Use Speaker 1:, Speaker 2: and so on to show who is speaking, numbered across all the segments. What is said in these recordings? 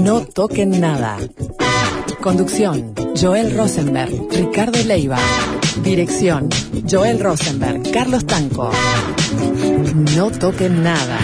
Speaker 1: No toquen nada. Conducción, Joel Rosenberg, Ricardo Leiva. Dirección, Joel Rosenberg, Carlos Tanco. No toquen nada.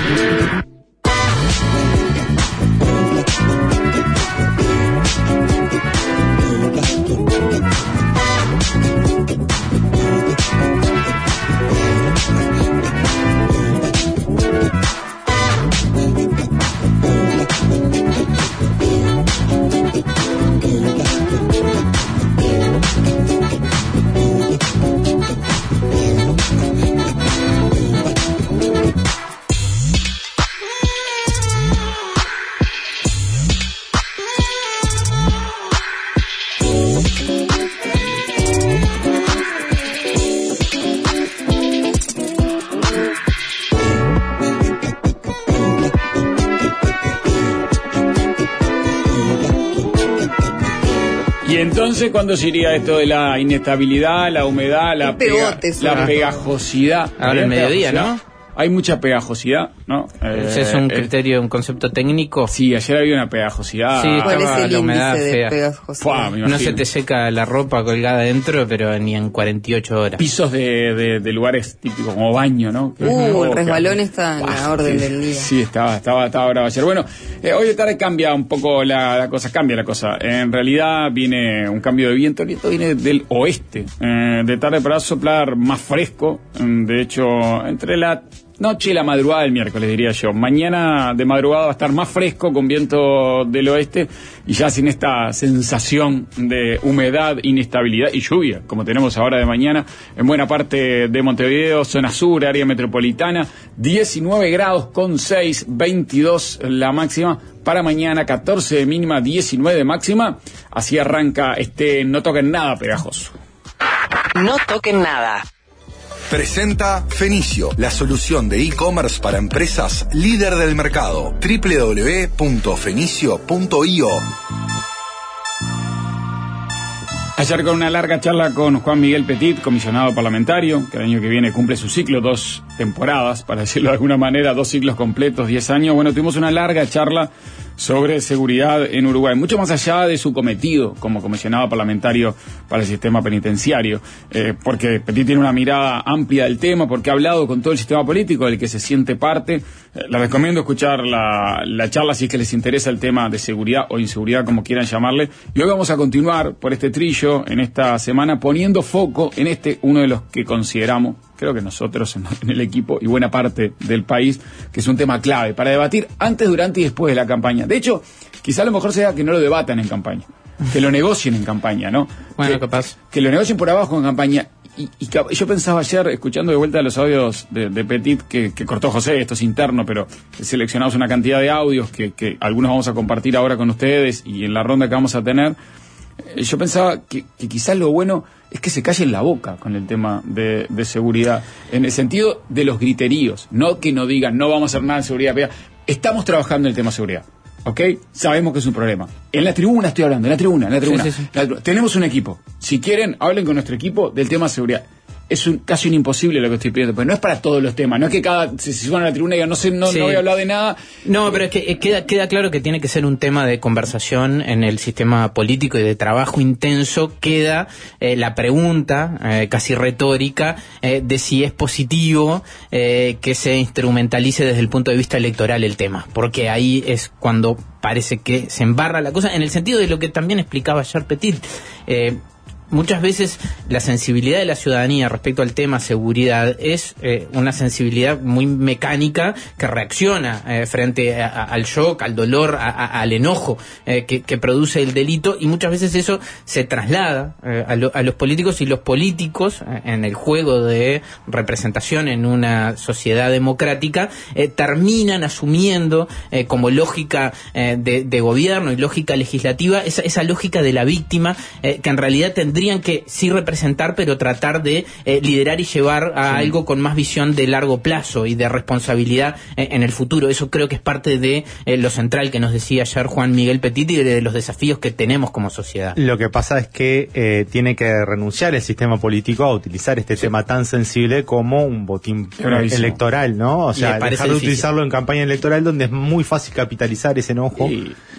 Speaker 2: Entonces, ¿cuándo se iría esto de la inestabilidad, la humedad, la pegajosidad?
Speaker 3: Ahora el mediodía, ¿no?
Speaker 2: Hay mucha pegajosidad, ¿no?
Speaker 3: ¿Ese es un criterio, un concepto técnico?
Speaker 2: Sí, ayer había una pegajosidad.
Speaker 3: Sí,
Speaker 4: ¿cuál es el
Speaker 3: la humedad
Speaker 4: índice
Speaker 3: fea.
Speaker 4: de pegajosidad?
Speaker 3: No se te seca la ropa colgada adentro, pero ni en 48 horas.
Speaker 2: Pisos de lugares típicos como baño, ¿no?
Speaker 4: El resbalón está en la orden del día.
Speaker 2: Sí, estaba bravo ayer. Bueno, hoy de tarde cambia un poco la cosa. En realidad viene un cambio de viento. El viento viene del oeste. De tarde para soplar más fresco. De hecho, entre la noche y la madrugada del miércoles, diría yo. Mañana de madrugada va a estar más fresco con viento del oeste y ya sin esta sensación de humedad, inestabilidad y lluvia, como tenemos ahora de mañana en buena parte de Montevideo, zona sur, área metropolitana. 19 grados con 6, 22 la máxima. Para mañana 14 de mínima, 19 de máxima. Así arranca No Toquen Nada pegajoso.
Speaker 1: No toquen nada.
Speaker 5: Presenta Fenicio, la solución de e-commerce para empresas líder del mercado. www.fenicio.io.
Speaker 2: Ayer con una larga charla con Juan Miguel Petit, comisionado parlamentario, que el año que viene cumple su ciclo, 2 temporadas, para decirlo de alguna manera, 2 ciclos completos, 10 años. Bueno, tuvimos una larga charla sobre seguridad en Uruguay, mucho más allá de su cometido como comisionado parlamentario para el sistema penitenciario, porque Petit tiene una mirada amplia del tema, porque ha hablado con todo el sistema político del que se siente parte. Les recomiendo escuchar la charla si es que les interesa el tema de seguridad o inseguridad, como quieran llamarle. Y hoy vamos a continuar por este trillo en esta semana poniendo foco en uno de los que consideramos, creo que nosotros en el equipo y buena parte del país, que es un tema clave para debatir antes, durante y después de la campaña. De hecho, quizá a lo mejor sea que no lo debatan en campaña, que lo negocien en campaña, ¿no?
Speaker 3: Bueno, capaz.
Speaker 2: Que lo negocien por abajo en campaña. Y yo pensaba ayer, escuchando de vuelta los audios de Petit, que cortó José, esto es interno, pero seleccionamos una cantidad de audios que algunos vamos a compartir ahora con ustedes y en la ronda que vamos a tener. Yo pensaba que quizás lo bueno es que se callen la boca con el tema de seguridad, en el sentido de los griteríos, no que no digan, no vamos a hacer nada en seguridad. Estamos trabajando en el tema de seguridad, ¿ok? Sabemos que es un problema. En la tribuna estoy hablando, en la tribuna.
Speaker 3: Sí.
Speaker 2: Tenemos un equipo. Si quieren, hablen con nuestro equipo del tema de seguridad. Es casi un imposible lo que estoy pidiendo, pero no es para todos los temas, no es que se suban a la tribuna y digan, no voy a hablar de nada.
Speaker 3: No, pero es que queda claro que tiene que ser un tema de conversación en el sistema político y de trabajo intenso. Queda la pregunta, casi retórica, de si es positivo que se instrumentalice desde el punto de vista electoral el tema, porque ahí es cuando parece que se embarra la cosa, en el sentido de lo que también explicaba ayer Petit. Muchas veces la sensibilidad de la ciudadanía respecto al tema seguridad es una sensibilidad muy mecánica que reacciona frente al shock, al dolor, al enojo que produce el delito, y muchas veces eso se traslada a los políticos, y los políticos en el juego de representación en una sociedad democrática terminan asumiendo como lógica de gobierno y lógica legislativa esa lógica de la víctima, que en realidad tendría tendrían que sí representar, pero tratar de liderar y llevar a algo con más visión de largo plazo y de responsabilidad en el futuro. Eso creo que es parte de lo central que nos decía ayer Juan Miguel Petit y de los desafíos que tenemos como sociedad.
Speaker 6: Lo que pasa es que tiene que renunciar el sistema político a utilizar este tema tan sensible como un botín electoral, ¿no? O sea, dejar de utilizarlo en campaña electoral, donde es muy fácil capitalizar ese enojo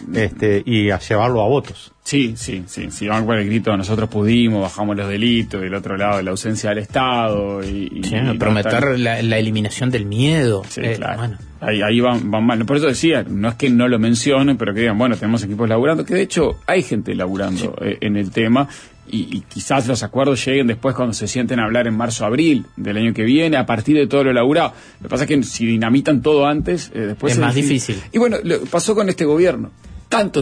Speaker 6: y a llevarlo a votos.
Speaker 2: Sí, vamos con el grito, nosotros pudimos, bajamos los delitos, y del otro lado la ausencia del Estado y
Speaker 3: prometer la eliminación del miedo.
Speaker 2: Sí, claro. Bueno. Ahí van mal. Por eso decía, no es que no lo mencionen, pero que digan, bueno, tenemos equipos laburando, que de hecho hay gente laburando en el tema, y quizás los acuerdos lleguen después cuando se sienten a hablar en marzo, abril del año que viene, a partir de todo lo laburado. Lo que pasa es que si dinamitan todo antes, después
Speaker 3: es más difícil.
Speaker 2: Y bueno, lo pasó con este gobierno. Tanto,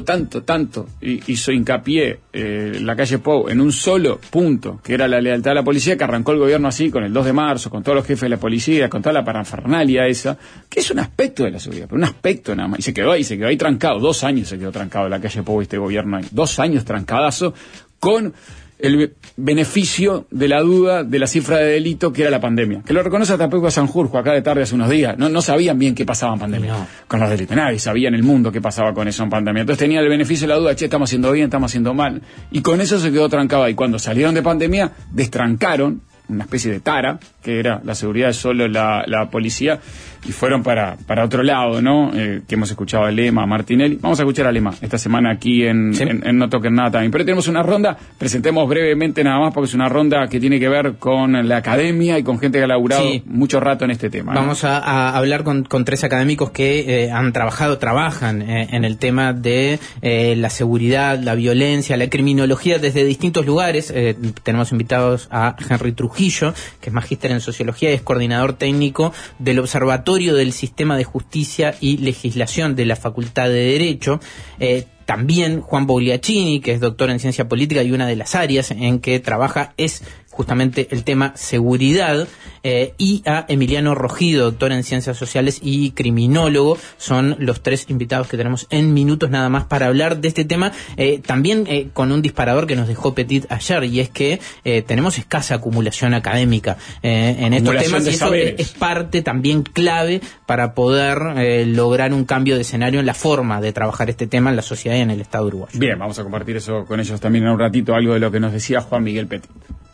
Speaker 2: hizo hincapié la calle Pou en un solo punto, que era la lealtad a la policía, que arrancó el gobierno así, con el 2 de marzo, con todos los jefes de la policía, con toda la parafernalia esa, que es un aspecto de la seguridad, pero un aspecto nada más. Y se quedó ahí trancado, 2 años se quedó trancado la calle Pou este gobierno ahí, 2 años trancadazo, con el beneficio de la duda de la cifra de delito que era la pandemia, que lo reconoce hasta Pepe Sanjurjo acá de tarde hace unos días. No sabían bien qué pasaba en pandemia con los delitos, nadie sabía en el mundo qué pasaba con eso en pandemia, entonces tenía el beneficio de la duda, estamos haciendo bien, estamos haciendo mal, y con eso se quedó trancado. Y cuando salieron de pandemia destrancaron una especie de tara, que era la seguridad de solo la policía, y fueron para otro lado, ¿no? Que hemos escuchado a Lema, a Martinelli. Vamos a escuchar a Lema esta semana aquí en No Toquen Nada también. Pero tenemos una ronda, presentemos brevemente nada más, porque es una ronda que tiene que ver con la academia y con gente que ha laburado mucho rato en este tema, ¿no?
Speaker 3: Vamos a hablar con 3 académicos que trabajan en el tema de la seguridad, la violencia, la criminología desde distintos lugares. Tenemos invitados a Henry Trujillo, que es magíster en sociología y es coordinador técnico del Observatorio del Sistema de Justicia y Legislación de la Facultad de Derecho. También Juan Bogliacini, que es doctor en ciencia política, y una de las áreas en que trabaja es justamente el tema seguridad, y a Emiliano Rogido, doctor en ciencias sociales y criminólogo. Son los 3 invitados que tenemos en minutos nada más para hablar de este tema, también con un disparador que nos dejó Petit ayer, y es que tenemos escasa acumulación académica en estos temas, y eso es parte también clave para poder lograr un cambio de escenario en la forma de trabajar este tema en la sociedad y en el Estado uruguayo.
Speaker 2: Bien, vamos a compartir eso con ellos también en un ratito, algo de lo que nos decía Juan Miguel Petit.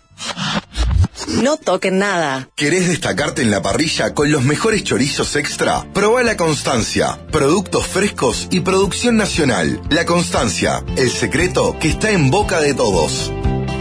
Speaker 1: No toquen nada.
Speaker 5: ¿Querés destacarte en la parrilla con los mejores chorizos extra? Probá La Constancia. Productos frescos y producción nacional. La Constancia, el secreto que está en boca de todos.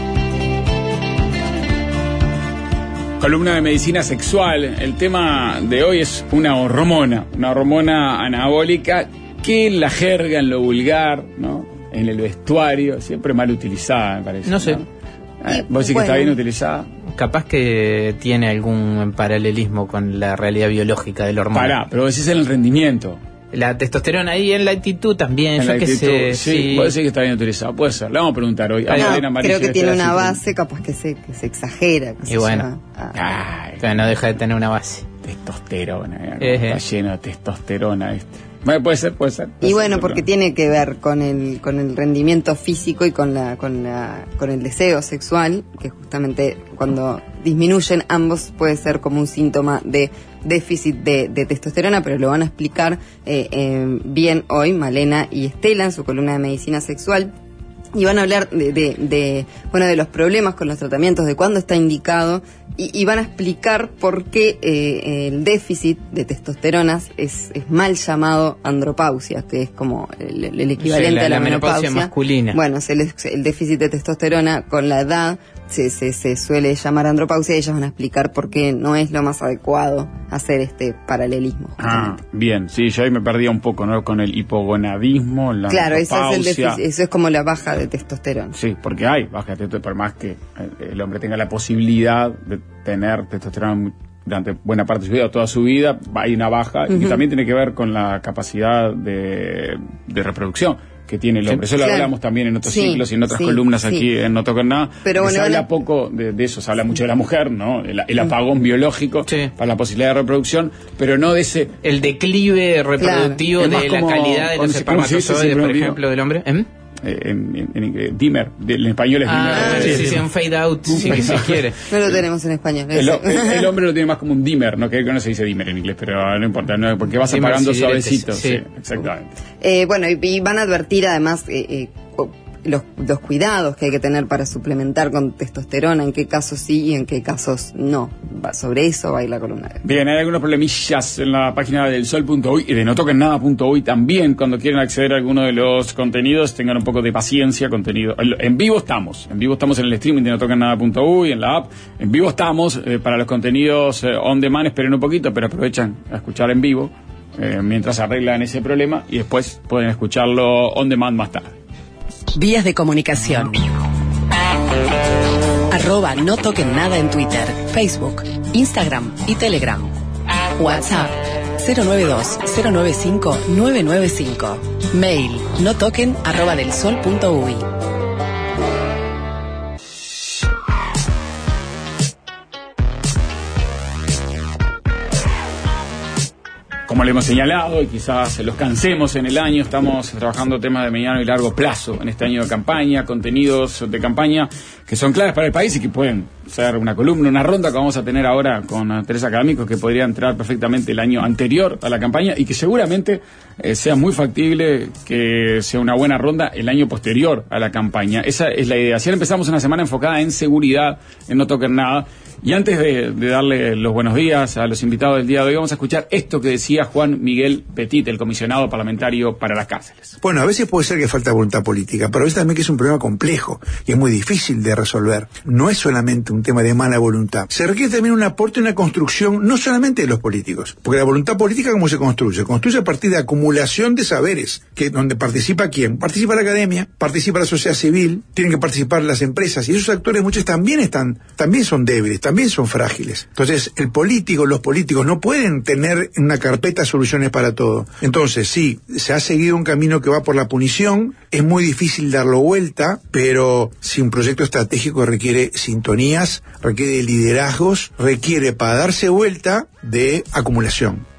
Speaker 2: Columna de medicina sexual. El tema de hoy es una hormona anabólica que en la jerga, en lo vulgar, ¿no? En el vestuario, siempre mal utilizada, me parece.
Speaker 3: No sé.
Speaker 2: ¿Vos decís que está bien utilizada?
Speaker 3: Capaz que tiene algún paralelismo con la realidad biológica del hormona.
Speaker 2: Pero vos decís en el rendimiento.
Speaker 3: La testosterona y en la actitud también,
Speaker 2: yo qué sé. Sí, vos decís que está bien utilizada, puede ser. Le vamos a preguntar hoy a Malena Amarillo.
Speaker 4: Creo que tiene una base, capaz que se exagera.
Speaker 3: Y bueno, no deja de tener una base.
Speaker 2: Testosterona, está lleno de testosterona Puede ser.
Speaker 4: Y bueno, porque tiene que ver con el rendimiento físico y con el deseo sexual, que justamente cuando disminuyen ambos puede ser como un síntoma de déficit de testosterona, pero lo van a explicar bien hoy Malena y Estela en su columna de medicina sexual. Y van a hablar de los problemas con los tratamientos, de cuándo está indicado, y van a explicar por qué el déficit de testosteronas es mal llamado andropausia, que es como el equivalente a la menopausia
Speaker 3: masculina.
Speaker 4: Bueno, el déficit de testosterona con la edad se suele llamar andropausia, y ellos van a explicar por qué no es lo más adecuado hacer este paralelismo.
Speaker 2: Bien, sí, yo ahí me perdía un poco, ¿no? Con el hipogonadismo, la
Speaker 4: claro, eso es como la baja de testosterona.
Speaker 2: Sí, porque hay baja de testosterona, por más que el hombre tenga la posibilidad de tener testosterona durante buena parte de su vida, toda su vida, hay una baja, y que también tiene que ver con la capacidad de reproducción que tiene el hombre. Eso lo hablamos también en otros ciclos y en otras columnas aquí en No Toquen Nada.
Speaker 4: Pero
Speaker 2: se habla poco de eso, se habla mucho de la mujer, ¿no? El apagón biológico para la posibilidad de reproducción, pero no de ese...
Speaker 3: El declive reproductivo de la calidad de los espermatozoides, por ejemplo, del hombre.
Speaker 2: en dimmer, en español es dimmer.
Speaker 3: Sí, un fade out, si se quiere.
Speaker 4: No lo tenemos en español.
Speaker 2: El hombre lo tiene más como un dimmer, no que no se dice dimmer en inglés, pero no importa, no, porque vas apagando suavecito. Sí, exactamente.
Speaker 4: Bueno, y van a advertir además los cuidados que hay que tener para suplementar con testosterona, en qué casos sí y en qué casos no. Sobre eso va a ir la columna.
Speaker 2: Bien, hay algunos problemillas en la página del Sol.uy y de notokennada.uy también. Cuando quieren acceder a alguno de los contenidos, tengan un poco de paciencia. Contenido en vivo estamos en el streaming de notokennada.uy, en la app. En vivo estamos para los contenidos on demand. Esperen un poquito, pero aprovechan a escuchar en vivo mientras arreglan ese problema y después pueden escucharlo on demand más tarde.
Speaker 1: Vías de comunicación. @no toquen nada en Twitter, Facebook, Instagram y Telegram. WhatsApp 092-095-995. Mail notoquen@delsol.uy.
Speaker 2: Como le hemos señalado, y quizás los cansemos en el año, estamos trabajando temas de mediano y largo plazo en este año de campaña, contenidos de campaña que son claves para el país y que pueden ser una columna, una ronda que vamos a tener ahora con tres académicos que podría entrar perfectamente el año anterior a la campaña y que seguramente sea muy factible que sea una buena ronda el año posterior a la campaña. Esa es la idea. Si ahora empezamos una semana enfocada en seguridad, en No Toquen Nada. Y antes de darle los buenos días a los invitados del día de hoy, vamos a escuchar esto que decía Juan Miguel Petit, el comisionado parlamentario para las cárceles.
Speaker 7: Bueno, a veces puede ser que falta voluntad política, pero a veces también que es un problema complejo y es muy difícil de resolver. No es solamente un tema de mala voluntad. Se requiere también un aporte, una construcción, no solamente de los políticos, porque la voluntad política, ¿cómo se construye? Se construye a partir de acumulación de saberes, donde participa ¿quién? Participa la academia, participa la sociedad civil, tienen que participar las empresas, y esos actores muchos también son débiles, también son frágiles. Entonces, los políticos no pueden tener en una carpeta soluciones para todo. Entonces, sí, se ha seguido un camino que va por la punición, es muy difícil darlo vuelta, pero si un proyecto estratégico requiere sintonías, requiere liderazgos, requiere, para darse vuelta, de acumulación.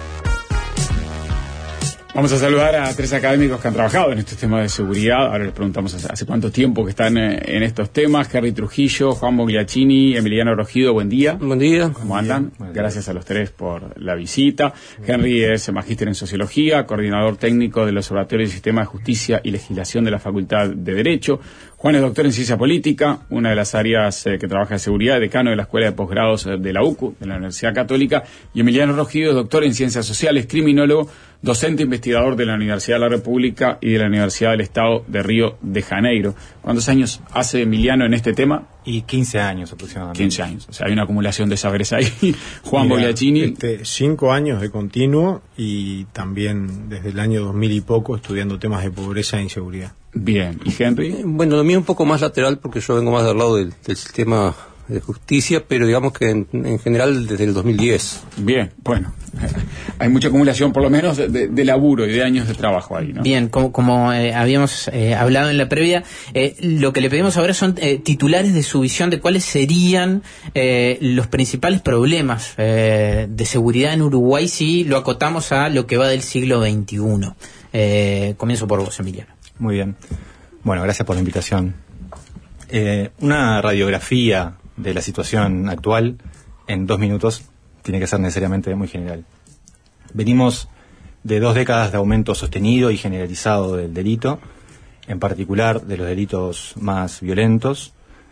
Speaker 2: Vamos a saludar a tres académicos que han trabajado en estos temas de seguridad. Ahora les preguntamos hace cuánto tiempo que están en estos temas. Henry Trujillo, Juan Bogliacini, Emiliano Rogido, buen día.
Speaker 8: Buen día.
Speaker 2: ¿Cómo andan? Gracias a los tres por la visita. Henry es magíster en Sociología, coordinador técnico del Observatorio del Sistema de Justicia y Legislación de la Facultad de Derecho. Juan es doctor en Ciencia Política, una de las áreas que trabaja en seguridad, decano de la Escuela de Posgrados de la UCU, de la Universidad Católica. Y Emiliano Rogido es doctor en Ciencias Sociales, criminólogo, docente investigador de la Universidad de la República y de la Universidad del Estado de Río de Janeiro. ¿Cuántos años hace Emiliano en este tema?
Speaker 6: Y 15 años aproximadamente.
Speaker 2: 15 años, o sea, hay una acumulación de saberes ahí. Juan Bogliacini.
Speaker 9: 5 años de continuo y también desde el año 2000 y poco estudiando temas de pobreza e inseguridad.
Speaker 2: Bien, ¿y Henry?
Speaker 8: Bueno, lo mío un poco más lateral porque yo vengo más del lado del sistema de justicia, pero digamos que en general desde el 2010.
Speaker 2: Bien, bueno, hay mucha acumulación por lo menos de laburo y de años de trabajo ahí, ¿no?
Speaker 3: Bien, como habíamos hablado en la previa, lo que le pedimos ahora son titulares de su visión de cuáles serían los principales problemas de seguridad en Uruguay si lo acotamos a lo que va del siglo XXI. Comienzo por vos, Emiliano.
Speaker 6: Muy bien. Bueno, gracias por la invitación. Una radiografía de la situación actual en 2 minutos tiene que ser necesariamente muy general. Venimos de 2 décadas de aumento sostenido y generalizado del delito, en particular de los delitos más violentos.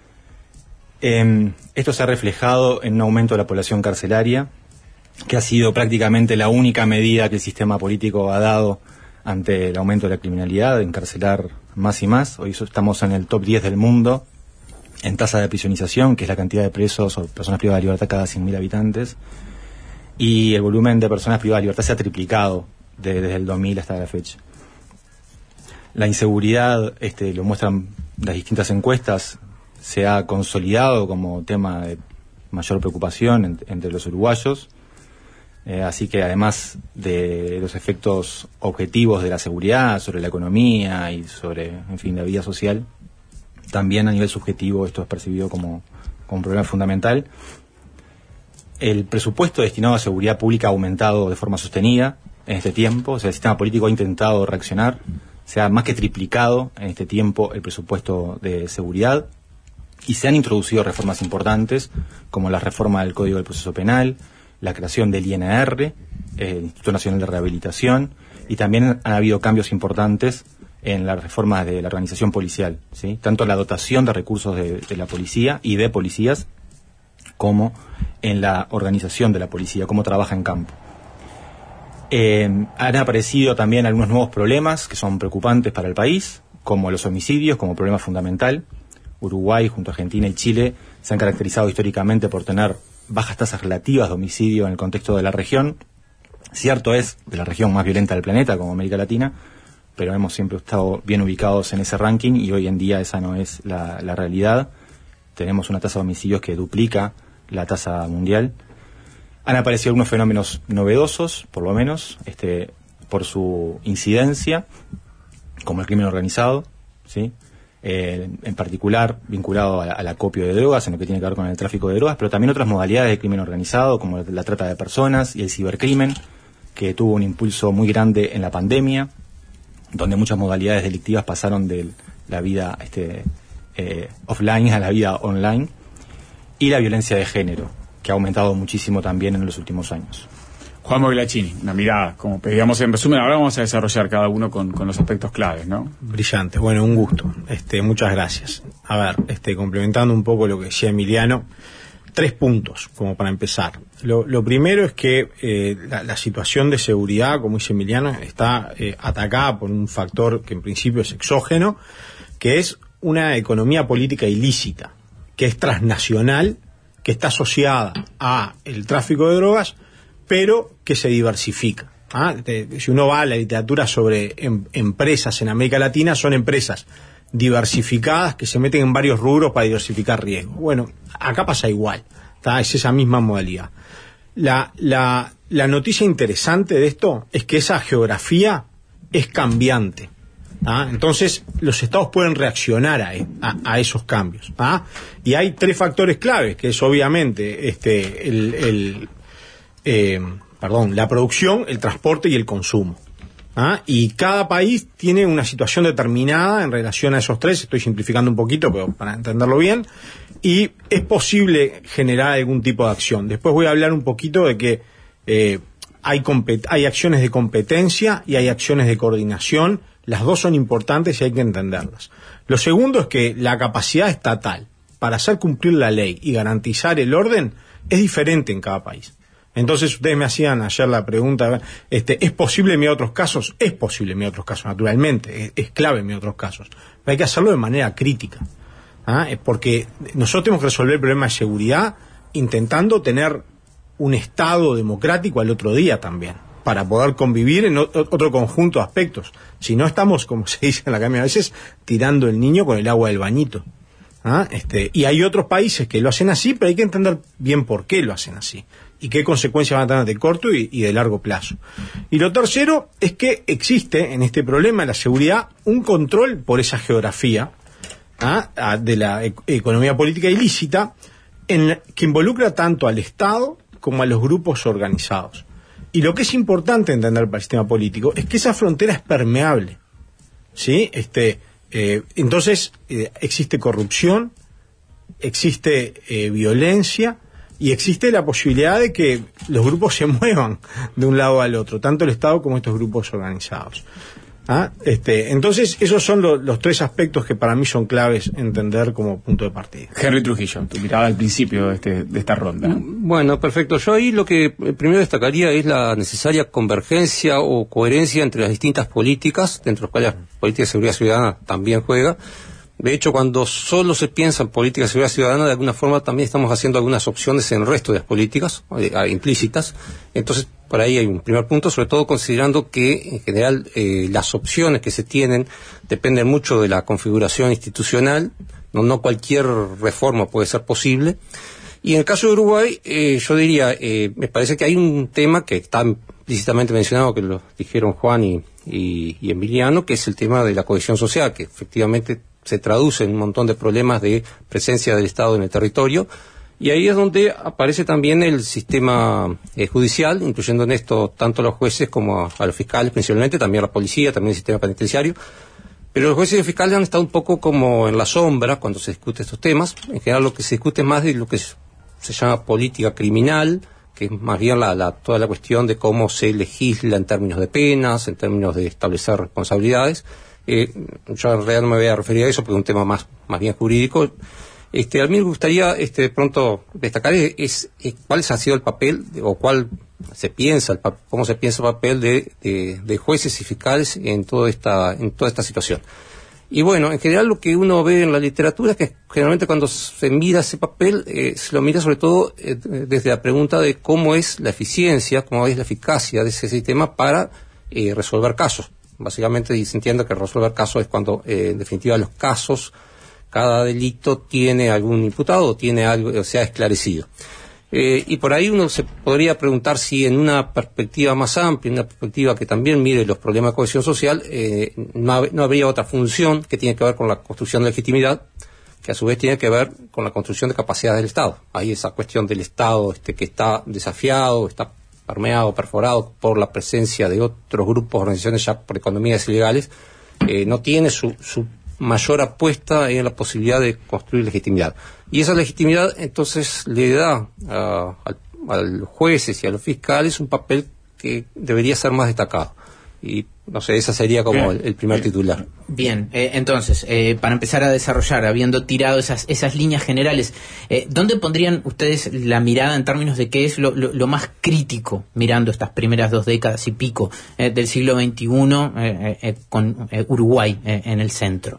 Speaker 6: Esto se ha reflejado en un aumento de la población carcelaria, que ha sido prácticamente la única medida que el sistema político ha dado ante el aumento de la criminalidad, de encarcelar más y más. Hoy estamos en el top 10 del mundo en tasa de prisionización, que es la cantidad de presos o personas privadas de libertad cada 100.000 habitantes, y el volumen de personas privadas de libertad se ha triplicado desde el 2000 hasta la fecha. La inseguridad, lo muestran las distintas encuestas, se ha consolidado como tema de mayor preocupación entre los uruguayos, así que además de los efectos objetivos de la seguridad sobre la economía y sobre, en fin, la vida social, también a nivel subjetivo esto es percibido como un problema fundamental. El presupuesto destinado a seguridad pública ha aumentado de forma sostenida en este tiempo, o sea, el sistema político ha intentado reaccionar
Speaker 10: se ha más que triplicado en este tiempo el presupuesto de seguridad y se han introducido reformas importantes como la reforma del Código del Proceso Penal, la creación del INR, el Instituto Nacional de Rehabilitación, y también han habido cambios importantes en la reforma de la organización policial, ¿sí? Tanto la dotación de recursos de la policía y de policías como en la organización de la policía, cómo trabaja en campo. Han aparecido también algunos nuevos problemas que son preocupantes para el país, como los homicidios, como problema fundamental. Uruguay, junto a Argentina y Chile, se han caracterizado históricamente por tener bajas tasas relativas de homicidio en el contexto de la región. Cierto es, de la región más violenta del planeta, como América Latina, pero hemos siempre estado bien ubicados en ese ranking y hoy en día esa no es la realidad. Tenemos una tasa de homicidios que duplica la tasa mundial. Han aparecido algunos fenómenos novedosos, por lo menos, por su incidencia, como el crimen organizado, ¿sí? En particular vinculado al acopio de drogas, en lo que tiene que ver con el tráfico de drogas, pero también otras modalidades de crimen organizado, como la trata de personas y el cibercrimen, que tuvo un impulso muy grande en la pandemia, donde muchas modalidades delictivas pasaron de la vida offline a la vida online, y la violencia de género, que ha aumentado muchísimo también en los últimos años.
Speaker 2: Juan Mogliacini, una mirada, como pedíamos en resumen, ahora vamos a desarrollar cada uno con los aspectos claves, ¿no?
Speaker 9: Brillante, bueno, un gusto, muchas gracias. A ver, complementando un poco lo que decía Emiliano, 3 puntos, como para empezar. Lo primero es que la situación de seguridad, como dice Emiliano, está atacada por un factor que en principio es exógeno, que es una economía política ilícita, que es transnacional, que está asociada a el tráfico de drogas, pero que se diversifica. Si uno va a la literatura sobre empresas en América Latina, son empresas diversificadas que se meten en varios rubros para diversificar riesgos. Bueno, acá pasa igual, es esa misma modalidad. La noticia interesante de esto es que esa geografía es cambiante. Entonces los estados pueden reaccionar a esos cambios. Y hay 3 factores claves, que es obviamente la producción, el transporte y el consumo. Y cada país tiene una situación determinada en relación a esos 3, estoy simplificando un poquito, pero para entenderlo bien, y es posible generar algún tipo de acción. Después voy a hablar un poquito de que hay acciones de competencia y hay acciones de coordinación. Las dos son importantes y hay que entenderlas. Lo segundo es que la capacidad estatal para hacer cumplir la ley y garantizar el orden es diferente en cada país. Entonces ustedes me hacían ayer la pregunta, ¿es posible en otros casos? Es posible en otros casos, naturalmente, es clave en otros casos. Pero hay que hacerlo de manera crítica. Porque nosotros tenemos que resolver el problema de seguridad intentando tener un Estado democrático al otro día también, para poder convivir en otro conjunto de aspectos. Si no estamos, como se dice en la academia a veces, tirando el niño con el agua del bañito. Y hay otros países que lo hacen así, pero hay que entender bien por qué lo hacen así y qué consecuencias van a tener de corto y de largo plazo. Y lo tercero es que existe en este problema de la seguridad un control por esa geografía de la economía política ilícita que involucra tanto al Estado como a los grupos organizados. Y lo que es importante entender para el sistema político es que esa frontera es permeable, ¿sí? Entonces existe corrupción, existe violencia y existe la posibilidad de que los grupos se muevan de un lado al otro, tanto el Estado como estos grupos organizados. Entonces esos son los 3 aspectos que para mí son claves entender como punto de partida.
Speaker 2: Henry Trujillo, tu mirada al principio de esta ronda.
Speaker 8: Bueno, perfecto. Yo ahí lo que primero destacaría es la necesaria convergencia o coherencia entre las distintas políticas, dentro de las cuales la política de seguridad ciudadana también juega. De hecho, cuando solo se piensa en política de seguridad ciudadana, de alguna forma también estamos haciendo algunas opciones en el resto de las políticas implícitas. Entonces, por ahí hay un primer punto, sobre todo considerando que, en general, las opciones que se tienen dependen mucho de la configuración institucional. No cualquier reforma puede ser posible. Y en el caso de Uruguay, yo diría, me parece que hay un tema que está implícitamente mencionado, que lo dijeron Juan y Emiliano, que es el tema de la cohesión social, que efectivamente se traduce en un montón de problemas de presencia del Estado en el territorio Y ahí es donde aparece también el sistema judicial, incluyendo en esto tanto a los jueces como a los fiscales principalmente, también a la policía, también el sistema penitenciario. Pero los jueces y los fiscales han estado un poco como en la sombra cuando se discute estos temas. En general lo que se discute es más de lo que se llama política criminal, que es más bien toda la cuestión de cómo se legisla en términos de penas, en términos de establecer responsabilidades. Yo en realidad no me voy a referir a eso porque es un tema más bien jurídico. A mí me gustaría de pronto destacar es cuál ha sido el papel o cómo se piensa el papel de jueces y fiscales en toda esta situación. Y bueno, en general lo que uno ve en la literatura es que generalmente cuando se mira ese papel, se lo mira sobre todo desde la pregunta de cómo es la eficiencia, cómo es la eficacia de ese sistema para resolver casos. Básicamente, y se entiende que resolver casos es cuando, en definitiva, los casos, cada delito tiene algún imputado o tiene algo, o sea, esclarecido. Y por ahí uno se podría preguntar si en una perspectiva más amplia, en una perspectiva que también mire los problemas de cohesión social, no habría otra función que tiene que ver con la construcción de legitimidad, que a su vez tiene que ver con la construcción de capacidades del Estado. Ahí esa cuestión del Estado que está desafiado, está permeado, perforado por la presencia de otros grupos, organizaciones ya por economías ilegales, no tiene su mayor apuesta en la posibilidad de construir legitimidad. Y esa legitimidad entonces le da a los jueces y a los fiscales un papel que debería ser más destacado. Y no sé, esa sería como el primer titular.
Speaker 3: Bien, entonces, para empezar a desarrollar, habiendo tirado esas líneas generales, ¿dónde pondrían ustedes la mirada en términos de qué es lo más crítico mirando estas primeras 2 décadas y pico del siglo XXI con Uruguay en el centro?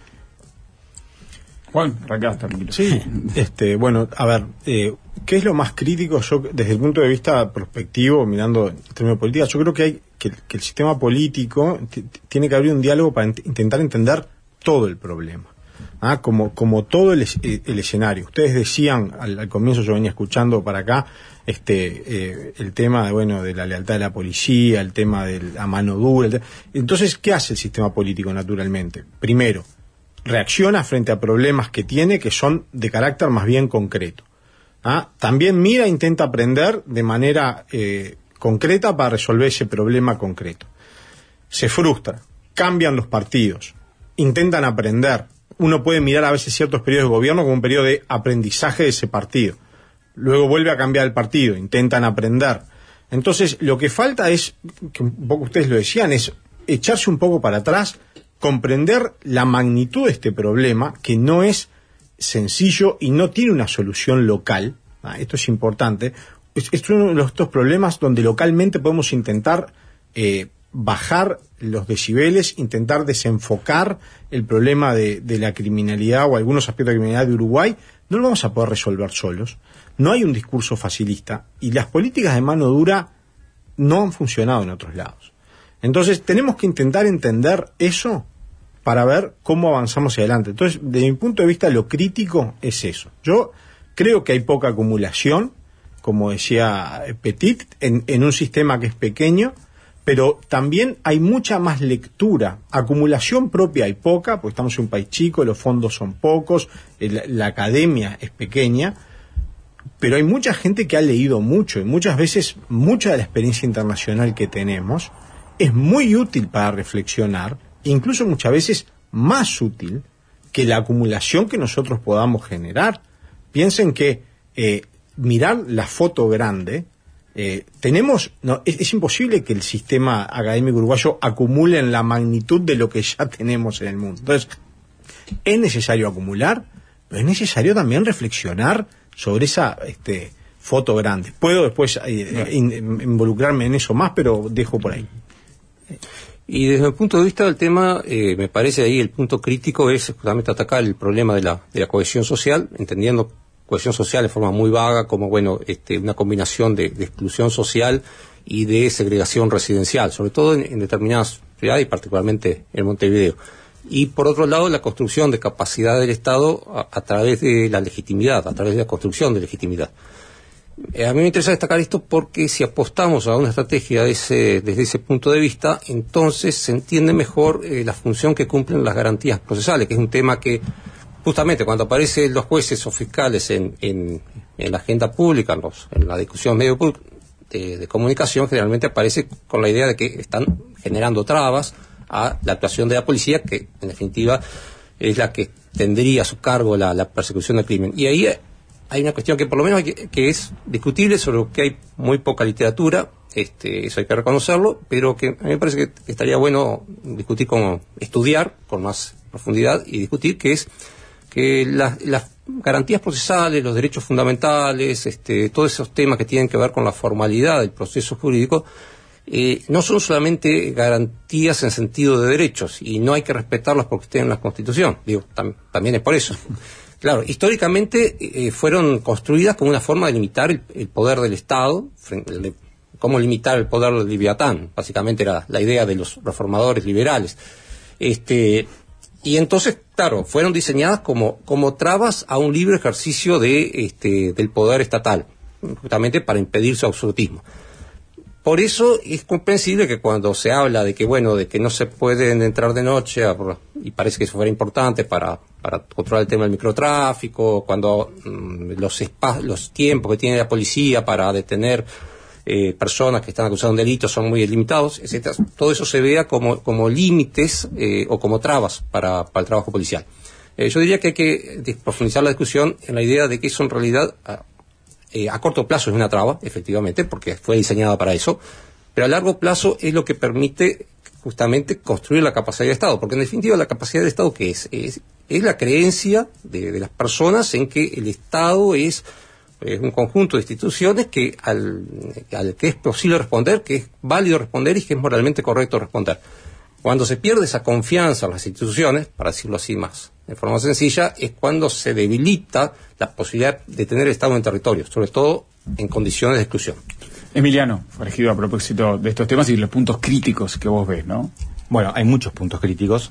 Speaker 2: Juan, acá está.
Speaker 9: Sí, bueno, a ver, ¿qué es lo más crítico? Yo, desde el punto de vista prospectivo, mirando en términos de política, yo creo que hay que el sistema político tiene que abrir un diálogo para intentar entender todo el problema, como todo el escenario. Ustedes decían al comienzo, yo venía escuchando para acá el tema de la lealtad de la policía, el tema de la mano dura. Entonces, ¿qué hace el sistema político naturalmente? Primero, reacciona frente a problemas que tiene que son de carácter más bien concreto. También intenta aprender de manera concreta para resolver ese problema concreto. Se frustra, cambian los partidos, intentan aprender. Uno puede mirar a veces ciertos periodos de gobierno como un periodo de aprendizaje de ese partido. Luego vuelve a cambiar el partido, intentan aprender. Entonces, lo que falta es, que un poco ustedes lo decían, es echarse un poco para atrás, comprender la magnitud de este problema, que no es sencillo y no tiene una solución local. Esto es importante. Es uno de estos problemas donde localmente podemos intentar bajar los decibeles, intentar desenfocar el problema de la criminalidad o algunos aspectos de la criminalidad de Uruguay. No lo vamos a poder resolver solos. No hay un discurso facilista y las políticas de mano dura no han funcionado en otros lados. Entonces tenemos que intentar entender eso para ver cómo avanzamos hacia adelante. Entonces, desde mi punto de vista, lo crítico es eso. Yo creo que hay poca acumulación, como decía Petit, en un sistema que es pequeño, pero también hay mucha más lectura. Acumulación propia hay poca, porque estamos en un país chico, los fondos son pocos, la academia es pequeña, pero hay mucha gente que ha leído mucho, y muchas veces mucha de la experiencia internacional que tenemos es muy útil para reflexionar, incluso muchas veces más útil que la acumulación que nosotros podamos generar. Piensen que mirar la foto grande, es imposible que el sistema académico uruguayo acumule en la magnitud de lo que ya tenemos en el mundo. Entonces, es necesario acumular, pero es necesario también reflexionar sobre esa foto grande. Puedo después involucrarme en eso más, pero dejo por ahí.
Speaker 8: Y desde el punto de vista del tema, me parece ahí el punto crítico es justamente atacar el problema de la cohesión social, entendiendo cohesión social de forma muy vaga como una combinación de exclusión social y de segregación residencial, sobre todo en determinadas ciudades y particularmente en Montevideo. Y por otro lado, la construcción de capacidad del Estado a través de la legitimidad, a través de la construcción de legitimidad. A mí me interesa destacar esto porque si apostamos a una estrategia desde ese punto de vista, entonces se entiende mejor la función que cumplen las garantías procesales, que es un tema que justamente cuando aparecen los jueces o fiscales en en la agenda pública, en la discusión medio de comunicación, generalmente aparece con la idea de que están generando trabas a la actuación de la policía, que en definitiva es la que tendría a su cargo la persecución del crimen. Y ahí hay una cuestión que por lo menos que es discutible, sobre lo que hay muy poca literatura, eso hay que reconocerlo, pero que a mí me parece que estaría bueno discutir, estudiar con más profundidad y discutir, que es que las garantías procesales, los derechos fundamentales, todos esos temas que tienen que ver con la formalidad del proceso jurídico, no son solamente garantías en sentido de derechos, y no hay que respetarlas porque estén en la Constitución. También es por eso. Claro, históricamente fueron construidas como una forma de limitar el poder del Estado, cómo limitar el poder del Leviatán. Básicamente era la idea de los reformadores liberales. Y entonces, claro, fueron diseñadas como trabas a un libre ejercicio del poder estatal, justamente para impedir su absolutismo. Por eso es comprensible que cuando se habla de que no se pueden entrar de noche, y parece que eso fuera importante para controlar el tema del microtráfico, cuando los tiempos que tiene la policía para detener personas que están acusadas de un delito son muy limitados, etcétera, todo eso se vea como límites o como trabas para el trabajo policial. Yo diría que hay que profundizar la discusión en la idea de que eso en realidad a corto plazo es una traba, efectivamente, porque fue diseñada para eso, pero a largo plazo es lo que permite justamente construir la capacidad de Estado, porque en definitiva la capacidad de Estado, ¿qué es? Es la creencia de las personas en que el Estado es un conjunto de instituciones que al que es posible responder, que es válido responder y que es moralmente correcto responder. Cuando se pierde esa confianza en las instituciones, para decirlo así más de forma sencilla, es cuando se debilita la posibilidad de tener Estado en territorio, sobre todo en condiciones de exclusión.
Speaker 2: Emiliano, corregido a propósito de estos temas y los puntos críticos que vos ves, ¿no?
Speaker 10: Bueno, hay muchos puntos críticos.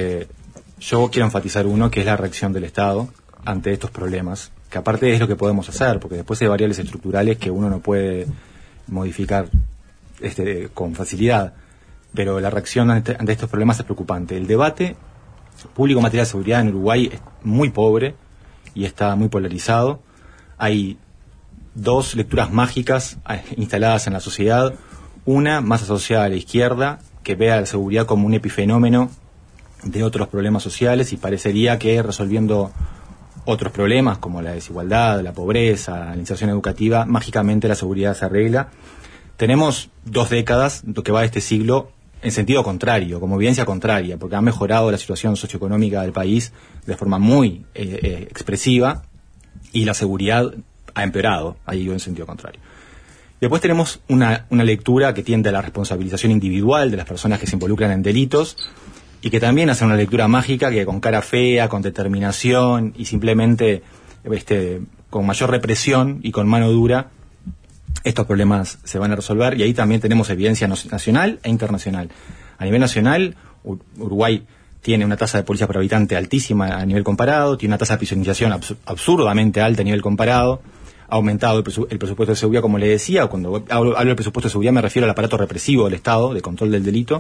Speaker 10: Yo quiero enfatizar uno, que es la reacción del Estado ante estos problemas, que aparte es lo que podemos hacer, porque después hay variables estructurales que uno no puede modificar con facilidad, pero la reacción ante estos problemas es preocupante. El debate público en materia de seguridad en Uruguay es muy pobre y está muy polarizado. Hay dos lecturas mágicas instaladas en la sociedad, una más asociada a la izquierda, que ve a la seguridad como un epifenómeno de otros problemas sociales, y parecería que resolviendo otros problemas como la desigualdad, la pobreza, la inserción educativa, mágicamente la seguridad se arregla. Tenemos 2 décadas, lo que va de este siglo, en sentido contrario, como evidencia contraria, porque ha mejorado la situación socioeconómica del país de forma muy expresiva, y la seguridad ha empeorado, ha ido en sentido contrario. Después tenemos una lectura que tiende a la responsabilización individual de las personas que se involucran en delitos, y que también hace una lectura mágica que con cara fea, con determinación y simplemente con mayor represión y con mano dura, estos problemas se van a resolver. Y ahí también tenemos evidencia nacional e internacional. A nivel nacional, Uruguay tiene una tasa de policía por habitante altísima a nivel comparado, tiene una tasa de prisionización absurdamente alta a nivel comparado, ha aumentado el presupuesto de seguridad, como le decía. Cuando hablo del presupuesto de seguridad me refiero al aparato represivo del Estado, de control del delito.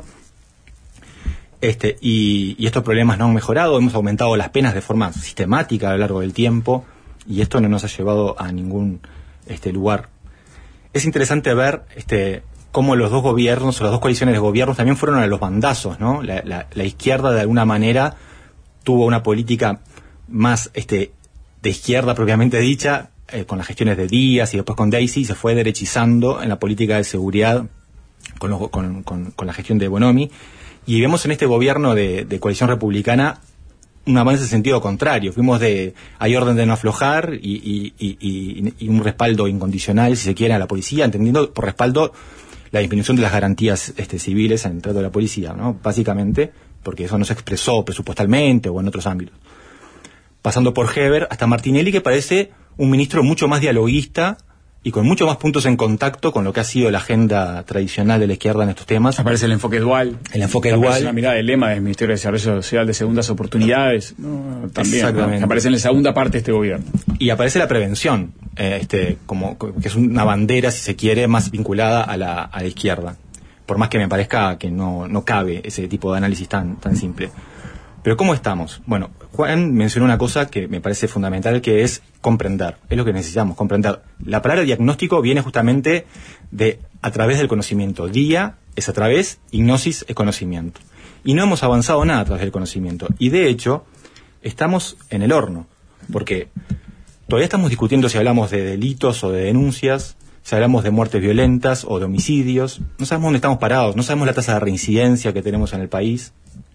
Speaker 10: Y estos problemas no han mejorado, hemos aumentado las penas de forma sistemática a lo largo del tiempo, y esto no nos ha llevado a ningún lugar. Es interesante ver cómo los dos gobiernos, o las dos coaliciones de gobiernos, también fueron a los bandazos, ¿no? La izquierda, de alguna manera, tuvo una política más de izquierda propiamente dicha, con las gestiones de Díaz y después con Daisy, y se fue derechizando en la política de seguridad con la gestión de Bonomi. Y vemos en este gobierno de coalición republicana un avance en sentido contrario. Fuimos hay orden de no aflojar y un respaldo incondicional, si se quiere, a la policía, entendiendo por respaldo la disminución de las garantías civiles en el trato de la policía, ¿no? Básicamente, porque eso no se expresó presupuestalmente o en otros ámbitos. Pasando por Heber hasta Martinelli, que parece un ministro mucho más dialoguista y con muchos más puntos en contacto con lo que ha sido la agenda tradicional de la izquierda en estos temas.
Speaker 2: Aparece el enfoque dual.
Speaker 10: Aparece
Speaker 2: la mirada del lema del Ministerio de Desarrollo Social de segundas oportunidades. ¿No? También,
Speaker 10: exactamente.
Speaker 2: ¿no? Aparece en la segunda parte de este gobierno.
Speaker 10: Y aparece la prevención, como que es una bandera, si se quiere, más vinculada a la izquierda. Por más que me parezca que no cabe ese tipo de análisis tan simple. Pero ¿cómo estamos? Bueno, Juan mencionó una cosa que me parece fundamental, que es comprender. Es lo que necesitamos, comprender. La palabra diagnóstico viene justamente de a través del conocimiento. Dia es a través, y gnosis es conocimiento. Y no hemos avanzado nada a través del conocimiento. Y de hecho, estamos en el horno. Porque todavía estamos discutiendo si hablamos de delitos o de denuncias, si hablamos de muertes violentas o de homicidios. No sabemos dónde estamos parados, no sabemos la tasa de reincidencia que tenemos en el país.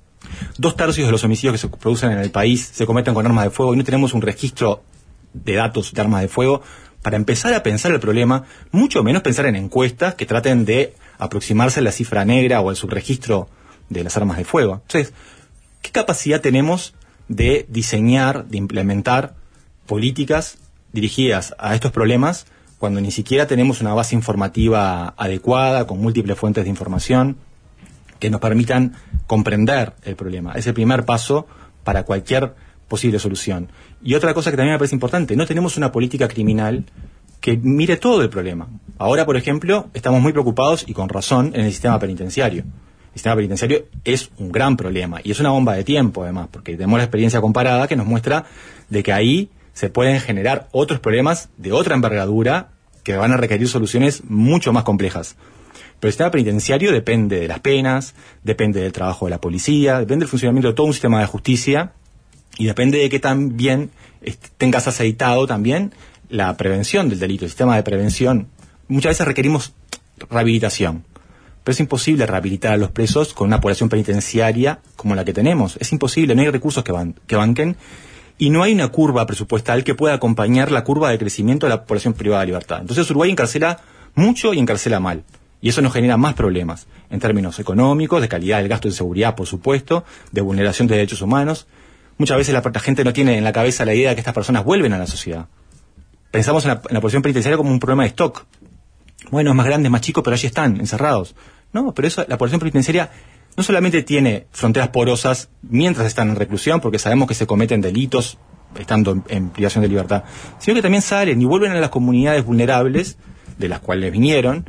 Speaker 10: 2/3 de los homicidios que se producen en el país se cometen con armas de fuego y no tenemos un registro de datos de armas de fuego para empezar a pensar el problema, mucho menos pensar en encuestas que traten de aproximarse a la cifra negra o al subregistro de las armas de fuego. Entonces, ¿qué capacidad tenemos de diseñar, de implementar políticas dirigidas a estos problemas cuando ni siquiera tenemos una base informativa adecuada, con múltiples fuentes de información que nos permitan comprender el problema? Es el primer paso para cualquier posible solución. Y otra cosa que también me parece importante, no tenemos una política criminal que mire todo el problema. Ahora, por ejemplo, estamos muy preocupados, y con razón, en el sistema penitenciario. El sistema penitenciario es un gran problema, y es una bomba de tiempo, además, porque tenemos la experiencia comparada que nos muestra de que ahí se pueden generar otros problemas de otra envergadura que van a requerir soluciones mucho más complejas. Pero el sistema penitenciario depende de las penas, depende del trabajo de la policía, depende del funcionamiento de todo un sistema de justicia, y depende de que también tengas aceitado también la prevención del delito, el sistema de prevención. Muchas veces requerimos rehabilitación, pero es imposible rehabilitar a los presos con una población penitenciaria como la que tenemos. Es imposible, no hay recursos que banquen, y no hay una curva presupuestal que pueda acompañar la curva de crecimiento de la población privada de libertad. Entonces Uruguay encarcela mucho y encarcela mal. Y eso nos genera más problemas en términos económicos, de calidad del gasto en seguridad, por supuesto, de vulneración de derechos humanos. Muchas veces la gente no tiene en la cabeza la idea de que estas personas vuelven a la sociedad. Pensamos en la población penitenciaria como un problema de stock. Bueno, es más grande, es más chico, pero allí están, encerrados. No, pero la población penitenciaria no solamente tiene fronteras porosas mientras están en reclusión, porque sabemos que se cometen delitos estando en privación de libertad, sino que también salen y vuelven a las comunidades vulnerables, de las cuales vinieron,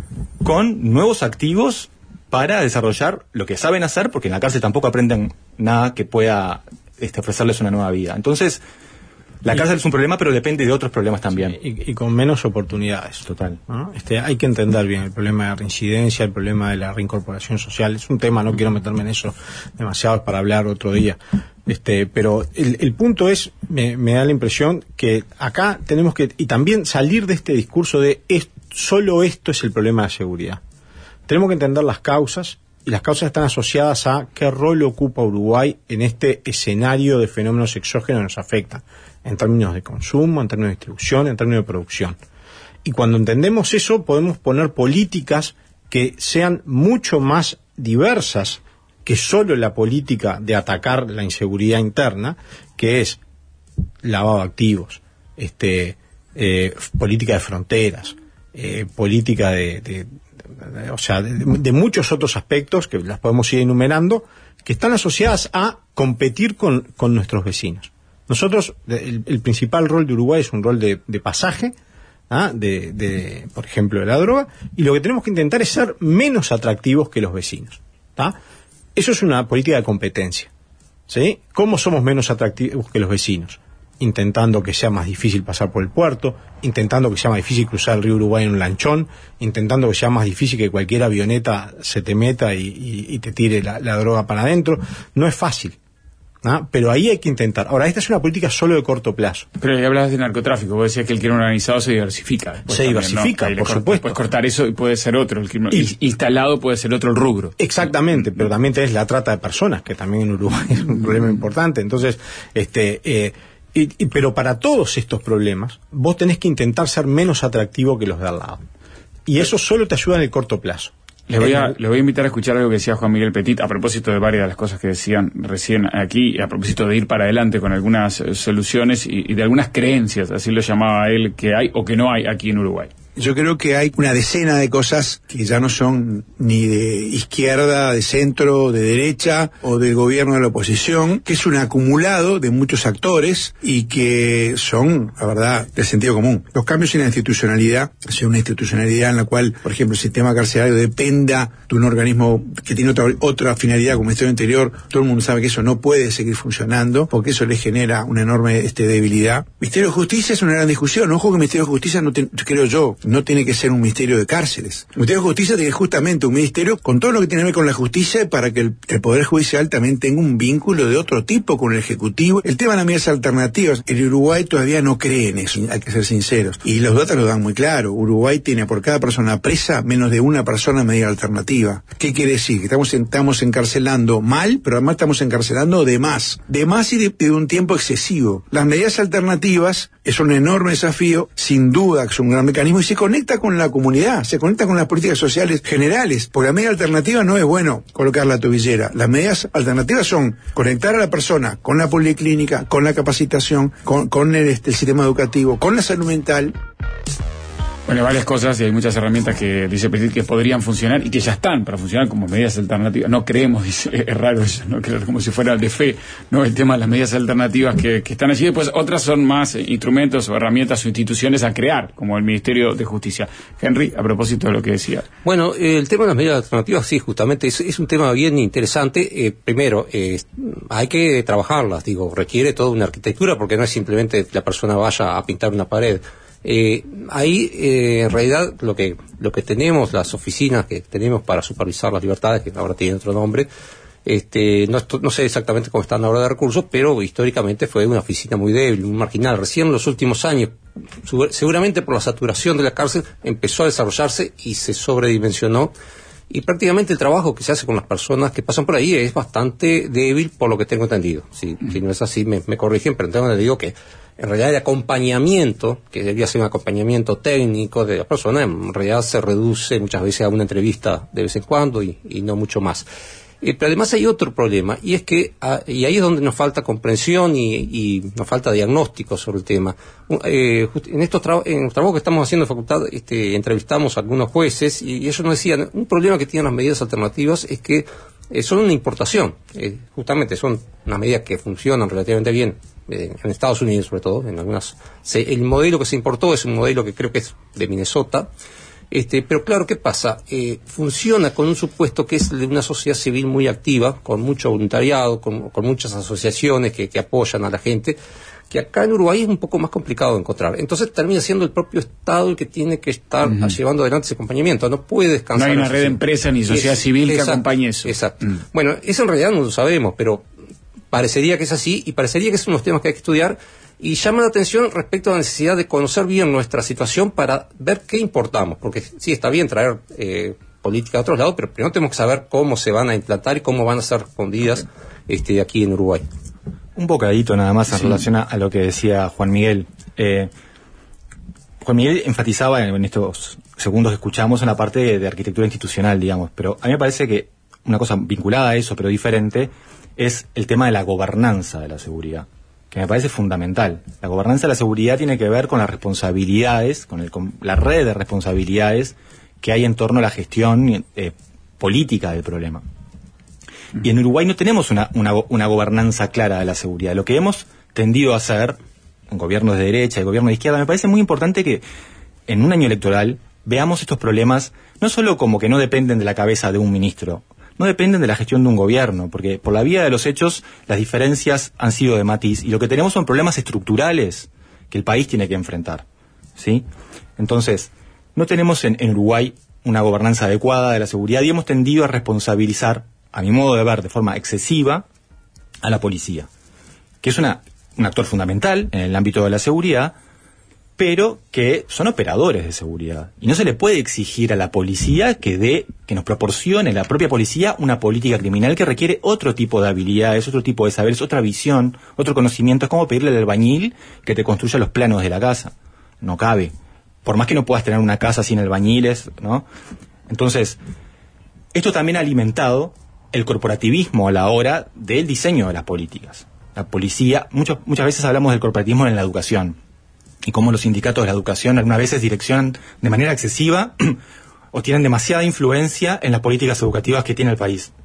Speaker 10: con nuevos activos para desarrollar lo que saben hacer, porque en la cárcel tampoco aprenden nada que pueda ofrecerles una nueva vida. Entonces, la cárcel es un problema, pero depende de otros problemas también.
Speaker 9: Sí, y con menos oportunidades.
Speaker 10: Total.
Speaker 9: ¿No? Hay que entender bien el problema de reincidencia, el problema de la reincorporación social. Es un tema, no quiero meterme en eso demasiado para hablar otro día. Pero el punto es, me da la impresión que acá tenemos que, y también salir de este discurso de solo esto es el problema de seguridad. Tenemos que entender las causas, y las causas están asociadas a qué rol ocupa Uruguay en este escenario de fenómenos exógenos que nos afectan, en términos de consumo, en términos de distribución, en términos de producción. Y cuando entendemos eso, podemos poner políticas que sean mucho más diversas que solo la política de atacar la inseguridad interna, que es lavado de activos, política de fronteras, política de muchos otros aspectos que las podemos ir enumerando, que están asociadas a competir con nuestros vecinos. Nosotros, el principal rol de Uruguay es un rol de pasaje, por ejemplo, de la droga, y lo que tenemos que intentar es ser menos atractivos que los vecinos. Eso es una política de competencia. ¿Sí? ¿Cómo somos menos atractivos que los vecinos? Intentando que sea más difícil pasar por el puerto, intentando que sea más difícil cruzar el río Uruguay en un lanchón, intentando que sea más difícil que cualquier avioneta se te meta y te tire la droga para adentro. No es fácil, ¿no? Pero ahí hay que intentar. Ahora, esta es una política solo de corto plazo.
Speaker 2: Pero ya hablabas de narcotráfico, vos decías que el crimen organizado se diversifica.
Speaker 9: Se diversifica, ¿no? Por supuesto.
Speaker 2: Puedes cortar eso y puede ser otro, el crimen instalado puede ser otro el rubro.
Speaker 9: Exactamente, pero también tenés la trata de personas, que también en Uruguay es un problema importante. Entonces, pero para todos estos problemas, vos tenés que intentar ser menos atractivo que los de al lado. Y eso solo te ayuda en el corto plazo.
Speaker 2: Le voy a invitar a escuchar algo que decía Juan Miguel Petit a propósito de varias de las cosas que decían recién aquí, a propósito de ir para adelante con algunas soluciones y de algunas creencias, así lo llamaba él, que hay o que no hay aquí en Uruguay.
Speaker 7: Yo creo que hay una decena de cosas que ya no son ni de izquierda, de centro, de derecha o del gobierno de la oposición, que es un acumulado de muchos actores y que son, la verdad, de sentido común. Los cambios en la institucionalidad, hacia una institucionalidad en la cual, por ejemplo, el sistema carcelario dependa de un organismo que tiene otra finalidad como Ministerio del Interior, todo el mundo sabe que eso no puede seguir funcionando, porque eso le genera una enorme debilidad. Ministerio de Justicia es una gran discusión. Ojo que el Ministerio de Justicia, creo yo, no tiene que ser un ministerio de cárceles. El Ministerio de Justicia tiene justamente un ministerio con todo lo que tiene que ver con la justicia para que el Poder Judicial también tenga un vínculo de otro tipo con el Ejecutivo. El tema de las medidas alternativas, el Uruguay todavía no cree en eso, hay que ser sinceros. Y los datos lo dan muy claro. Uruguay tiene por cada persona presa menos de una persona en medida alternativa. ¿Qué quiere decir? Que estamos encarcelando mal, pero además estamos encarcelando de más y de un tiempo excesivo. Las medidas alternativas es un enorme desafío, sin duda es un gran mecanismo y se conecta con la comunidad, se conecta con las políticas sociales generales, porque la medida alternativa no es bueno colocar la tobillera. Las medidas alternativas son conectar a la persona con la policlínica, con la capacitación, con el sistema educativo, con la salud mental.
Speaker 2: Bueno, varias cosas y hay muchas herramientas que dice Petit que podrían funcionar y que ya están para funcionar como medidas alternativas. No creemos, dice, es raro eso, no creer como si fuera de fe, no el tema de las medidas alternativas que están allí. Después otras son más instrumentos o herramientas o instituciones a crear, como el Ministerio de Justicia. Henry, a propósito de lo que decía.
Speaker 8: Bueno, el tema de las medidas alternativas, sí, justamente es un tema bien interesante. Primero, hay que trabajarlas, requiere toda una arquitectura porque no es simplemente la persona vaya a pintar una pared. Ahí en realidad lo que tenemos, las oficinas que tenemos para supervisar las libertades, que ahora tienen otro nombre, no sé exactamente cómo están ahora de recursos, pero históricamente fue una oficina muy débil, muy marginal. Recién en los últimos años, seguramente por la saturación de la cárcel, empezó a desarrollarse y se sobredimensionó. Y prácticamente el trabajo que se hace con las personas que pasan por ahí es bastante débil, por lo que tengo entendido. Si no es así, me corrigen, pero tengo entendido que en realidad el acompañamiento, que debería ser un acompañamiento técnico de la persona, en realidad se reduce muchas veces a una entrevista de vez en cuando y no mucho más. Pero además hay otro problema, y es que, y ahí es donde nos falta comprensión y nos falta diagnóstico sobre el tema. En los trabajos que estamos haciendo en facultad, entrevistamos a algunos jueces y ellos nos decían, un problema que tienen las medidas alternativas es que son una importación. Justamente son unas medidas que funcionan relativamente bien en Estados Unidos, sobre todo, en algunas. El modelo que se importó es un modelo que creo que es de Minnesota. Pero claro, ¿qué pasa? Funciona con un supuesto que es de una sociedad civil muy activa, con mucho voluntariado, con muchas asociaciones que apoyan a la gente, que acá en Uruguay es un poco más complicado de encontrar. Entonces termina siendo el propio Estado el que tiene que estar llevando adelante ese acompañamiento. No puede descansar.
Speaker 2: No hay una red de empresas ni sociedad civil que acompañe eso.
Speaker 8: Exacto. Bueno, eso en realidad no lo sabemos, pero parecería que es así y parecería que son los temas que hay que estudiar. Y llama la atención respecto a la necesidad de conocer bien nuestra situación para ver qué importamos, porque sí, está bien traer política a otros lados, pero primero tenemos que saber cómo se van a implantar y cómo van a ser respondidas aquí en Uruguay.
Speaker 10: Un bocadito nada más en relación a lo que decía Juan Miguel. Juan Miguel enfatizaba en estos segundos que escuchamos en la parte de arquitectura institucional, digamos, pero a mí me parece que una cosa vinculada a eso, pero diferente, es el tema de la gobernanza de la seguridad, que me parece fundamental. La gobernanza de la seguridad tiene que ver con las responsabilidades, con la red de responsabilidades que hay en torno a la gestión política del problema. Y en Uruguay no tenemos una gobernanza clara de la seguridad. Lo que hemos tendido a hacer en gobiernos de derecha y gobiernos de izquierda, me parece muy importante que en un año electoral veamos estos problemas no solo como que no dependen de la cabeza de un ministro, no dependen de la gestión de un gobierno, porque por la vía de los hechos las diferencias han sido de matiz y lo que tenemos son problemas estructurales que el país tiene que enfrentar, ¿sí? Entonces, no tenemos en Uruguay una gobernanza adecuada de la seguridad y hemos tendido a responsabilizar, a mi modo de ver, de forma excesiva a la policía, que es un actor fundamental en el ámbito de la seguridad, pero que son operadores de seguridad. Y no se le puede exigir a la policía que nos proporcione la propia policía una política criminal que requiere otro tipo de habilidades, otro tipo de saberes, otra visión, otro conocimiento. Es como pedirle al albañil que te construya los planos de la casa. No cabe. Por más que no puedas tener una casa sin albañiles, ¿no? Entonces, esto también ha alimentado el corporativismo a la hora del diseño de las políticas. La policía, muchas veces hablamos del corporativismo en la educación. y cómo los sindicatos de la educación algunas veces direccionan de manera excesiva o tienen demasiada influencia en las políticas educativas que tiene el país.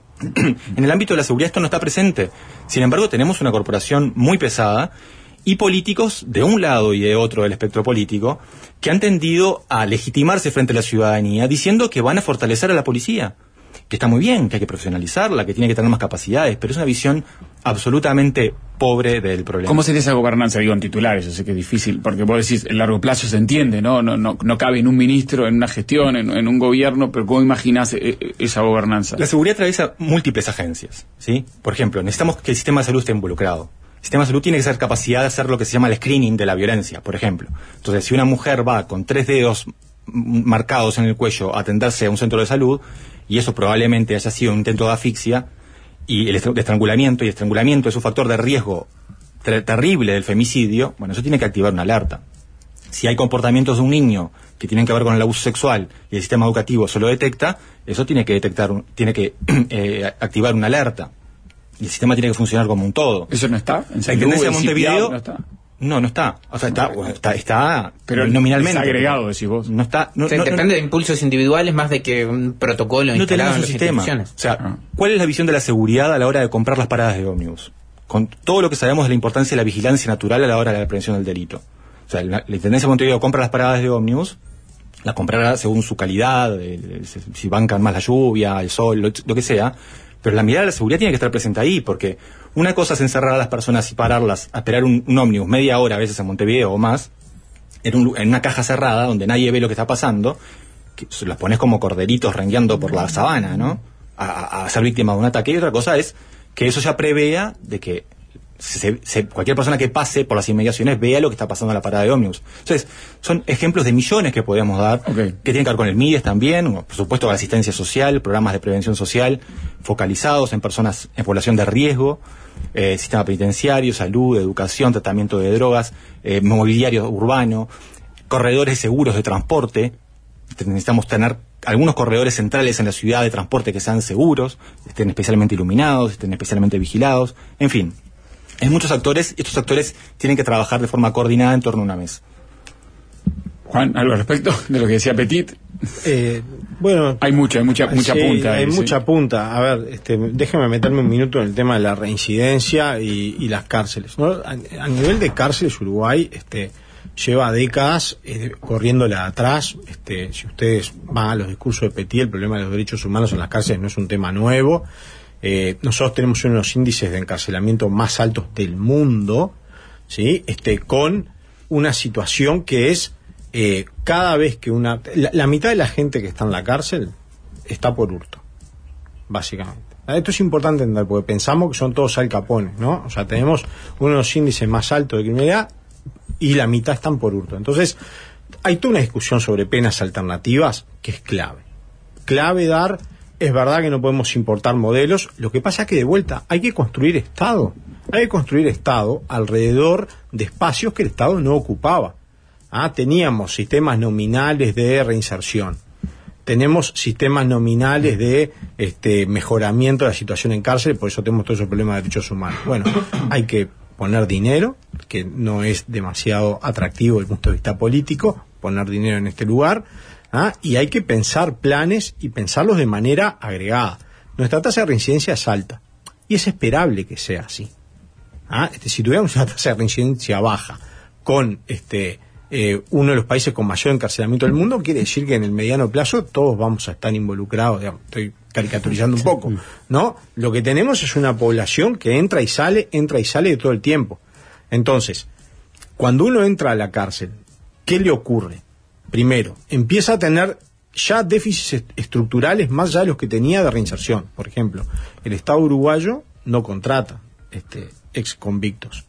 Speaker 10: En el ámbito de la seguridad esto no está presente. Sin embargo, tenemos una corporación muy pesada y políticos de un lado y de otro del espectro político que han tendido a legitimarse frente a la ciudadanía diciendo que van a fortalecer a la policía, que está muy bien, que hay que profesionalizarla, que tiene que tener más capacidades, pero es una visión absolutamente pobre del problema.
Speaker 2: ¿Cómo sería esa gobernanza? Digo, en titulares, yo sé que es difícil, porque vos decís, el largo plazo se entiende, no cabe en un ministro, en una gestión, en un gobierno, pero ¿cómo imaginás esa gobernanza?
Speaker 10: La seguridad atraviesa múltiples agencias, ¿sí? Por ejemplo, necesitamos que el sistema de salud esté involucrado. El sistema de salud tiene que ser capacidad de hacer lo que se llama el screening de la violencia, por ejemplo. Entonces, si una mujer va con 3 dedos marcados en el cuello a atenderse a un centro de salud, y eso probablemente haya sido un intento de asfixia, y el estrangulamiento, y el estrangulamiento es un factor de riesgo terrible del femicidio, bueno, eso tiene que activar una alerta. Si hay comportamientos de un niño que tienen que ver con el abuso sexual y el sistema educativo se lo detecta, eso tiene que activar una alerta. Y el sistema tiene que funcionar como un todo.
Speaker 2: ¿Eso no está?
Speaker 10: ¿En la Intendencia de Montevideo? No está. O sea, está
Speaker 2: pero
Speaker 10: nominalmente.
Speaker 2: Está agregado, decís vos.
Speaker 10: No está.
Speaker 3: Depende de impulsos individuales más de que un protocolo instalado en las instituciones.
Speaker 10: O sea, ¿cuál es la visión de la seguridad a la hora de comprar las paradas de ómnibus? Con todo lo que sabemos de la importancia de la vigilancia natural a la hora de la prevención del delito. O sea, la Intendencia de Montevideo compra las paradas de ómnibus, las comprará según su calidad, si bancan más la lluvia, el sol, lo que sea. Pero la mirada de la seguridad tiene que estar presente ahí, porque una cosa es encerrar a las personas y pararlas a esperar un ómnibus media hora a veces en Montevideo o más, en una caja cerrada donde nadie ve lo que está pasando, que las pones como corderitos rengueando por la sabana, ¿no? A ser víctima de un ataque. Y otra cosa es que eso ya prevea de que cualquier persona que pase por las inmediaciones vea lo que está pasando en la parada de ómnibus. Entonces, son ejemplos de millones que podemos dar, que tienen que ver con el MIDES también, por supuesto con la asistencia social, programas de prevención social focalizados en personas en población de riesgo, sistema penitenciario, salud, educación, tratamiento de drogas, mobiliario urbano, corredores seguros de transporte. Necesitamos tener algunos corredores centrales en la ciudad de transporte que sean seguros, estén especialmente iluminados, estén especialmente vigilados, en fin. Hay muchos actores, y estos actores tienen que trabajar de forma coordinada en torno a una mesa.
Speaker 2: Juan, algo al respecto de lo que decía Petit.
Speaker 9: Bueno,
Speaker 2: hay mucha punta.
Speaker 9: Hay mucha punta. A ver, déjeme meterme un minuto en el tema de la reincidencia y las cárceles, ¿no? A nivel de cárceles, Uruguay lleva décadas corriéndola atrás. Si ustedes van a los discursos de Petit, el problema de los derechos humanos en las cárceles no es un tema nuevo. Nosotros tenemos uno de los índices de encarcelamiento más altos del mundo, ¿sí? Con una situación que es cada vez que la mitad de la gente que está en la cárcel está por hurto, básicamente. Esto es importante entender porque pensamos que son todos Al Capone, ¿no? O sea, tenemos uno de los índices más altos de criminalidad y la mitad están por hurto. Entonces, hay toda una discusión sobre penas alternativas que es clave dar. Es verdad que no podemos importar modelos, lo que pasa es que de vuelta hay que construir Estado alrededor de espacios que el Estado no ocupaba. Teníamos sistemas nominales de reinserción, tenemos sistemas nominales de mejoramiento de la situación en cárcel, por eso tenemos todos esos problemas de derechos humanos. Bueno, hay que poner dinero, que no es demasiado atractivo desde el punto de vista político, poner dinero en este lugar. Y hay que pensar planes y pensarlos de manera agregada. Nuestra tasa de reincidencia es alta y es esperable que sea así. Si tuviéramos una tasa de reincidencia baja con uno de los países con mayor encarcelamiento del mundo, quiere decir que en el mediano plazo todos vamos a estar involucrados. Digamos, estoy caricaturizando un poco, ¿no? Lo que tenemos es una población que entra y sale de todo el tiempo. Entonces, cuando uno entra a la cárcel, ¿qué le ocurre? Primero, empieza a tener ya déficits estructurales más allá de los que tenía de reinserción. Por ejemplo, el Estado uruguayo no contrata ex convictos,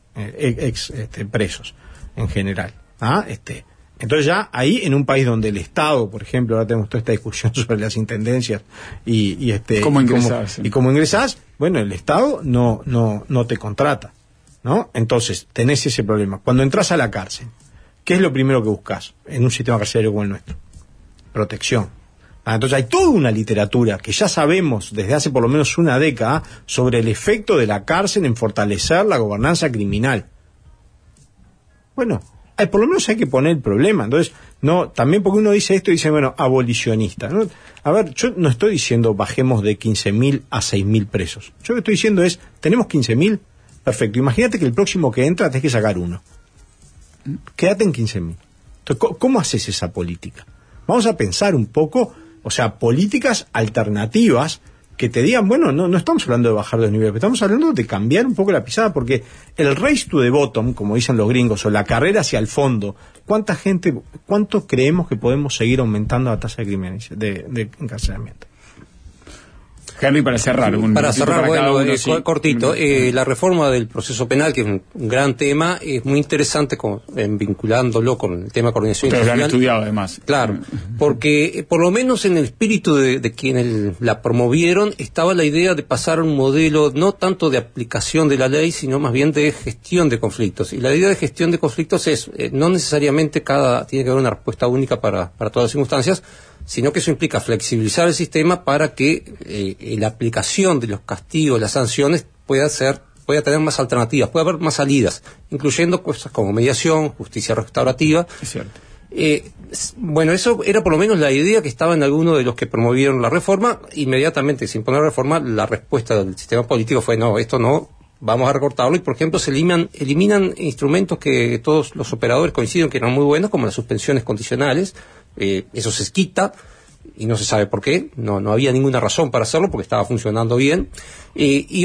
Speaker 9: presos en general. Entonces ya ahí en un país donde el Estado, por ejemplo, ahora tenemos toda esta discusión sobre las intendencias y
Speaker 2: cómo ingresás,
Speaker 9: y cómo ingresás, bueno, el Estado no te contrata, ¿no? Entonces tenés ese problema. Cuando entras a la cárcel, ¿qué es lo primero que buscas en un sistema carcelario como el nuestro? Protección. Entonces hay toda una literatura que ya sabemos desde hace por lo menos una década sobre el efecto de la cárcel en fortalecer la gobernanza criminal. Bueno, por lo menos hay que poner el problema. Entonces, no, también porque uno dice esto y dice, bueno, abolicionista, ¿no? A ver, yo no estoy diciendo bajemos de 15.000 a 6.000 presos. Yo lo que estoy diciendo es, tenemos 15.000, perfecto. Imagínate que el próximo que entra tenés que sacar uno. Quédate en 15.000. Entonces, ¿cómo haces esa política? Vamos a pensar un poco, o sea, políticas alternativas que te digan, bueno, no estamos hablando de bajar los niveles, estamos hablando de cambiar un poco la pisada, porque el race to the bottom, como dicen los gringos, o la carrera hacia el fondo, ¿cuánto creemos que podemos seguir aumentando la tasa de crímenes, de encarcelamiento?
Speaker 2: Henry, para cerrar.
Speaker 8: Cortito. La reforma del proceso penal, que es un gran tema, es muy interesante vinculándolo con el tema de coordinación
Speaker 2: internacional. Pero lo han estudiado, además.
Speaker 8: Claro, porque por lo menos en el espíritu de quienes la promovieron estaba la idea de pasar a un modelo no tanto de aplicación de la ley, sino más bien de gestión de conflictos. Y la idea de gestión de conflictos es, no necesariamente tiene que haber una respuesta única para todas las circunstancias, sino que eso implica flexibilizar el sistema para que la aplicación de los castigos, las sanciones, pueda tener más alternativas, pueda haber más salidas, incluyendo cosas como mediación, justicia restaurativa.
Speaker 2: Es cierto.
Speaker 8: Bueno, eso era por lo menos la idea que estaba en alguno de los que promovieron la reforma. Inmediatamente, sin poner reforma, la respuesta del sistema político fue, no, esto no, vamos a recortarlo, y por ejemplo se eliminan instrumentos que todos los operadores coinciden que eran muy buenos, como las suspensiones condicionales. Eso se quita y no se sabe por qué, no había ninguna razón para hacerlo porque estaba funcionando bien, y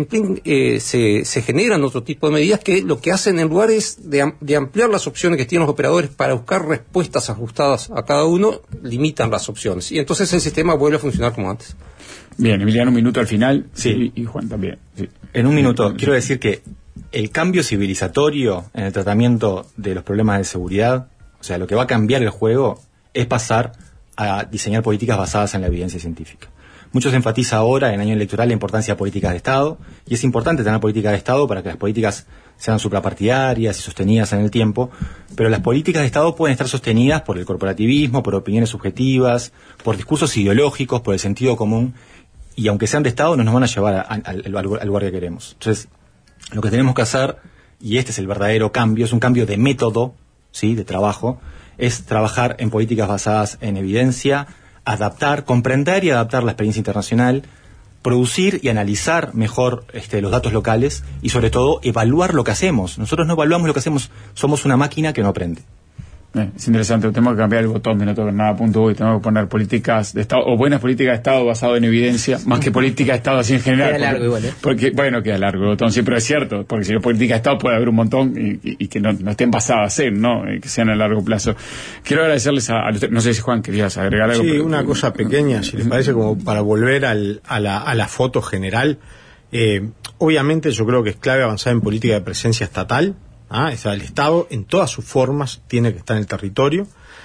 Speaker 8: se generan otro tipo de medidas que lo que hacen en lugar es de ampliar las opciones que tienen los operadores para buscar respuestas ajustadas a cada uno, limitan las opciones y entonces el sistema vuelve a funcionar como antes.
Speaker 2: Bien, Emiliano, un minuto al final.
Speaker 10: Sí.
Speaker 2: Y Juan también. Sí.
Speaker 10: En un minuto, quiero decir que el cambio civilizatorio en el tratamiento de los problemas de seguridad, o sea, lo que va a cambiar el juego es pasar a diseñar políticas basadas en la evidencia científica. Mucho se enfatiza ahora, en año electoral, la importancia de políticas de Estado, y es importante tener políticas de Estado para que las políticas sean suprapartidarias y sostenidas en el tiempo, pero las políticas de Estado pueden estar sostenidas por el corporativismo, por opiniones subjetivas, por discursos ideológicos, por el sentido común, y aunque sean de Estado, no nos van a llevar al lugar que queremos. Entonces, lo que tenemos que hacer, y este es el verdadero cambio, es un cambio de método, ¿sí?, de trabajo, es trabajar en políticas basadas en evidencia, adaptar, comprender y adaptar la experiencia internacional, producir y analizar mejor los datos locales y sobre todo evaluar lo que hacemos. Nosotros no evaluamos lo que hacemos, somos una máquina que no aprende.
Speaker 2: Es interesante, tenemos que cambiar el botón de no tocar nada.uy, tenemos que poner políticas de Estado, o buenas políticas de Estado basadas en evidencia, más que política de Estado así en general.
Speaker 3: Queda largo igual,
Speaker 2: porque, bueno, queda largo el botón, sí, pero es cierto, porque si no política de Estado puede haber un montón y que no estén basadas en, ¿no? Que sean a largo plazo. Quiero agradecerles a usted, no sé si Juan querías agregar algo.
Speaker 9: Sí, una cosa pequeña, si les parece, como para volver a la foto general. Obviamente yo creo que es clave avanzar en política de presencia estatal. El Estado en todas sus formas tiene que estar en el territorio.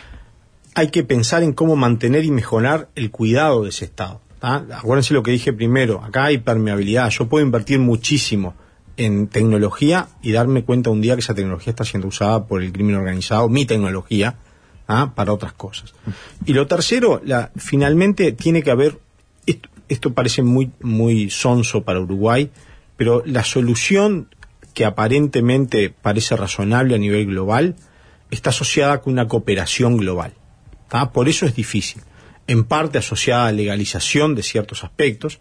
Speaker 9: Hay que pensar en cómo mantener y mejorar el cuidado de ese Estado. Acuérdense lo que dije primero, acá hay permeabilidad. Yo puedo invertir muchísimo en tecnología y darme cuenta un día que esa tecnología está siendo usada por el crimen organizado, mi tecnología, para otras cosas. Y lo tercero, finalmente tiene que haber, esto parece muy, muy sonso para Uruguay, pero la solución que aparentemente parece razonable a nivel global, está asociada con una cooperación global. Por eso es difícil. En parte asociada a legalización de ciertos aspectos.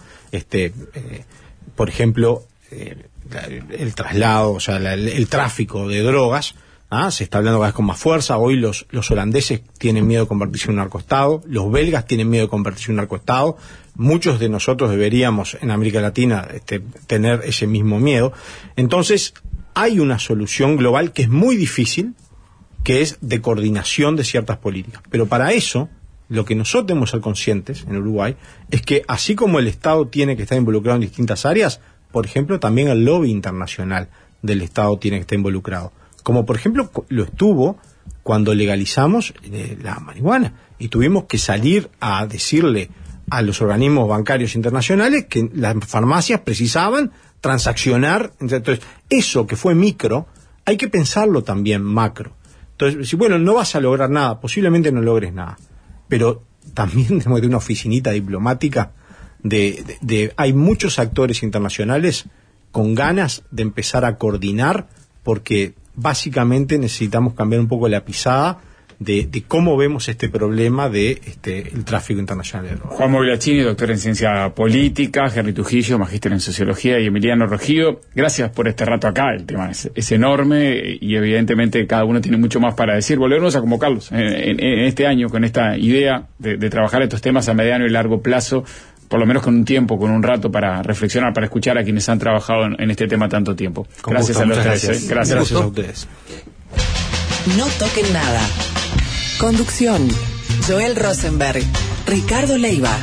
Speaker 9: Por ejemplo, el traslado, o sea, el tráfico de drogas. Se está hablando cada vez con más fuerza. Hoy los holandeses tienen miedo de convertirse en un narcoestado, los belgas tienen miedo de convertirse en un narcoestado. Muchos de nosotros deberíamos en América Latina tener ese mismo miedo. Entonces, hay una solución global que es muy difícil, que es de coordinación de ciertas políticas. Pero para eso, lo que nosotros debemos ser conscientes en Uruguay es que así como el Estado tiene que estar involucrado en distintas áreas, por ejemplo, también el lobby internacional del Estado tiene que estar involucrado. Como por ejemplo lo estuvo cuando legalizamos la marihuana y tuvimos que salir a decirle a los organismos bancarios internacionales que las farmacias precisaban transaccionar. Entonces, eso que fue micro, hay que pensarlo también macro. Entonces, si bueno, no vas a lograr nada, posiblemente no logres nada, pero también tenemos que tener una oficinita diplomática hay muchos actores internacionales con ganas de empezar a coordinar, porque básicamente necesitamos cambiar un poco la pisada de cómo vemos este problema de el tráfico internacional de drogas.
Speaker 2: Juan Mobilachini, doctor en ciencia política, Henry Trujillo, magíster en sociología, y Emiliano Rogido, gracias por este rato acá. El tema es enorme y evidentemente cada uno tiene mucho más para decir. Volveremos a convocarlos en este año con esta idea de trabajar estos temas a mediano y largo plazo, por lo menos con un tiempo, con un rato para reflexionar, para escuchar a quienes han trabajado en este tema tanto tiempo. Gracias a los tres.
Speaker 9: Gracias a ustedes.
Speaker 1: No toquen nada. Conducción: Joel Rosenberg, Ricardo Leiva.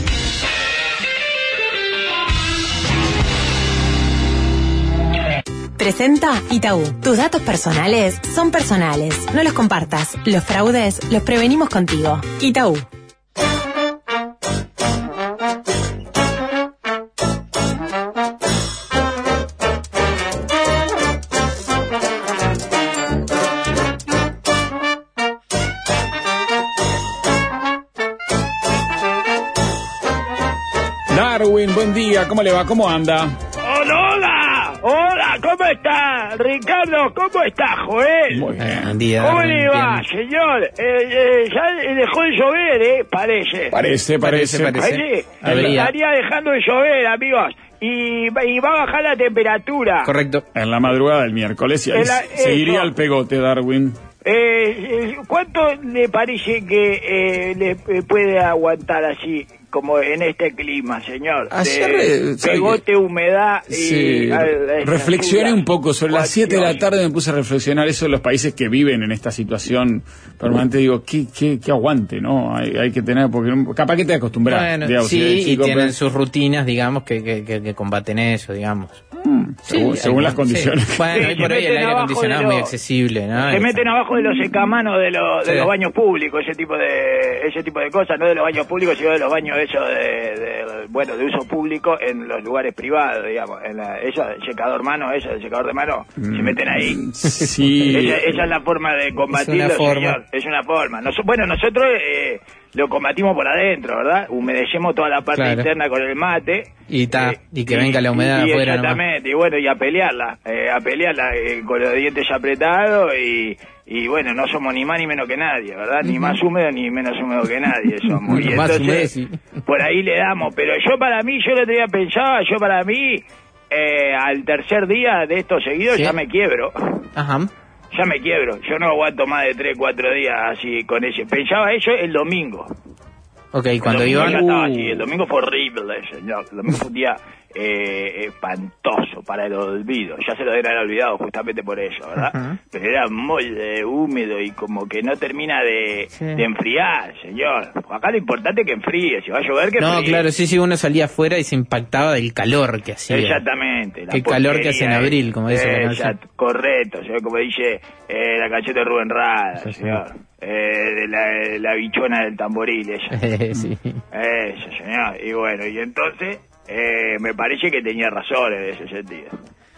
Speaker 11: Presenta Itaú. Tus datos personales son personales. No los compartas. Los fraudes los prevenimos contigo. Itaú.
Speaker 2: Darwin, buen día, ¿cómo le va? ¿Cómo anda?
Speaker 12: Hola, ¿cómo está? Ricardo, ¿cómo está, Joel?
Speaker 2: Muy bien.
Speaker 3: Buen día.
Speaker 12: ¿Cómo
Speaker 3: Darwin,
Speaker 12: le va, señor? Ya dejó de llover, parece.
Speaker 2: Parece.
Speaker 12: Estaría dejando de llover, amigos. Y va a bajar la temperatura.
Speaker 2: Correcto. En la madrugada del miércoles y ahí seguiría el pegote, Darwin.
Speaker 12: ¿Cuánto le parece que le puede aguantar así, como en este clima, señor? Pegote, humedad y...
Speaker 2: Sí, reflexioné un poco. Sobre las 7 de la tarde me puse a reflexionar eso de los países que viven en esta situación permanente. Digo, qué aguante, ¿no? Hay que tener, porque capaz que te acostumbras.
Speaker 3: Bueno,
Speaker 2: digamos,
Speaker 3: sí,
Speaker 2: y
Speaker 3: tienen sus rutinas, digamos, que combaten eso, digamos.
Speaker 2: Según las condiciones.
Speaker 3: Sí. Bueno, y por ahí el aire acondicionado es muy accesible, ¿no?
Speaker 12: Se meten abajo de los secamanos de los baños públicos, ese tipo de cosas, no de los baños públicos, sino de los baños esos de uso público en los lugares privados, digamos. El secador de mano, se meten ahí.
Speaker 2: Sí.
Speaker 12: Esa es la forma de combatirlo, señor. Es una forma. Nosotros lo combatimos por adentro, ¿verdad? Humedecemos toda la parte interna con el mate.
Speaker 3: Y que venga la humedad afuera.
Speaker 12: Exactamente, y a pelearla con los dientes apretados y bueno, no somos ni más ni menos que nadie, ¿verdad? Ni más húmedo ni menos húmedo que nadie somos. Y entonces, por ahí le damos. Pero yo el otro día pensaba, al tercer día de estos seguidos ya me quiebro.
Speaker 3: Ajá.
Speaker 12: Ya me quiebro. Yo no aguanto más de 3-4 días así con ese. Pensaba eso el domingo.
Speaker 3: Ok, cuando iban...
Speaker 12: El domingo fue horrible, señor. El domingo fue un día espantoso para el olvido. Ya se lo deben haber olvidado justamente por eso, ¿verdad? Uh-huh. Pero era muy húmedo y como que no termina de enfriar, señor. Acá lo importante es que enfríe. Si va a llover, que enfríe.
Speaker 3: No, claro, sí, uno salía afuera y se impactaba del calor que hacía.
Speaker 12: Exactamente.
Speaker 3: Qué calor que hace en abril, como dice la canción.
Speaker 12: Correcto, señor, como dice la canción de Rubén Rada, señor. De la bichona del tamboril, ella.
Speaker 3: Sí.
Speaker 12: Eso, señor. Y bueno, y entonces me parece que tenía razón en ese sentido.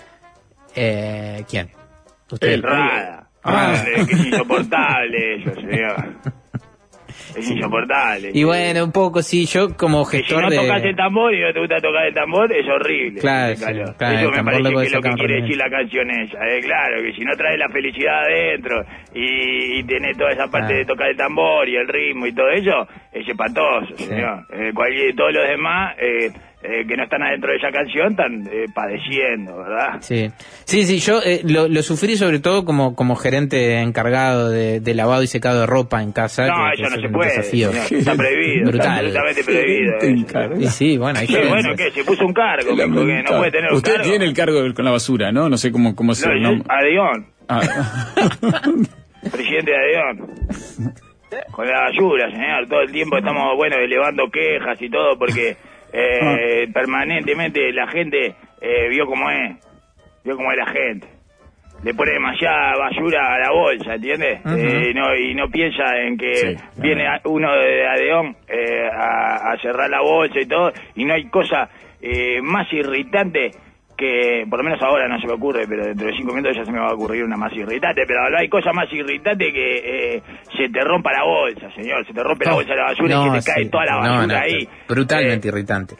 Speaker 3: ¿Quién?
Speaker 12: ¿Usted? Rada. Que es insoportable eso, señor. Es insoportable.
Speaker 3: Y bueno, un poco, sí, yo como gestor
Speaker 12: si no tocas el tambor y no te gusta tocar el tambor, es horrible.
Speaker 3: Claro,
Speaker 12: eso me parece que es lo que quiere decir la canción esa. Claro, que si no traes la felicidad adentro y tenés toda esa parte de tocar el tambor y el ritmo y todo eso, es espantoso, señor. Todos los demás... que no están adentro de esa canción están padeciendo, ¿verdad?
Speaker 3: Sí, yo lo sufrí sobre todo como gerente encargado de lavado y secado de ropa en casa.
Speaker 12: No, eso no se puede, señor, está prohibido.
Speaker 3: Brutal.
Speaker 12: Está absolutamente prohibido.
Speaker 3: Y sí, bueno, hay gente.
Speaker 12: Bueno, ¿qué? Se puso un cargo, que no puede tener un
Speaker 2: usted
Speaker 12: cargo.
Speaker 2: Usted tiene el cargo con la basura, ¿no? No sé cómo se llama.
Speaker 12: Adeón. Presidente de Adeón. Con la basura, señor. Todo el tiempo estamos, elevando quejas y todo porque... permanentemente la gente vio cómo es la gente, le pone demasiada basura a la bolsa, ¿entiendes? Uh-huh. Y no piensa en que viene uno de Adeón a cerrar la bolsa y todo, y no hay cosa más irritante que, por lo menos ahora no se me ocurre, pero dentro de 5 minutos ya se me va a ocurrir una más irritante, pero no hay cosa más irritante que se te rompa la bolsa, señor, se te rompe la bolsa de la basura y se te cae toda la basura ahí.
Speaker 3: Brutalmente irritante.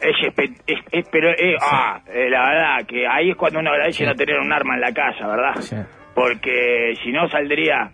Speaker 12: Pero la verdad que ahí es cuando uno agradece no tener un arma en la casa, ¿verdad? Sí. porque si no saldría,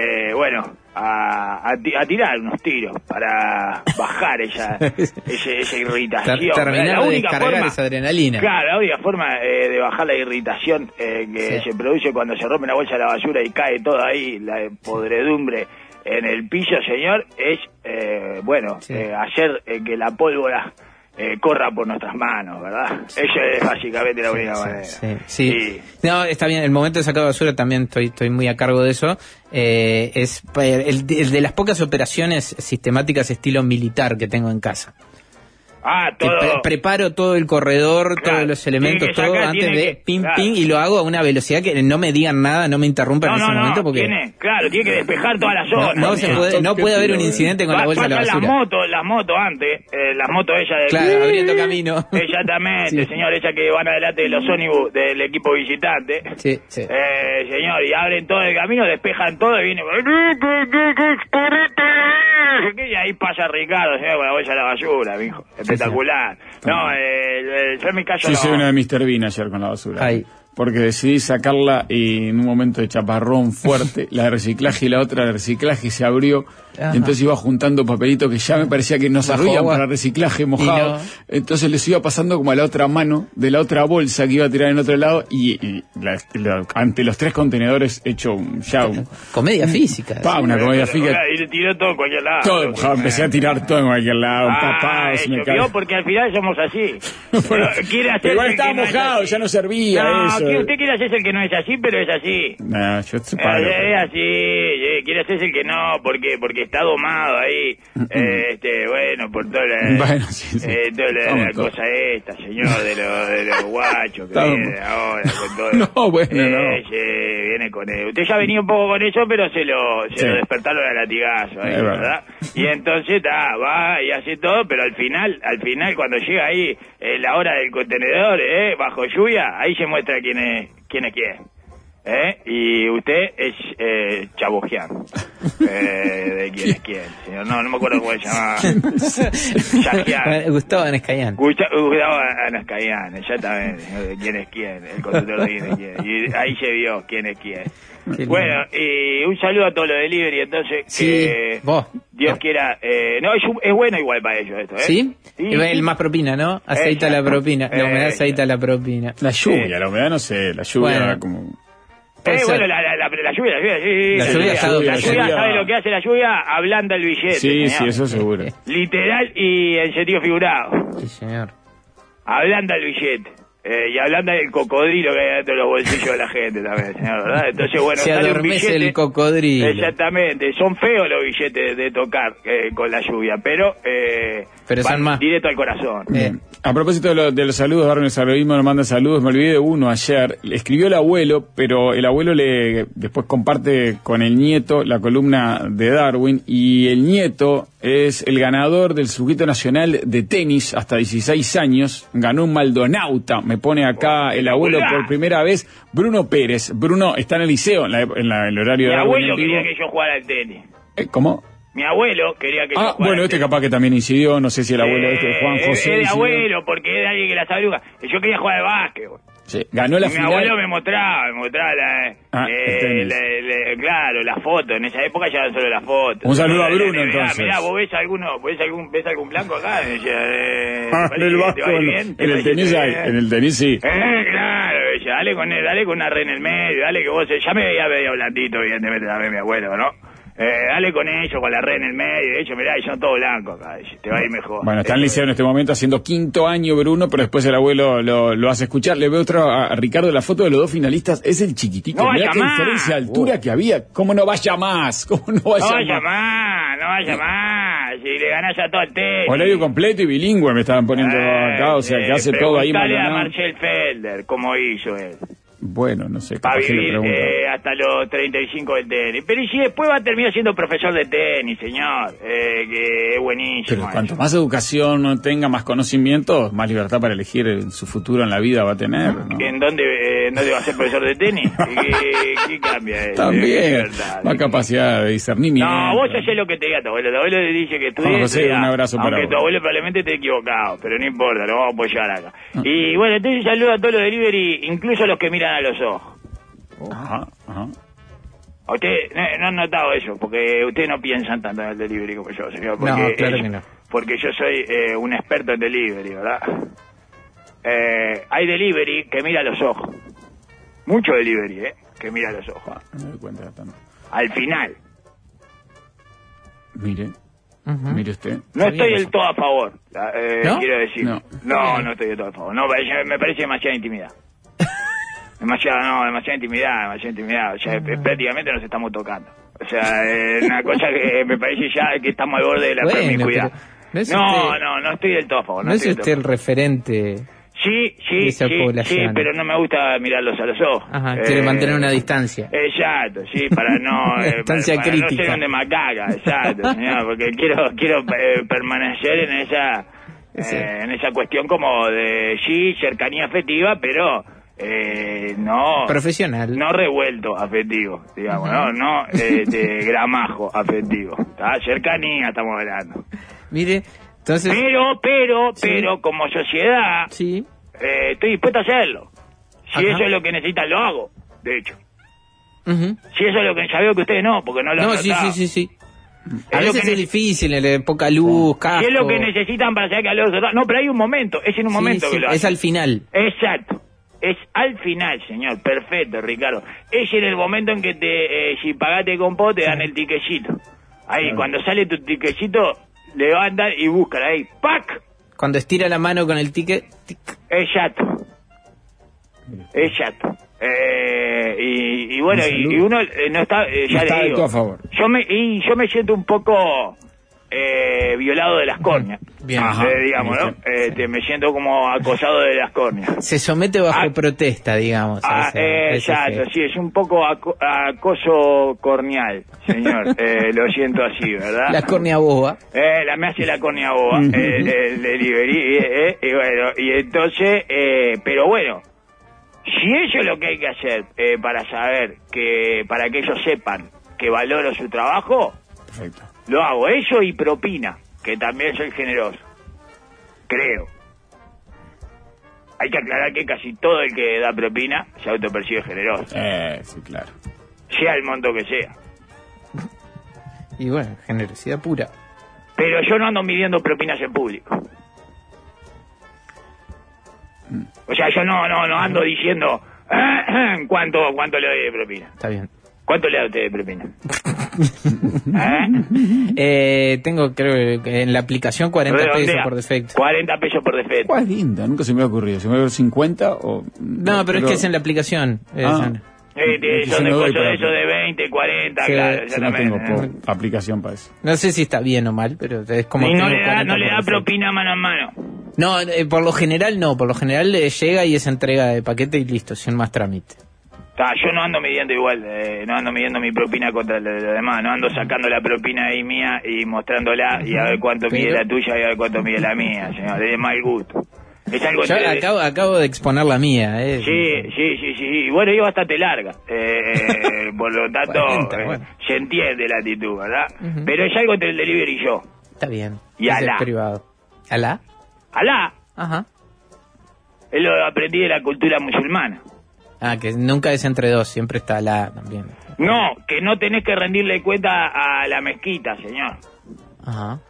Speaker 12: a tirar unos tiros para bajar esa irritación.
Speaker 3: Terminar de descargar esa adrenalina.
Speaker 12: Claro, la única forma de bajar la irritación que se produce cuando se rompe una bolsa de la basura y cae todo ahí, la podredumbre en el piso, señor, es, hacer que la pólvora corra por nuestras manos, ¿verdad? Eso es básicamente la única manera.
Speaker 3: Sí. No, está bien, el momento de sacar basura también estoy muy a cargo de eso. Es el de las pocas operaciones sistemáticas estilo militar que tengo en casa.
Speaker 12: Todo.
Speaker 3: Preparo todo el corredor, todos los elementos, todo antes de ping, y lo hago a una velocidad que no me digan nada, no me interrumpan en ese momento porque...
Speaker 12: Tiene que despejar toda la zona.
Speaker 3: No puede haber un incidente con la bolsa de la basura.
Speaker 12: Las motos antes, las motos ellas...
Speaker 3: Claro, abriendo camino.
Speaker 12: Exactamente, señor, ellas que van adelante de los ónibus del equipo visitante.
Speaker 3: Sí.
Speaker 12: Señor, y abren todo el camino, despejan todo y viene... Y ahí pasa Ricardo, señor, con la bolsa de la basura, mijo. Espectacular. No, yo en mi caso
Speaker 2: no. Soy una de Mr. Bean ayer con la basura. Porque decidí sacarla y en un momento de chaparrón fuerte, la de reciclaje y la otra de reciclaje se abrió. Ajá. Entonces iba juntando papelitos que ya me parecía que no servían para reciclaje mojado. Entonces les iba pasando como a la otra mano de la otra bolsa que iba a tirar en otro lado y ante los 3 contenedores hecho
Speaker 3: comedia física.
Speaker 2: Una comedia física.
Speaker 12: Y tiró todo en cualquier lado.
Speaker 2: Todo mojado, empecé a tirar todo en cualquier lado.
Speaker 12: Porque al final somos así.
Speaker 2: Igual estaba mojado, ya no servía eso.
Speaker 12: Que usted quiere hacerse el que no es así, pero es así.
Speaker 2: No, yo estoy paro.
Speaker 12: Es así, quiere hacerse el que no, porque está domado ahí, por toda la cosa esta, señor, de los guachos que viene ahora con todo. Viene con él. Usted ya venía un poco con eso, pero se lo despertaron a latigazo ahí, ¿verdad? Y entonces va y hace todo, pero al final cuando llega ahí la hora del contenedor, bajo lluvia, ahí se muestra quién es quién. Y usted es Chabojian. ¿De quién es quién? Señor, no me acuerdo cómo se llama.
Speaker 3: Gustavo Anascayán.
Speaker 12: Gustavo Anascayán, exactamente. ¿De quién es quién? El conductor de quién es quién. Y ahí se vio quién es quién. Bueno, y un saludo a todos los delivery, entonces, que Dios quiera... es bueno igual para ellos esto,
Speaker 3: ¿Sí? El más propina, ¿no? Aceita la propina. La humedad aceita la propina.
Speaker 2: La lluvia, la humedad no sé, la lluvia como...
Speaker 12: la lluvia, sí. La lluvia, ¿sabe lo que hace la lluvia? Ablanda el billete.
Speaker 2: Sí, eso seguro.
Speaker 12: Literal y en sentido figurado.
Speaker 3: Sí, señor.
Speaker 12: Ablanda el billete. Y ablanda el cocodrilo que hay dentro de los bolsillos de la gente también, señor, ¿verdad? Entonces,
Speaker 3: se adormece el cocodrilo.
Speaker 12: Exactamente. Son feos los billetes de tocar con la lluvia, pero
Speaker 3: son más
Speaker 12: directo al corazón.
Speaker 2: A propósito de los saludos, Darwin Saludismo nos manda saludos. Me olvidé de uno ayer. Le escribió el abuelo, pero el abuelo después comparte con el nieto la columna de Darwin, y el nieto es el ganador del circuito nacional de tenis hasta 16 años. Ganó un Maldonauta. Me pone acá el abuelo por primera vez. Bruno Pérez. Bruno está en el liceo, en el horario de Darwin.
Speaker 12: Mi abuelo quería que yo jugara al tenis.
Speaker 2: ¿Cómo?
Speaker 12: Mi abuelo quería que yo jugara.
Speaker 2: Bueno, capaz que también incidió. No sé si el abuelo Juan José.
Speaker 12: Es de abuelo, porque es de alguien que la sabe. Yo quería jugar al básquet.
Speaker 2: Sí, ganó la final.
Speaker 12: Mi abuelo me mostraba claro, las fotos. En esa época ya eran solo las fotos.
Speaker 2: Un saludo a Bruno, entonces.
Speaker 12: Mirá, ¿vos ves algún blanco acá?
Speaker 2: En el básquet, en el tenis hay, en el tenis sí.
Speaker 12: Claro, dale con una red en el medio, dale que vos, ya me veía medio blandito, evidentemente también mi abuelo, ¿no? Dale con ellos, con la red en el medio. De hecho, mirá, yo todo blanco acá. Te va a ir mejor.
Speaker 2: Bueno, está en liceo en este momento haciendo 5º año Bruno, pero después el abuelo lo hace escuchar. Le veo a Ricardo la foto de los dos finalistas. Es el chiquitito.
Speaker 12: No
Speaker 2: mirá qué diferencia de altura que había. ¿Cómo no vaya más?
Speaker 12: No vaya más. Si le ganás a todo el tenis.
Speaker 2: Horario completo y bilingüe me estaban poniendo acá. O sea, que hace todo ahí.
Speaker 12: Dale a Marcel Felder, como hizo él.
Speaker 2: Bueno, no sé.
Speaker 12: Para vivir hasta los 35 del tenis. Pero y si después va a terminar siendo profesor de tenis, señor, que es buenísimo.
Speaker 2: Pero cuanto más educación no tenga, más conocimiento, más libertad para elegir su futuro en la vida va a tener, ¿no?
Speaker 12: ¿En dónde va a ser profesor de tenis? ¿Qué cambia eso?
Speaker 2: También, más capacidad de discernimiento.
Speaker 12: No, vos hacés lo que te diga tu abuelo. Tu abuelo le dice que estudies.
Speaker 2: José, un abrazo para vos.
Speaker 12: Aunque tu abuelo probablemente esté equivocado, pero no importa, lo vamos a apoyar acá. Y bueno, entonces saludo a todos los delivery, incluso a los que miran a los ojos.
Speaker 2: Ajá.
Speaker 12: Usted no han notado eso, porque ustedes no piensan tanto en el delivery como yo, señor. Porque,
Speaker 3: no, claro que no.
Speaker 12: Porque yo soy un experto en delivery, ¿verdad? Hay delivery que mira a los ojos. Mucho delivery, que mira a los ojos.
Speaker 2: No me doy cuenta de tanto.
Speaker 12: Al final.
Speaker 2: Mire usted.
Speaker 12: No estoy del todo a favor,
Speaker 3: ¿No?
Speaker 12: quiero decir. No estoy del todo a favor. No, me parece demasiada intimidad. demasiada intimidad. O sea, prácticamente nos estamos tocando. O sea, una cosa que me parece ya que estamos al borde de la promiscuidad. No estoy del todo a favor.
Speaker 3: No es usted el referente.
Speaker 12: Sí, pero no me gusta mirarlos a los ojos.
Speaker 3: Ajá, quiere mantener una distancia.
Speaker 12: Exacto, sí, para no...
Speaker 3: distancia
Speaker 12: para
Speaker 3: crítica.
Speaker 12: no ser un demacaga, exacto, señor, porque quiero permanecer en esa cuestión como de, cercanía afectiva, cercanía, pero no...
Speaker 3: Profesional.
Speaker 12: No revuelto afectivo, digamos, no de gramajo afectivo. Cercanía estamos hablando.
Speaker 3: Mire... Entonces,
Speaker 12: pero como sociedad estoy dispuesto a hacerlo. Si eso es lo que necesitan, lo hago, de hecho. Si eso es lo que ya veo que ustedes no, porque no lo han notado.
Speaker 3: Sí. A veces es difícil, en poca luz, casco.
Speaker 12: Si es lo que necesitan para saber que al otro... No, pero hay un momento, es en un momento que lo hacen.
Speaker 3: Es al final.
Speaker 12: Exacto. Es al final, señor. Perfecto, Ricardo. Es en el momento en que si pagaste con po, te dan el tiquecito. Ahí, cuando sale tu tiquecito... levantan y buscan ahí, ¡pac!
Speaker 3: Cuando estira la mano con el ticket,
Speaker 12: Exacto. Y bueno, y uno no está, ya le digo,
Speaker 2: a favor.
Speaker 12: Yo me siento un poco violado de las córneas.
Speaker 3: Bien.
Speaker 12: Digamos, ¿no? Me siento como acosado de las córneas.
Speaker 3: Se somete bajo protesta, digamos.
Speaker 12: Exacto, sí, es un poco acoso corneal, señor. Lo siento así, ¿verdad?
Speaker 3: La córnea boba.
Speaker 12: Me hace la córnea boba, el delivery, y bueno, y entonces, pero bueno, si eso es lo que hay que hacer para saber para que ellos sepan que valoro su trabajo,
Speaker 2: perfecto.
Speaker 12: Lo hago, eso y propina, que también soy generoso. Creo. Hay que aclarar que casi todo el que da propina se autopercibe generoso.
Speaker 2: Sí, claro.
Speaker 12: Sea el monto que sea.
Speaker 3: Y bueno, generosidad pura.
Speaker 12: Pero yo no ando midiendo propinas en público. O sea, yo no ando diciendo cuánto le doy de propina.
Speaker 3: Está bien.
Speaker 12: ¿Cuánto le da usted de propina?
Speaker 3: Tengo, creo que en la aplicación 40 pesos por defecto.
Speaker 12: 40 pesos por defecto.
Speaker 2: ¿Cuál linda? Nunca se me ha ocurrido. ¿Se me va a ver 50 o...?
Speaker 3: No, pero es que es en la aplicación.
Speaker 12: Son de cosas de 20, 40,
Speaker 2: sí,
Speaker 12: claro.
Speaker 2: No tengo aplicación para eso.
Speaker 3: No sé si está bien o mal, pero es como...
Speaker 12: Y no le da propina mano a mano.
Speaker 3: No, por lo general no. Por lo general llega y es entrega de paquete y listo, sin más trámite.
Speaker 12: Yo no ando midiendo igual, no ando midiendo mi propina contra los demás, no ando sacando la propina ahí mía y mostrándola y a ver cuánto mide la tuya y a ver cuánto mide la mía, señor, es de mal gusto. Es algo
Speaker 3: acabo de exponer la mía.
Speaker 12: Sí, y bueno, es bastante larga, por lo tanto se entiende la actitud, ¿verdad? Pero es algo entre el delivery y yo.
Speaker 3: Está bien.
Speaker 12: Y Alá.
Speaker 3: Privado. ¿Alá?
Speaker 12: Alá.
Speaker 3: Ajá.
Speaker 12: Él lo aprendí de la cultura musulmana.
Speaker 3: Que nunca es entre dos, siempre está Alá también.
Speaker 12: No, que no tenés que rendirle cuenta a la mezquita, señor.
Speaker 3: Ajá.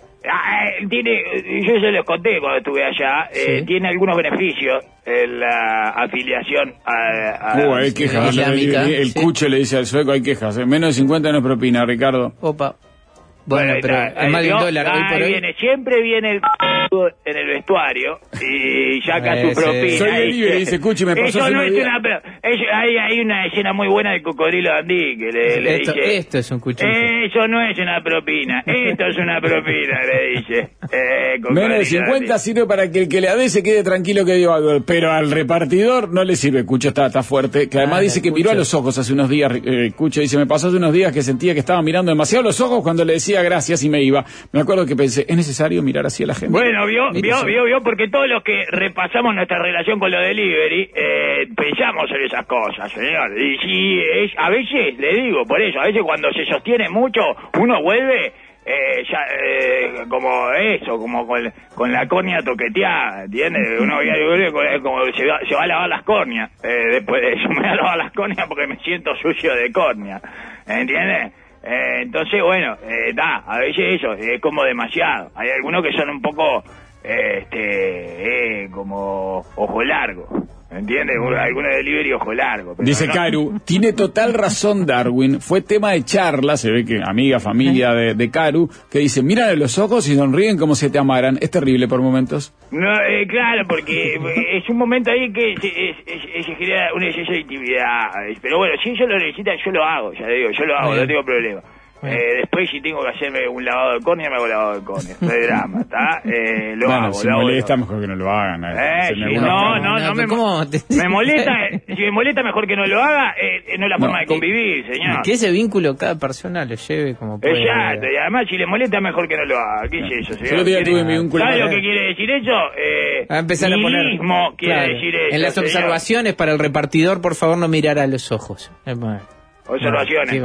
Speaker 12: Yo se los conté cuando estuve allá, tiene algunos beneficios la afiliación a
Speaker 2: hay quejas, el cucho le dice al sueco, hay quejas, menos de 50 no es propina, Ricardo.
Speaker 3: Opa. Bueno, pero es más de $1 hoy por hoy.
Speaker 12: Siempre viene el en el vestuario y saca su propina.
Speaker 2: Soy delivery, dice Cuchi, me pasó.
Speaker 12: Eso no es hay una escena muy buena de Cocodrilo Dandí que le dice...
Speaker 3: Esto es un cuchillo.
Speaker 12: Eso no es una propina, esto es una propina, le dice.
Speaker 2: Menos de 50 sirve para que el que le dé se quede tranquilo que dio algo, pero al repartidor no le sirve. Cucho está fuerte, que además dice que miró a los ojos hace unos días. Cucho dice, me pasó hace unos días que sentía que estaba mirando demasiado los ojos cuando le decía gracias y me iba. Me acuerdo que pensé, es necesario mirar así a la gente.
Speaker 12: Bueno, vio, porque todos los que repasamos nuestra relación con los delivery, pensamos en esas cosas, señor. Y si a veces, le digo, por eso, a veces cuando se sostiene mucho, uno vuelve como eso, como con la córnea toqueteada, ¿entiendes? Uno como se va a lavar las córneas, después de eso me voy a lavar las córneas porque me siento sucio de córnea, ¿entiendes? Entonces, bueno, a veces eso, es como demasiado. Hay algunos que son un poco, como ojo largo, ¿entiendes? Algunos delivery ojo largo.
Speaker 2: Dice Caru, tiene total razón Darwin, fue tema de charla, se ve que amiga, familia de Caru, que dice, mírale los ojos y sonríen como si te amaran. Es terrible por momentos.
Speaker 12: No, claro, porque es un momento ahí que se genera un exceso de intimidad. Pero bueno, si ellos lo necesitan, yo lo hago, ya le digo, yo lo hago, no tengo problema. Después, si tengo que hacerme un lavado de córnea, me hago lavado de córnea. No hay drama, ¿está? Lo hago.
Speaker 2: Si molesta, mejor que no lo hagan.
Speaker 12: No me molesta. Si me molesta, mejor que no lo haga. No es la forma de convivir, señor.
Speaker 3: Que ese vínculo cada persona lo lleve como puede.
Speaker 12: Exacto, y además, si le molesta, mejor que no lo haga. ¿Qué es eso, señor?
Speaker 2: Yo tuve mi vínculo.
Speaker 12: ¿Sabe lo que quiere decir eso?
Speaker 3: A empezar a poner.
Speaker 12: Quiere decir eso.
Speaker 3: En las observaciones para el repartidor, por favor, no mirar a los ojos.
Speaker 12: Observaciones.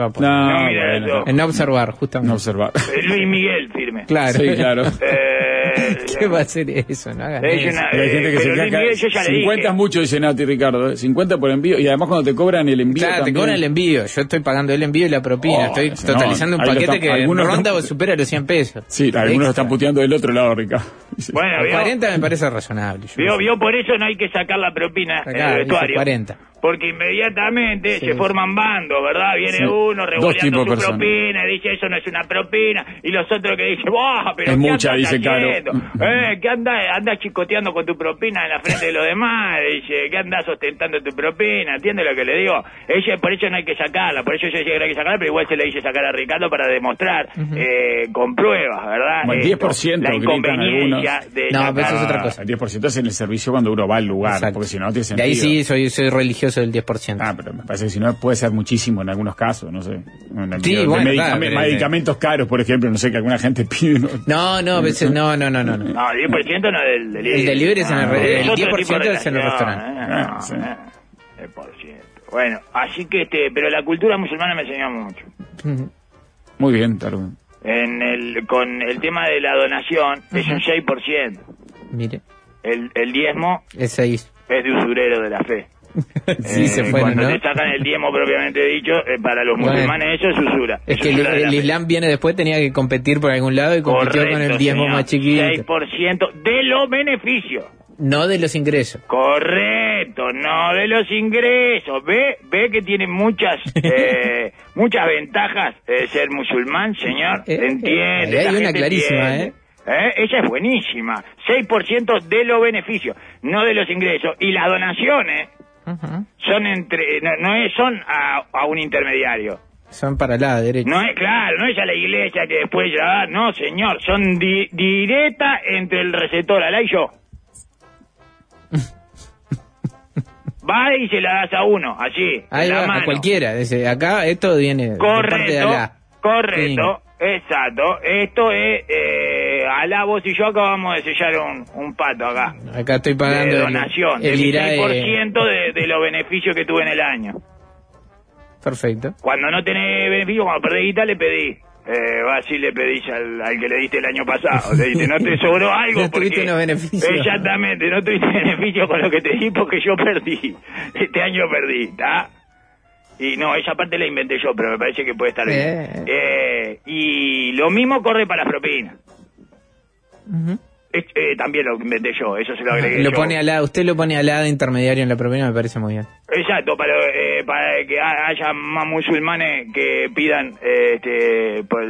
Speaker 3: No observar, justamente.
Speaker 2: No observar.
Speaker 12: Luis Miguel, firme.
Speaker 3: Claro.
Speaker 2: Sí, claro.
Speaker 3: ¿Qué va a ser eso? No hagas
Speaker 2: eso. Hay gente que se queda 50 es mucho, dice Nati Ricardo. 50 por envío. Y además cuando te cobran el envío.
Speaker 3: Claro, también te cobran el envío. Yo estoy pagando el envío y la propina. Estoy totalizando un paquete que ronda o supera los 100 pesos.
Speaker 2: Sí, algunos están puteando del otro lado, Ricardo.
Speaker 12: Bueno,
Speaker 3: 40 me parece razonable.
Speaker 12: Vio, por eso no hay que sacar la propina en el vestuario.
Speaker 3: 40.
Speaker 12: Porque inmediatamente se forman bandos, ¿verdad? Viene uno revoleando su propina, dice eso no es una propina, y los otros que dicen, ¡buah! Pero
Speaker 2: es mucha, dice Caro.
Speaker 12: ¿Qué andás chicoteando con tu propina en la frente de los demás? Dice, ¿qué andás ostentando tu propina? ¿Entiendes lo que le digo? Por eso no hay que sacarla, por eso yo decía que no hay que sacarla, pero igual se le dice sacar a Ricardo para demostrar con pruebas, ¿verdad?
Speaker 2: Bueno, el 10%
Speaker 12: la inconveniencia de
Speaker 3: no, pero eso es otra cosa.
Speaker 2: El 10% es en el servicio cuando uno va al lugar. Exacto. Porque si no tiene sentido.
Speaker 3: De ahí sí soy religioso del 10%.
Speaker 2: Pero me parece que si no puede ser muchísimo en algunos casos, no sé.
Speaker 3: Sí,
Speaker 2: medicamentos caros, por ejemplo, no sé, que alguna gente pide.
Speaker 3: No, a veces no. No,
Speaker 12: 10% no del delivery.
Speaker 3: El delivery es en el 10% es en el restaurante.
Speaker 12: El por ciento. Bueno, así que pero la cultura musulmana me enseñó mucho.
Speaker 2: Muy bien, Darwin.
Speaker 12: Con el tema de la donación es un 6%.
Speaker 3: Mire.
Speaker 12: El diezmo
Speaker 3: es 6.
Speaker 12: Es de usurero de la fe.
Speaker 3: Sí, se fue,
Speaker 12: cuando
Speaker 3: ¿no?
Speaker 12: te sacan el diezmo propiamente dicho, para los musulmanes eso es usura.
Speaker 3: Es que el Islam viene después, tenía que competir por algún lado y compitió con el diezmo más chiquito.
Speaker 12: 6% de los beneficios.
Speaker 3: No de los ingresos.
Speaker 12: Correcto, no de los ingresos. Ve que tiene muchas ventajas ser musulmán, señor. ¿Entiende?
Speaker 3: Hay una clarísima,
Speaker 12: Ella es buenísima. 6% de los beneficios, no de los ingresos. Y las donaciones son son a un intermediario.
Speaker 3: Son para la derecha.
Speaker 12: No es a la iglesia que después ya... No, señor, son directa entre el receptor, Alá y yo. Va y se la das a uno, así,
Speaker 3: ahí va, a cualquiera. Acá esto viene de parte de Alá.
Speaker 12: Correcto, sí. Exacto. Esto es... Alá, vos y yo acabamos de sellar un pato acá.
Speaker 3: Acá estoy pagando
Speaker 12: de donación, el 6% de los beneficios que tuve en el año.
Speaker 3: Perfecto.
Speaker 12: Cuando no tenés beneficio, cuando perdés guita, le pedís. Así le pedís al que le diste el año pasado. Le diste, no te sobró algo.
Speaker 3: No tuviste unos beneficios.
Speaker 12: Exactamente, no tuviste beneficio con lo que te di porque yo perdí. Este año perdí, ¿está? Y no, esa parte la inventé yo, pero me parece que puede estar bien. Y lo mismo corre para las propinas. También lo inventé yo, eso se lo agregué yo.
Speaker 3: Usted lo pone al lado de intermediario en la propina, me parece muy bien.
Speaker 12: Exacto, para que haya más musulmanes que pidan por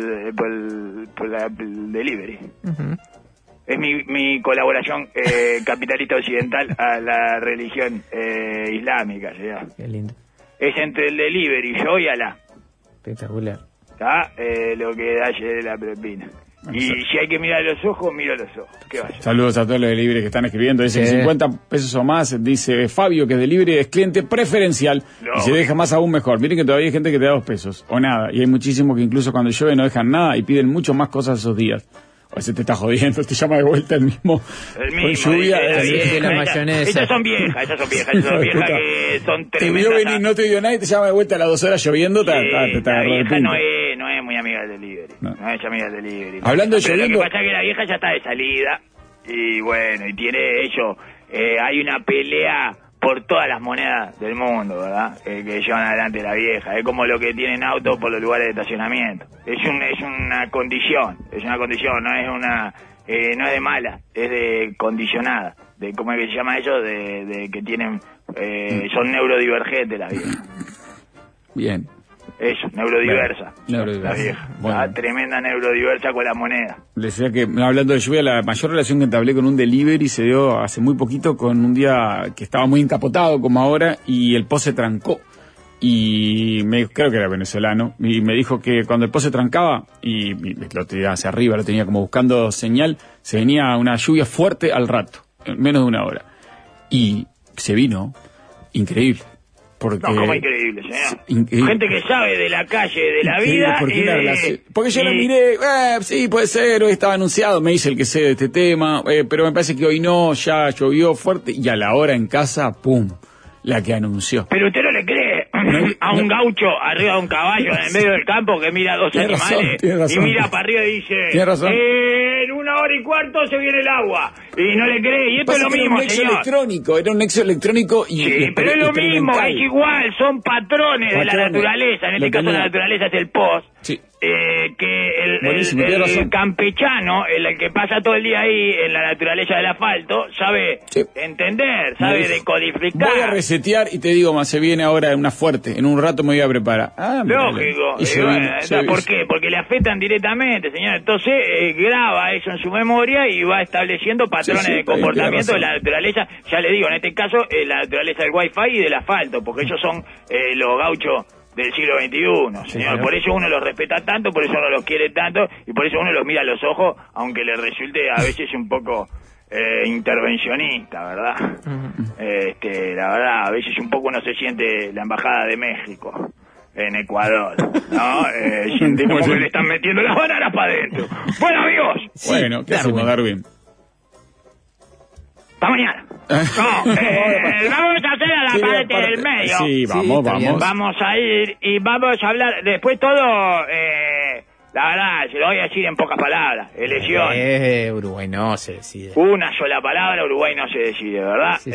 Speaker 12: el delivery. Es mi colaboración capitalista occidental a la religión islámica, ¿sí?
Speaker 3: Qué lindo.
Speaker 12: Es entre el delivery, yo y Alá.
Speaker 3: Espectacular.
Speaker 12: ¿Está? Lo que da de la propina. Y si hay que mirar los ojos, miro los ojos. ¿Qué vaya?
Speaker 2: Saludos a todos los delivery que están escribiendo. Dicen 50 pesos o más. Dice Fabio que delivery es cliente preferencial. Y se deja más aún mejor. Miren que todavía hay gente que te da 2 pesos o nada. Y hay muchísimos que incluso cuando llueve no dejan nada y piden mucho más cosas esos días. O se te está jodiendo, te llama de vuelta el mismo.
Speaker 12: Con
Speaker 3: lluvia. La mayonesa.
Speaker 12: Esas son viejas que son tremendas.
Speaker 2: Te vio venir, no te vio nadie, te llama de vuelta a las 2 horas lloviendo.
Speaker 12: La vieja no es muy amiga del delivery. No es amiga del delivery.
Speaker 2: Hablando de lloviendo...
Speaker 12: Lo que pasa es que la vieja ya está de salida. Y bueno, y tiene ello. Hay una pelea por todas las monedas del mundo, ¿verdad? Que llevan adelante la vieja. Es como lo que tienen autos por los lugares de estacionamiento. Es una condición. No es de mala, es de condicionada. De ¿cómo es que se llama eso? De que tienen... son neurodivergentes la vieja.
Speaker 2: Bien.
Speaker 12: Eso, neurodiversa.
Speaker 2: Neurodiversa.
Speaker 12: La vieja.
Speaker 2: Bueno.
Speaker 12: Tremenda neurodiversa con la moneda.
Speaker 2: Les decía que, hablando de lluvia, la mayor relación que entablé con un delivery se dio hace muy poquito, con un día que estaba muy encapotado como ahora, y el post se trancó. Y creo que era venezolano, y me dijo que cuando el post se trancaba, y lo tenía hacia arriba, lo tenía como buscando señal, se venía una lluvia fuerte al rato, en menos de una hora. Y se vino increíble. Porque,
Speaker 12: no, como increíble, señor. Gente que sabe de la calle, de la vida.
Speaker 2: Porque yo lo miré, sí, puede ser, hoy estaba anunciado, me dice el que sé de este tema, pero me parece que hoy no, ya llovió fuerte, y a la hora en casa, ¡pum!, la que anunció.
Speaker 12: Pero usted no le cree a un gaucho arriba de un caballo en el medio del campo que mira dos animales y mira para arriba y dice, en 1h15 se viene el agua, y no le cree, y esto es lo mismo, señor.
Speaker 2: Era un nexo electrónico y...
Speaker 12: Sí, pero es lo mismo, es igual, son patrones de la naturaleza, en este caso la naturaleza es el post. Sí. Que el campechano, el que pasa todo el día ahí en la naturaleza del asfalto, sabe entender, sabe decodificar.
Speaker 2: Voy a resetear y te digo más, se viene ahora una fuerte, en un rato me voy a preparar.
Speaker 12: Lógico. ¿Por qué? Porque le afectan directamente, señor. Entonces graba eso en su memoria y va estableciendo patrones de comportamiento de la naturaleza. Ya le digo, en este caso, la naturaleza del wifi y del asfalto, porque ellos son los gauchos del siglo XXI, señor. Sí, por eso uno los respeta tanto, por eso uno los quiere tanto, y por eso uno los mira a los ojos, aunque le resulte a veces un poco intervencionista, ¿verdad? La verdad, a veces un poco uno se siente la embajada de México en Ecuador, ¿no? Siente como que le están metiendo las bananas para adentro. Bueno, amigos.
Speaker 2: Bueno, ¿qué hacemos, Darwin?
Speaker 12: Hasta mañana. No, vamos a hacer a la parte del medio.
Speaker 2: Sí, vamos.
Speaker 12: Vamos a ir y vamos a hablar. Después todo, la verdad, se lo voy a decir en pocas palabras. Elección.
Speaker 3: Uruguay no se decide.
Speaker 12: Una sola palabra, Uruguay no se decide, ¿verdad? Sí,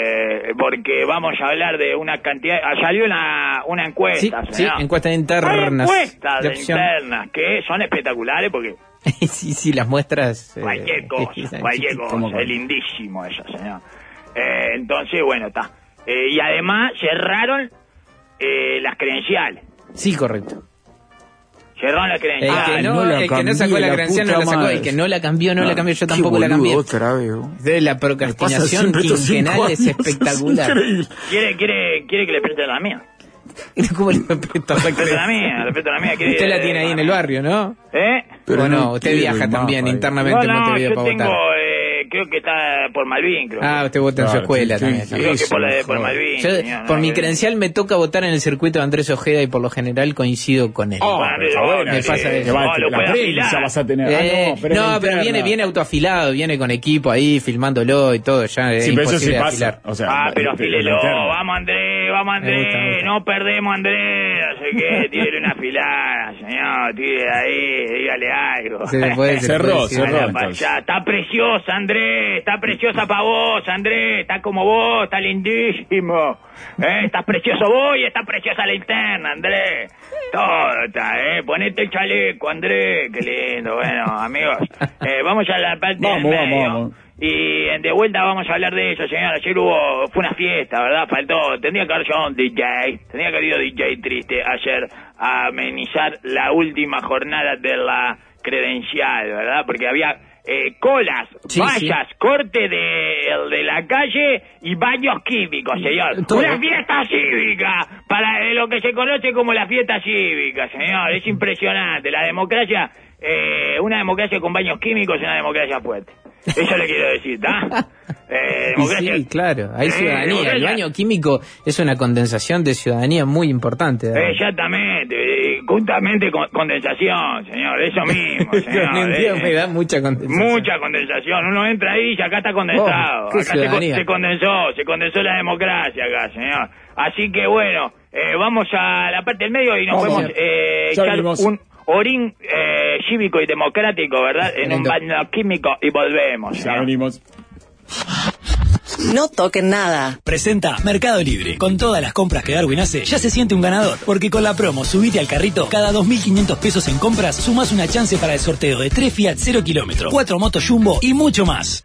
Speaker 12: porque vamos a hablar de una cantidad... Salió una encuesta.
Speaker 3: Sí, encuestas internas.
Speaker 12: Encuestas internas que son espectaculares porque...
Speaker 3: sí, las muestras...
Speaker 12: Cualquier cosa. Es lindísimo eso, señor. Entonces, bueno, está. Y además cerraron las credenciales.
Speaker 3: Sí, correcto.
Speaker 12: Cerraron la credencial.
Speaker 3: El que no sacó la credencial no la sacó. El que no la cambió, no la cambió. Yo tampoco la cambié.
Speaker 2: Otra vez,
Speaker 3: la procrastinación quinquenal es espectacular.
Speaker 12: ¿Quiere que le preste la mía?
Speaker 3: ¿Cómo le presto
Speaker 12: la mía?
Speaker 3: Usted la tiene ahí en el barrio, ¿no?
Speaker 2: Pero
Speaker 3: no, usted viaja también internamente en Montevideo para votar.
Speaker 12: Creo que está por Malvin, creo.
Speaker 3: Usted vota en su escuela también.
Speaker 12: Creo que por Malvin.
Speaker 3: Por mi credencial me toca votar en el circuito de Andrés Ojeda y por lo general coincido con él.
Speaker 12: Me pasa eso.
Speaker 2: Lo puede afilar. Vas a tener.
Speaker 3: Pero viene autoafilado, viene con equipo ahí, filmándolo y todo, ya es imposible afilar.
Speaker 12: Pero afílelo, vamos Andrés, no perdemos Andrés, no sé qué, tírele una afilada, señor, tire ahí, dígale algo.
Speaker 2: Cerró.
Speaker 12: Está preciosa, Andrés, está preciosa para vos, Andrés, está como vos, está lindísimo. Estás precioso vos y está preciosa la interna, Andrés. Todo está, ponete el chaleco, Andrés, qué lindo. Bueno, amigos, vamos a la parte del medio. Vamos. Y de vuelta vamos a hablar de eso, señor. Ayer fue una fiesta, ¿verdad? Tendría que haber llevado un DJ. Tendría que haber ido DJ Triste ayer a amenizar la última jornada de la credencial, ¿verdad? Porque había colas, vallas, corte de la calle y baños químicos, señor. Una fiesta cívica, para lo que se conoce como la fiesta cívica, señor. Es impresionante. La democracia, una democracia con baños químicos es una democracia fuerte. Eso le quiero decir, ¿está?
Speaker 3: Sí, claro, hay ciudadanía. El baño químico es una condensación de ciudadanía muy importante, ¿verdad?
Speaker 12: Exactamente, justamente condensación, señor, eso mismo, señor.
Speaker 3: Me da mucha condensación.
Speaker 12: Mucha condensación, uno entra ahí y acá está condensado. Acá se condensó la democracia acá, señor. Así que bueno, vamos a la parte del medio y nos podemos echar orín cívico y democrático, ¿verdad? En un baño químico y volvemos.
Speaker 2: Ya venimos.
Speaker 1: No toquen nada.
Speaker 13: Presenta Mercado Libre. Con todas las compras que Darwin hace, ya se siente un ganador. Porque con la promo Subite al Carrito, cada 2.500 pesos en compras, sumás una chance para el sorteo de 3 Fiat 0 kilómetros, 4 motos Jumbo y mucho más.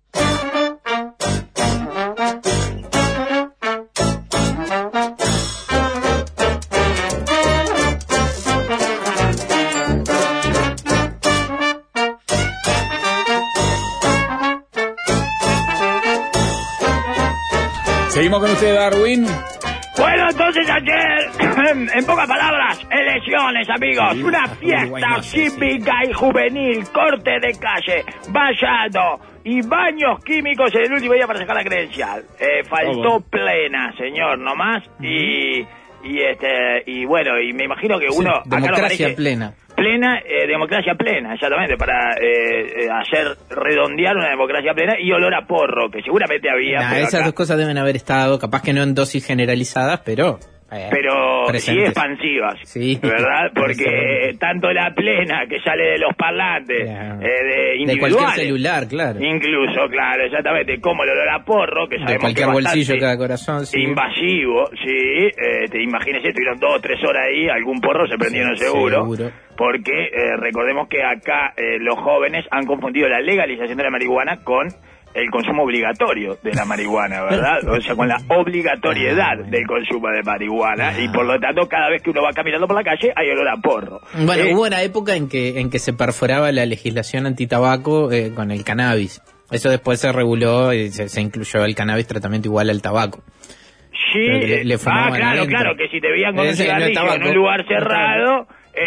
Speaker 2: Seguimos con usted, Darwin.
Speaker 12: Bueno, entonces ayer, en pocas palabras, elecciones, amigos. Sí, una fiesta cívica y juvenil, corte de calle, vallado y baños químicos en el último día para sacar la credencial. Faltó plena, señor, nomás. Y bueno, y me imagino que uno...
Speaker 3: Democracia plena.
Speaker 12: Democracia plena, exactamente, para hacer redondear una democracia plena y olor a porro, que seguramente había.
Speaker 3: Esas dos cosas deben haber estado, capaz que no en dosis generalizadas, pero
Speaker 12: sí expansivas, sí, ¿verdad? Porque tanto la plena que sale de los parlantes,
Speaker 3: de cualquier celular, claro.
Speaker 12: Incluso, claro, exactamente, como el olor a porro, que sabemos
Speaker 3: de cualquier
Speaker 12: que
Speaker 3: bolsillo, cada corazón, sí.
Speaker 12: Invasivo, sí, imagínese, estuvieron 2 o 3 horas ahí, algún porro se prendieron seguro. Porque recordemos que acá los jóvenes han confundido la legalización de la marihuana con el consumo obligatorio de la marihuana, ¿verdad? O sea, con la obligatoriedad del consumo de marihuana, y por lo tanto cada vez que uno va caminando por la calle hay olor a porro.
Speaker 3: Bueno, hubo una época en que se perforaba la legislación antitabaco con el cannabis. Eso después se reguló y se incluyó el cannabis tratamiento igual al tabaco.
Speaker 12: Sí, claro, que si te veían con un cigarrillo en un lugar cerrado...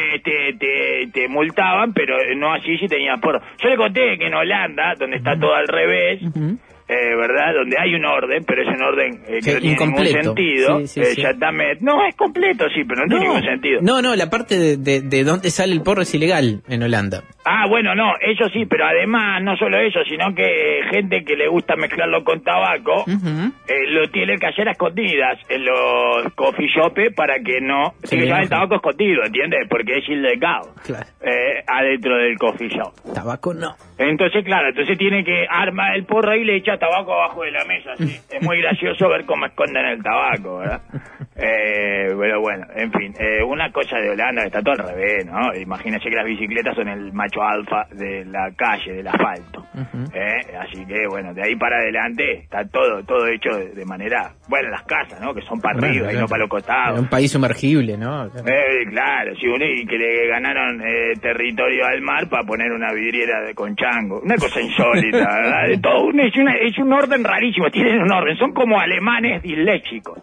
Speaker 12: te multaban, pero no así si tenías porro. Yo le conté que en Holanda, donde está todo al revés, ¿verdad? Donde hay un orden, pero es un orden que no tiene ningún sentido. Exactamente. No, es completo, sí, pero no tiene ningún sentido.
Speaker 3: No, la parte de dónde sale el porro es ilegal en Holanda.
Speaker 12: Ah, bueno, no, eso sí, pero además no solo eso, sino que gente que le gusta mezclarlo con tabaco, lo tiene que hacer a escondidas en los coffee shops para que no se lleve el tabaco escondido, ¿entiendes? Porque es ilegal, claro. Adentro del coffee shop.
Speaker 3: Tabaco no.
Speaker 12: Entonces, claro, tiene que armar el porro y le echa tabaco abajo de la mesa, ¿sí? Es muy gracioso ver cómo esconden el tabaco, ¿verdad? Pero bueno, en fin, una cosa de Holanda que está todo al revés, ¿no? Imagínense que las bicicletas son el macho alfa de la calle, del asfalto. Así que, bueno, de ahí para adelante está todo hecho de manera... Bueno, las casas, ¿no? Que son para arriba y no para los costados.
Speaker 3: Un país sumergible, ¿no?
Speaker 12: Claro, sí, y que le ganaron territorio al mar para poner una vidriera con chango. Una cosa insólita, ¿verdad? De todo, es un orden rarísimo, tienen un orden, son como alemanes disléxicos.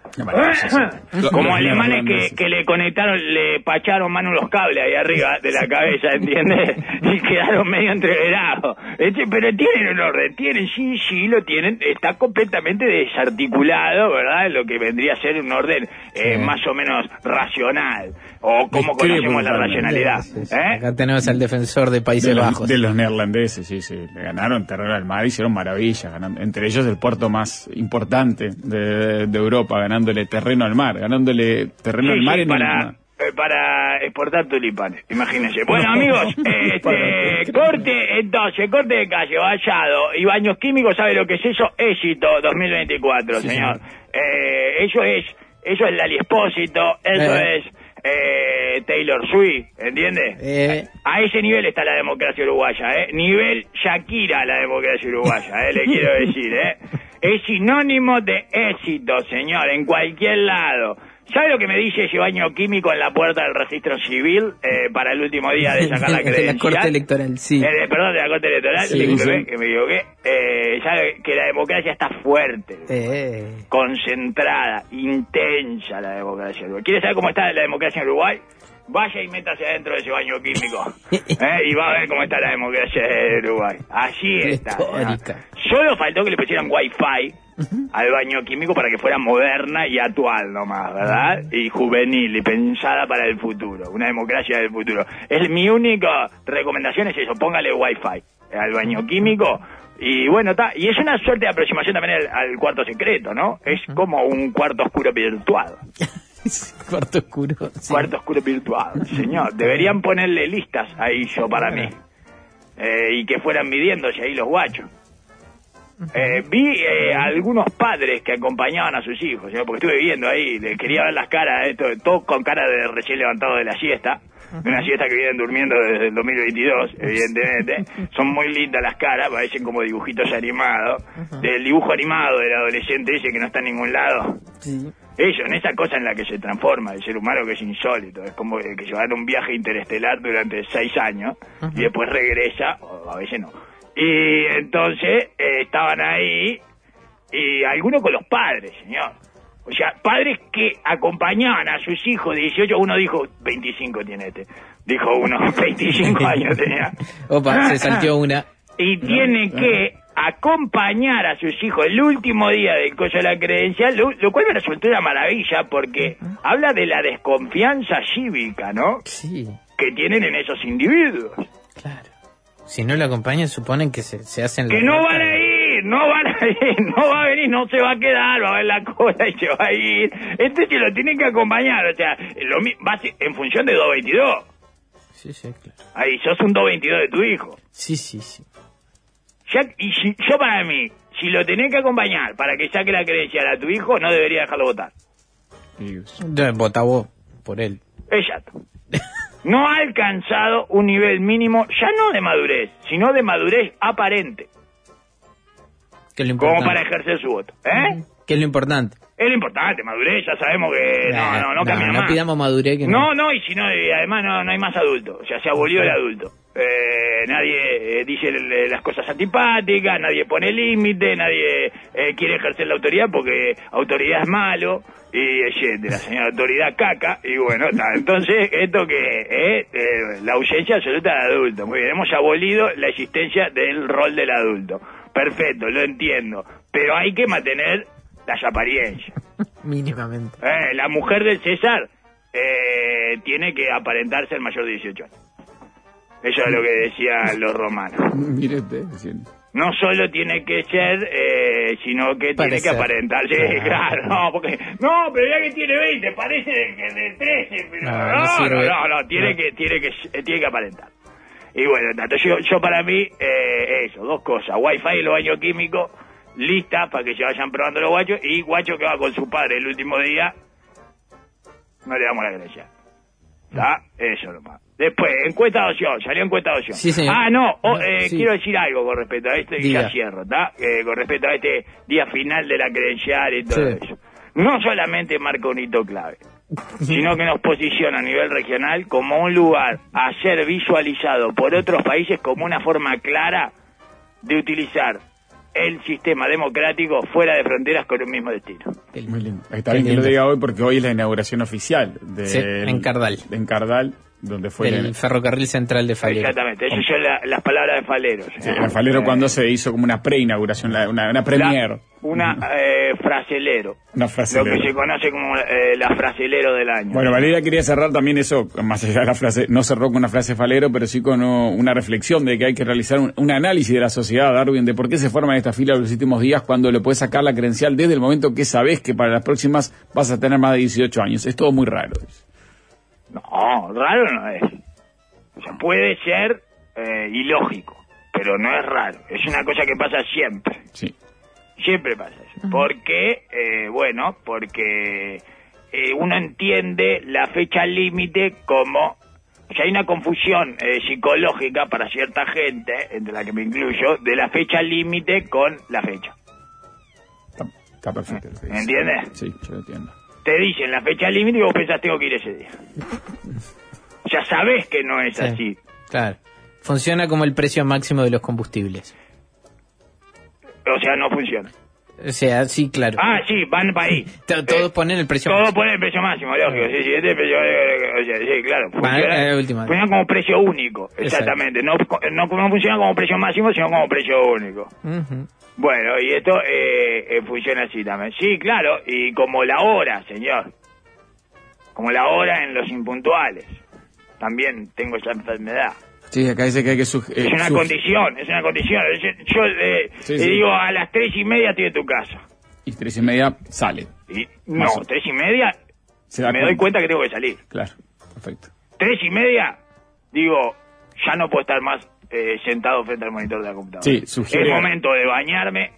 Speaker 12: Como alemanes que le conectaron, le pacharon mano los cables ahí arriba de la cabeza, ¿entiendes? Y quedaron medio entreverados. Pero tienen un orden, sí, lo tienen, está completamente desarticulado, ¿verdad? Lo que vendría a ser un orden más o menos racional, o como conocemos la racionalidad.
Speaker 3: Acá tenemos al defensor de Países Bajos.
Speaker 2: De los neerlandeses, sí, le ganaron terreno al mar, hicieron maravillas, entre ellos el puerto más importante de Europa, ganándole terreno al mar
Speaker 12: para exportar tulipanes, imagínense. Bueno, amigos, corte de calle, vallado y baños químicos, ¿sabe lo que es eso? Éxito 2024, señor. Eso es Lali Espósito, eso es Taylor Swift, ¿entiende? A ese nivel está la democracia uruguaya, nivel Shakira la democracia uruguaya, le quiero decir, es sinónimo de éxito, señor, en cualquier lado. ¿Sabe lo que me dice ese baño químico en la puerta del registro civil para el último día de sacar la credencial?
Speaker 3: De la Corte Electoral, sí.
Speaker 12: Perdón, de la Corte Electoral, disculpe, que me equivoqué. Sabe que la democracia está fuerte, concentrada, intensa la democracia. ¿Quiere saber cómo está la democracia en Uruguay? Vaya y métase adentro de ese baño químico y va a ver cómo está la democracia de Uruguay. Así está. Solo faltó que le pusieran wifi al baño químico para que fuera moderna y actual nomás, ¿verdad? Y juvenil y pensada para el futuro. Una democracia del futuro. Mi única recomendación es eso, póngale wifi al baño químico. Y bueno, y es una suerte de aproximación también al cuarto secreto, ¿no? Es como un cuarto oscuro virtual.
Speaker 3: Cuarto oscuro.
Speaker 12: Sí. Cuarto oscuro virtual, señor. Deberían ponerle listas ahí para mí. Y que fueran midiéndose ahí los guachos. Vi algunos padres que acompañaban a sus hijos, porque estuve viendo ahí, quería ver las caras, todos con cara de recién levantado de la siesta. De una siesta que vienen durmiendo desde el 2022, evidentemente. Son muy lindas las caras, parecen como dibujitos animados. Del dibujo animado del adolescente ese que no está en ningún lado. Sí. Eso, en esa cosa en la que se transforma el ser humano, que es insólito. Es como que se va a dar un viaje interestelar durante 6 años y después regresa, o a veces no. Y entonces estaban ahí, y algunos con los padres, señor. O sea, padres que acompañaban a sus hijos de 18, uno dijo, 25 tiene este. Dijo uno, 25 años tenía.
Speaker 3: Opa, se salteó una.
Speaker 12: Y tiene que acompañar a sus hijos el último día del coso de la credencial, lo cual me resultó una maravilla, porque habla de la desconfianza cívica, ¿no?
Speaker 3: Sí.
Speaker 12: Que tienen en esos individuos.
Speaker 3: Claro. Si no lo acompañan, suponen que se hacen...
Speaker 12: Que no van a ir, no va a venir, no se va a quedar, va a ver la cola y se va a ir. Entonces lo tienen que acompañar, o sea, va en función de 222.
Speaker 3: Sí, claro.
Speaker 12: Ahí, sos un 222 de tu hijo.
Speaker 3: Sí.
Speaker 12: Yo para mí, si lo tenés que acompañar para que saque la credencial a tu hijo, no debería dejarlo votar.
Speaker 3: Vota vos por él.
Speaker 12: Exacto. No ha alcanzado un nivel mínimo, ya no de madurez, sino de madurez aparente.
Speaker 3: ¿Qué es lo importante?
Speaker 12: Como para ejercer su voto.
Speaker 3: ¿Qué es lo importante?
Speaker 12: Es lo importante, madurez, ya sabemos que no cambia más.
Speaker 3: No pidamos madurez. Que
Speaker 12: no, y si no, además no hay más adulto, o sea, se abolió el adulto. Nadie dice las cosas antipáticas, nadie pone límite, nadie quiere ejercer la autoridad porque autoridad es malo, y etcétera, señora autoridad caca, y bueno, entonces esto que es la ausencia absoluta del adulto. Muy bien, hemos abolido la existencia del rol del adulto. Perfecto, lo entiendo, pero hay que mantener las apariencias.
Speaker 3: Mínimamente.
Speaker 12: La mujer del César tiene que aparentarse el mayor de 18 años. Eso es lo que decían los romanos.
Speaker 2: Mírete,
Speaker 12: no solo tiene que ser, sino que tiene que aparentarse. Claro, pero ya que tiene 20, parece de 13, pero no, tiene que aparentar. Y bueno, tanto yo para mí, eso, 2 cosas: Wi-Fi y los baños químicos, lista para que se vayan probando los guachos, y guacho que va con su padre el último día, no le damos la gracia. ¿Está? Eso nomás. Después, encuesta de opción, salió encuesta de opción.
Speaker 3: Sí, señor.
Speaker 12: Sí. Quiero decir algo con respecto a esto y ya cierro, ¿está? Con respecto a este día final de la credencial y todo eso. No solamente marca un hito clave, sino que nos posiciona a nivel regional como un lugar a ser visualizado por otros países como una forma clara de utilizar el sistema democrático fuera de fronteras con un mismo destino.
Speaker 2: Muy lindo. Está bien que lo diga hoy porque hoy es la inauguración oficial
Speaker 3: en Cardal.
Speaker 2: En Cardal, donde fue
Speaker 3: el ferrocarril central de Falero.
Speaker 12: Exactamente, esas son las palabras de Falero.
Speaker 2: Sí, en Falero cuando se hizo como una pre-inauguración, una premier.
Speaker 12: Fraselero.
Speaker 2: Una fraselero.
Speaker 12: Lo que se conoce como la fraselero del año.
Speaker 2: Bueno, Valeria quería cerrar también eso, más allá de la frase, no cerró con una frase Falero, pero sí con una reflexión de que hay que realizar un análisis de la sociedad, Darwin, de por qué se forman estas filas los últimos días cuando le puedes sacar la credencial desde el momento que sabes que para las próximas vas a tener más de 18 años. Es todo muy raro.
Speaker 12: No, raro no es. O sea, puede ser ilógico, pero no es raro. Es una cosa que pasa siempre.
Speaker 2: Sí.
Speaker 12: Siempre pasa eso. Porque uno entiende la fecha límite como... O sea, hay una confusión psicológica para cierta gente, entre la que me incluyo, de la fecha límite con la fecha.
Speaker 2: Está perfecto.
Speaker 12: ¿Me entiendes?
Speaker 2: Sí, yo lo entiendo.
Speaker 12: Te dicen la fecha límite y vos pensás tengo que ir ese día. O sea, sabés que no es así.
Speaker 3: Claro. Funciona como el precio máximo de los combustibles.
Speaker 12: O sea, no funciona.
Speaker 3: O sea, sí, claro.
Speaker 12: Sí, van para ahí.
Speaker 3: Todos ponen el precio máximo.
Speaker 12: Todos ponen el precio máximo, lógico. Sí, este precio, o sea, sí, claro. Funciona como precio único, exactamente. No funciona como precio máximo, sino como precio único. Bueno, y esto funciona así también. Sí, claro, y como la hora, señor. Como la hora en los impuntuales. También tengo esa enfermedad.
Speaker 2: Sí, acá dice que hay que...
Speaker 12: es una condición. Yo digo, a las 3:30 estoy en tu casa.
Speaker 2: Y 3:30 sale.
Speaker 12: No, 3:30 me doy cuenta que tengo que salir.
Speaker 2: Claro, perfecto.
Speaker 12: 3:30, digo, ya no puedo estar más sentado frente al monitor de la computadora.
Speaker 2: Sí, sugiere...
Speaker 12: Es momento de bañarme,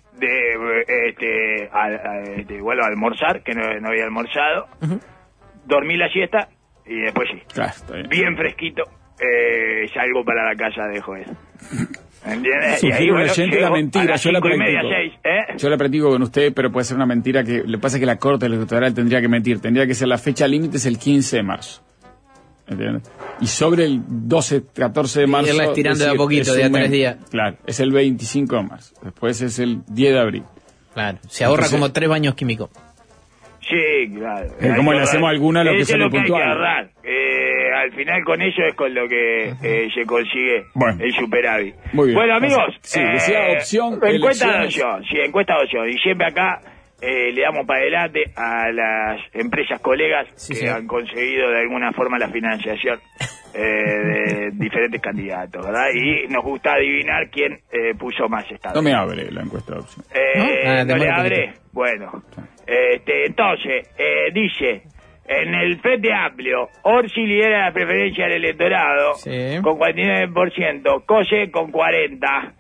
Speaker 12: vuelvo a almorzar, que no había almorzado, dormí la siesta y después sí.
Speaker 2: Claro,
Speaker 12: bien fresquito, salgo para la casa de Joel. ¿Entiendes?
Speaker 2: Y ahí, bueno, la mentira, yo la practico.
Speaker 12: 5:30, 6,
Speaker 2: Yo la practico con usted, pero puede ser una mentira que le pasa que la Corte Electoral tendría que mentir. Tendría que ser la fecha límite es el 15 de marzo. ¿Entiendes? Y sobre el 12, 14 de marzo...
Speaker 3: irla estirando de a poquito, de a 3 días.
Speaker 2: Claro, es el 25 de marzo. Después es el 10 de abril.
Speaker 3: Claro, se ahorra como 3 baños químicos.
Speaker 12: Sí, claro.
Speaker 2: ¿Cómo le hacemos alguna a lo que son puntuales?
Speaker 12: Hay que ahorrar. Al final con ello es con lo que se consigue el superávit.
Speaker 2: Muy bien.
Speaker 12: Bueno, amigos,
Speaker 2: decía opción,
Speaker 12: encuesta de opción. Sí, encuesta de opción. Y siempre acá le damos para adelante a las empresas colegas que han conseguido de alguna forma la financiación de diferentes candidatos, ¿verdad? Y nos gusta adivinar quién puso más estado.
Speaker 2: No me abre la encuesta de opción.
Speaker 12: ¿No le abre? Bueno. Entonces, dice, en el Frente Amplio, Orsi lidera la preferencia del electorado con 49%, Colle con 40%,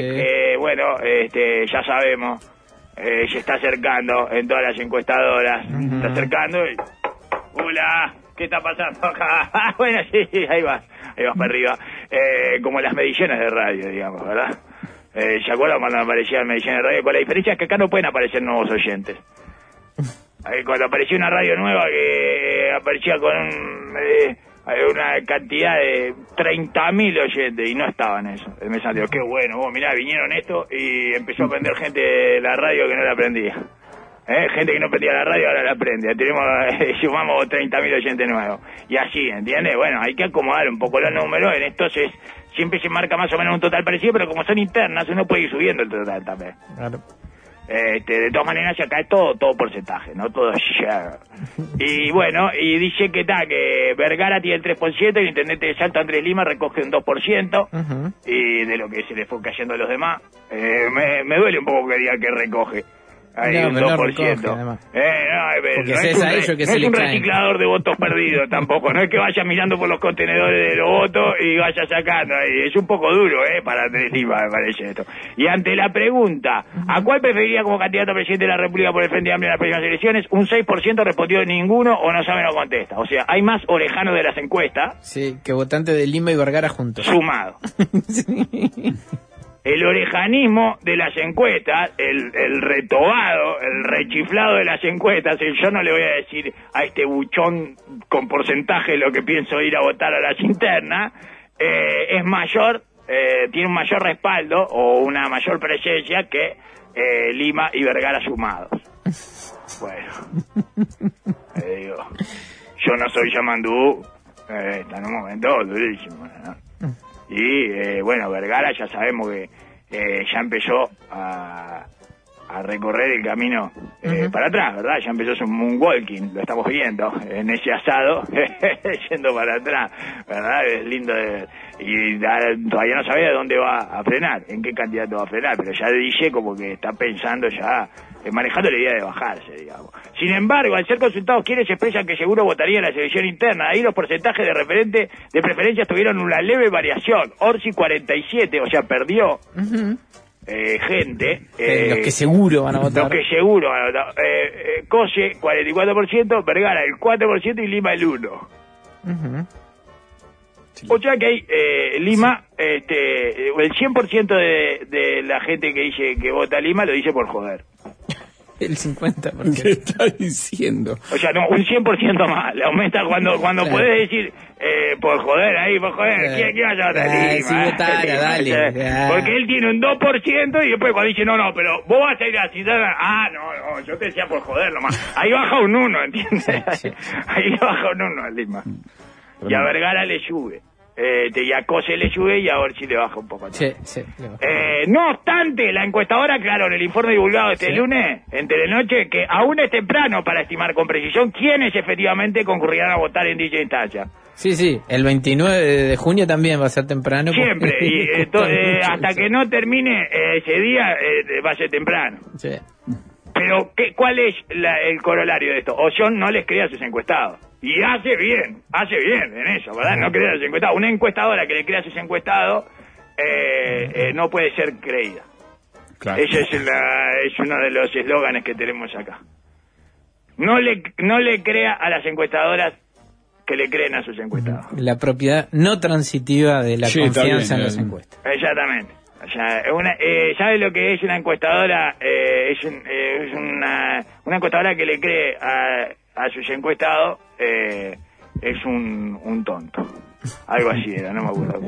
Speaker 12: ya sabemos, se está acercando en todas las encuestadoras, está acercando y... Hola, ¿qué está pasando acá? Bueno, sí, ahí vas para arriba, como las mediciones de radio, digamos, ¿verdad? ¿Se acuerdan cuando aparecían mediciones de radio? Con la diferencia es que acá no pueden aparecer nuevos oyentes. Cuando apareció una radio nueva que aparecía con una cantidad de 30.000 oyentes y no estaban eso. Me salió, qué bueno, mirá, vinieron esto y empezó a aprender gente de la radio que no la aprendía. Gente que no aprendía la radio ahora la aprende. Sumamos 30.000 oyentes nuevos. Y así, ¿entiendes? Bueno, hay que acomodar un poco los números. En estos siempre se marca más o menos un total parecido, pero como son internas, uno puede ir subiendo el total también. Claro. De todas maneras acá es todo porcentaje, ¿no? Todo share. Y bueno, y dice que Vergara tiene el 3%, el intendente de Salto, Andrés Lima, recoge un 2%, y de lo que se le fue cayendo a los demás, me duele un poco que diga que recoge. Hay un 2%. No es un reciclador de votos perdidos tampoco. No es que vaya mirando por los contenedores de los votos y vaya sacando ahí. Es un poco duro, para Andrés Lima, me parece esto. Y ante la pregunta, ¿a cuál preferiría como candidato a presidente de la República por el Frente Amplio en las próximas elecciones? Un 6% respondió ninguno o no sabe, no contesta. O sea, hay más orejanos de las encuestas.
Speaker 3: Sí, que votantes de Lima y Vergara juntos.
Speaker 12: Sumado. El orejanismo de las encuestas, el retobado, el rechiflado de las encuestas, yo no le voy a decir a este buchón con porcentaje lo que pienso ir a votar a las internas, es mayor, tiene un mayor respaldo o una mayor presencia que Lima y Vergara sumados. Bueno, digo, yo no soy Yamandú, está en un momento durísimo, ¿no? Y bueno, Vergara ya sabemos que ya empezó a recorrer el camino para atrás, ¿verdad? Ya empezó su moonwalking, lo estamos viendo en ese asado, yendo para atrás, ¿verdad? Es lindo de ver. Y todavía no sabe a dónde va a frenar, en qué candidato va a frenar, pero ya dice como que está pensando ya, manejando la idea de bajarse, digamos. Sin embargo, al ser consultados quienes expresan que seguro votarían la selección interna, ahí los porcentajes de preferencias tuvieron una leve variación. Orsi 47, o sea, perdió gente.
Speaker 3: Los que seguro van a votar.
Speaker 12: Los que seguro van a votar. Colle 44%, Vergara el 4% y Lima el 1%. Sí. O sea que hay Lima, el 100% de la gente que dice que vota Lima lo dice por joder.
Speaker 3: El 50%.
Speaker 2: ¿Qué está diciendo?
Speaker 12: O sea, no, un 100% más. Le aumenta cuando claro. Podés decir, por joder, por joder, ¿quién vaya a votar Lima?
Speaker 3: Sí, dale.
Speaker 12: Porque él tiene un 2% y después cuando dice, no, pero vos vas a ir a la ciudad, no, yo te decía por joder nomás. Ahí baja un 1, ¿entiendes? Sí. Ahí baja un 1 a Lima. Y a Vergara le sube. Y a Cose le sube y a Orsi le baja un poco.
Speaker 3: Sí.
Speaker 12: No obstante, la encuestadora, claro, en el informe divulgado este lunes, en Telenoche, que aún es temprano para estimar con precisión quiénes efectivamente concurrirán a votar en dicha instancia.
Speaker 3: Sí, el 29 de junio también va a ser temprano.
Speaker 12: Siempre, y hasta que no termine ese día va a ser temprano.
Speaker 3: Sí.
Speaker 12: Pero, ¿cuál es el corolario de esto? Ollón no les cree a sus encuestados. Y hace bien en eso, ¿verdad? No cree a sus encuestados. Una encuestadora que le crea a sus encuestados no puede ser creída. Claro. Ese es uno de los eslóganes que tenemos acá. No le crea a las encuestadoras que le creen a sus encuestados.
Speaker 3: La propiedad no transitiva de la confianza en las encuestas.
Speaker 12: Exactamente. O sea, ¿sabe lo que es una encuestadora? Una encuestadora que le cree a sus encuestados es un tonto. Algo así era, no me acuerdo.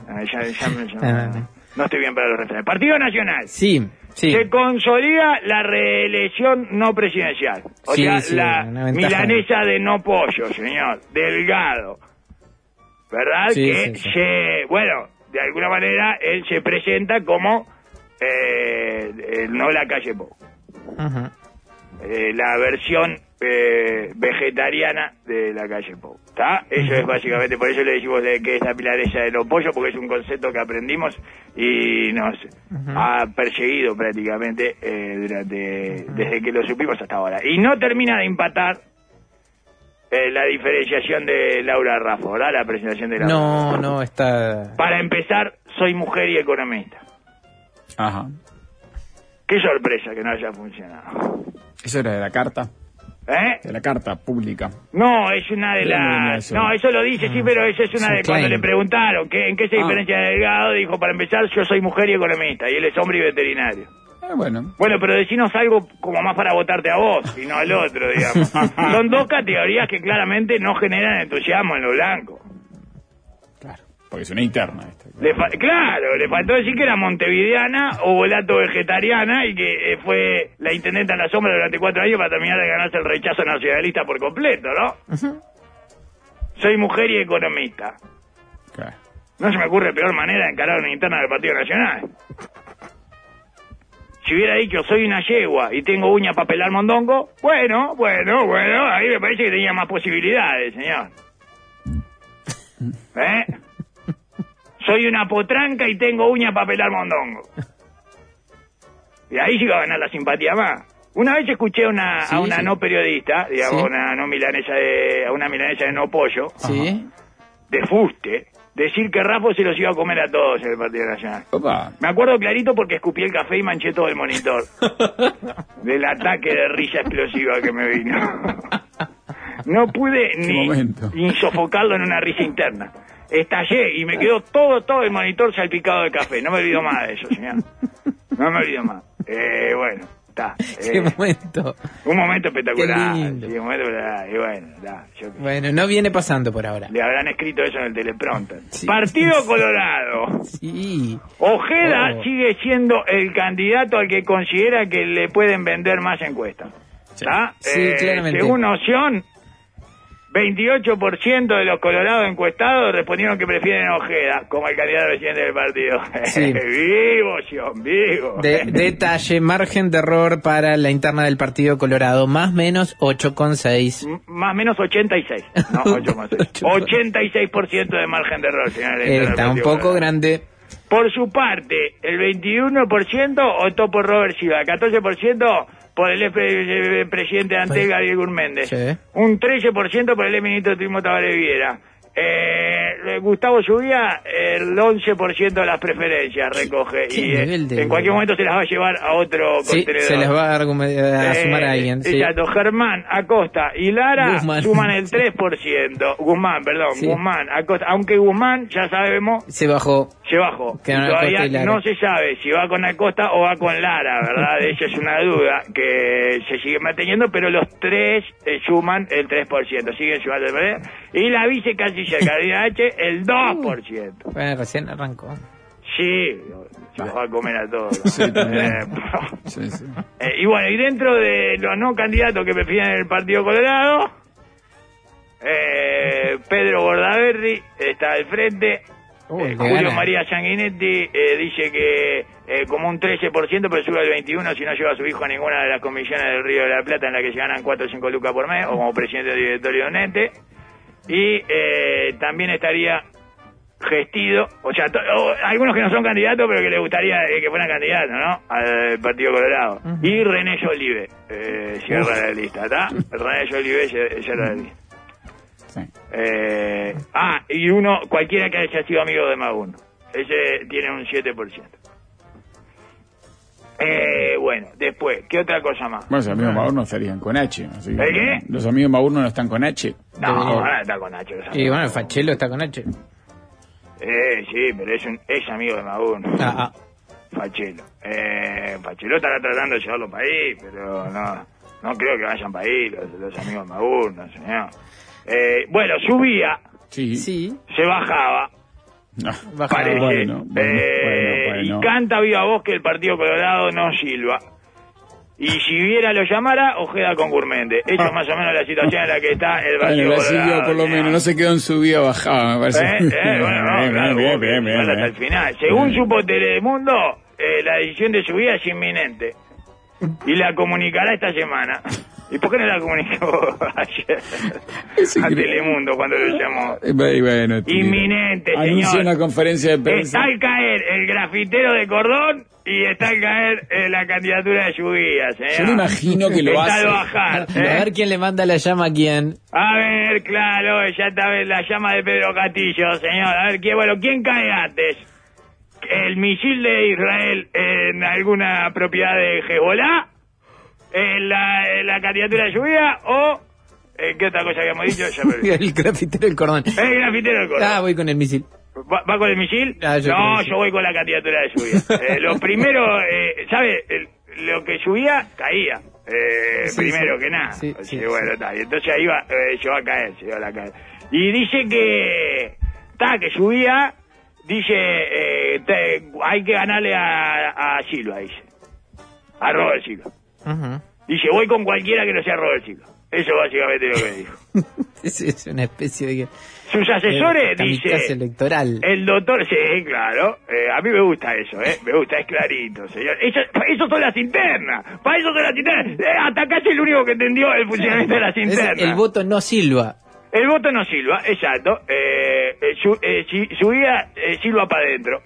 Speaker 12: No estoy bien para los referentes. Partido Nacional.
Speaker 3: Sí.
Speaker 12: Se consolida la reelección no presidencial. O sea, la milanesa de no pollo, señor. Delgado. ¿Verdad? Bueno, de alguna manera él se presenta como no la calle Pou. La versión vegetariana de la calle Pou. ¿Está? Eso es básicamente, por eso le decimos que es la milanesa de no pollo, porque es un concepto que aprendimos y nos ha perseguido prácticamente desde que lo supimos hasta ahora. Y no termina de empatar la diferenciación de Laura Raffo, ¿verdad? La presentación de Laura.
Speaker 3: No, está...
Speaker 12: Para empezar, soy mujer y economista.
Speaker 2: Ajá.
Speaker 12: Qué sorpresa que no haya funcionado.
Speaker 2: ¿Eso era de la carta? De la carta pública.
Speaker 12: No, es una de las... No, eso lo dice, sí, pero eso es una de cuando le preguntaron en qué se diferencia de Delgado, dijo, para empezar, yo soy mujer y economista, y él es hombre y veterinario. Bueno, pero decinos algo como más para votarte a vos y no al otro, digamos. Son dos categorías que claramente no generan entusiasmo en lo blanco.
Speaker 2: Claro, porque es una interna esta.
Speaker 12: Le faltó decir que era montevideana o volato vegetariana y que fue la intendenta en la sombra durante 4 años para terminar de ganarse el rechazo nacionalista por completo, ¿no? Soy mujer y economista.
Speaker 2: Claro.
Speaker 12: No se me ocurre peor manera de encarar una interna del Partido Nacional. Si hubiera dicho, soy una yegua y tengo uña para pelar mondongo, bueno, ahí me parece que tenía más posibilidades, señor. Soy una potranca y tengo uña para pelar mondongo. Y ahí sí va a ganar la simpatía más. Una vez escuché a una no periodista, digamos, una milanesa de no pollo, de fuste, decir que Raffo se los iba a comer a todos en el Partido Nacional.
Speaker 2: Opa.
Speaker 12: Me acuerdo clarito porque escupí el café y manché todo el monitor. Del ataque de risa explosiva que me vino. No pude ni sofocarlo en una risa interna. Estallé y me quedó todo el monitor salpicado de café. No me olvido más de eso, señor. No me olvido más. Bueno, está.
Speaker 3: Qué momento.
Speaker 12: Un momento espectacular.
Speaker 3: Qué lindo.
Speaker 12: Sí, un momento espectacular. Y bueno,
Speaker 3: bueno, no viene pasando por ahora.
Speaker 12: Le habrán escrito eso en el teleprompter. Sí. Partido Colorado.
Speaker 3: Sí.
Speaker 12: Ojeda sigue siendo el candidato al que considera que le pueden vender más encuestas. ¿Está?
Speaker 3: Sí, claramente.
Speaker 12: Según Oción, 28% de los colorados encuestados respondieron que prefieren a Ojeda como el candidato presidente del partido.
Speaker 3: Sí.
Speaker 12: Vivo, John, vivo.
Speaker 3: Detalle, margen de error para la interna del Partido Colorado, más menos 8,6.
Speaker 12: Más menos 86. No, 8,6. 86% de margen de error, señores.
Speaker 3: Está un poco grande.
Speaker 12: Por su parte, el 21% optó por Robert Silva, el 14% por el expresidente de Antel, Gabriel Gurméndez. Sí. Un 13% por el exministro Turismo Tabaré Viera. Gustavo Lluvia, el 11% de las preferencias recoge. Y en cualquier momento se las va a llevar a otro contenedor.
Speaker 3: Se les va a sumar a alguien.
Speaker 12: Exacto. Germán, Acosta y Lara suman el 3%. Guzmán, Acosta. Aunque Guzmán, ya sabemos...
Speaker 3: Se bajó.
Speaker 12: Y todavía no se sabe si va con Acosta o va con Lara, ¿verdad? De eso es una duda que se sigue manteniendo, pero los tres suman el 3%. Siguen sumando el 3%. Y la vicecanciller Carolina H, el 2%.
Speaker 3: Bueno, recién arrancó.
Speaker 12: Sí, se los va a comer a todos. Y bueno, y dentro de los no candidatos que prefieren el Partido Colorado, Pedro Bordaberry está al frente. Julio María Sanguinetti dice que como un 13%, pero sube al 21% si no lleva a su hijo a ninguna de las comisiones del Río de la Plata en la que se ganan 4 o 5 lucas por mes, o como presidente del directorio de un ente. Y también estaría Gestido, o sea, algunos que no son candidatos, pero que les gustaría que fueran candidatos, ¿no? Al Partido Colorado. Y René Jolivet cierra la lista, ¿está? René Jolivet cierra la lista. Sí. Y uno, cualquiera que haya sido amigo de Maguno. Ese tiene un 7%. Bueno, después, ¿qué otra cosa más?
Speaker 2: Bueno, los amigos Maguno estarían con H. Así que,
Speaker 12: ¿qué?
Speaker 2: ¿Los amigos Maguno no están con H?
Speaker 12: No, ahora está con H.
Speaker 3: Y bueno, Fachelo está con H.
Speaker 12: Sí, pero es amigo de Maguno. Fachelo. Fachelo estará tratando de llevarlo para ahí, pero no creo que vayan para ahí los amigos de Maguno, señor. Bueno, subía. Sí. Se bajaba. Parece. Bueno. Y canta viva voz que el Partido Colorado no silba. Y si Viera lo llamara, Ojeda con Gurméndez. Eso es más o menos la situación en la que está el Partido Colorado.
Speaker 2: Por lo menos, no se quedó en subida bajada, me parece.
Speaker 12: Bien. Hasta el final. Según supo Telemundo, la decisión de subida es inminente. Y la comunicará esta semana. ¿Y por qué no la comunicó ayer a Telemundo cuando lo llamó?
Speaker 2: Bueno,
Speaker 12: inminente, señor.
Speaker 2: Anunció una conferencia de prensa.
Speaker 12: Está al caer el grafitero de Cordón y está al caer la candidatura de Lluvia, señor.
Speaker 2: Yo me imagino que lo hace.
Speaker 12: Está al bajar.
Speaker 3: A ver quién le manda la llama a quién.
Speaker 12: A ver, claro, ya está la llama de Pedro Castillo, señor. A ver, ¿quién cae antes? ¿El misil de Israel en alguna propiedad de Hezbollah? ¿La candidatura de Lluvia o qué otra cosa habíamos dicho? Ya me olvidé.
Speaker 3: El grafitero del Cordón.
Speaker 12: El grafitero del Cordón.
Speaker 3: Voy con el misil.
Speaker 12: ¿Va con el misil? Yo voy con la candidatura de Lluvia. Lo primero, ¿sabe? Lo que Lluvia caía. Primero que nada. Bueno, está. Y entonces ahí llegó a caer, Y dice que Lluvia dice hay que ganarle a Silva, dice. A Robert Silva. Dice, voy con cualquiera que no sea Robert Silva. Eso básicamente es lo que dijo.
Speaker 3: Es una especie de...
Speaker 12: Sus asesores, dice...
Speaker 3: electoral.
Speaker 12: El doctor... Sí, claro. A mí me gusta eso, Me gusta, es clarito, señor. Eso son las internas. Para eso son las internas. Hasta acá es el único que entendió el funcionamiento de las internas.
Speaker 3: El voto no Silva.
Speaker 12: El voto no Silva, exacto. Subía Silva para adentro.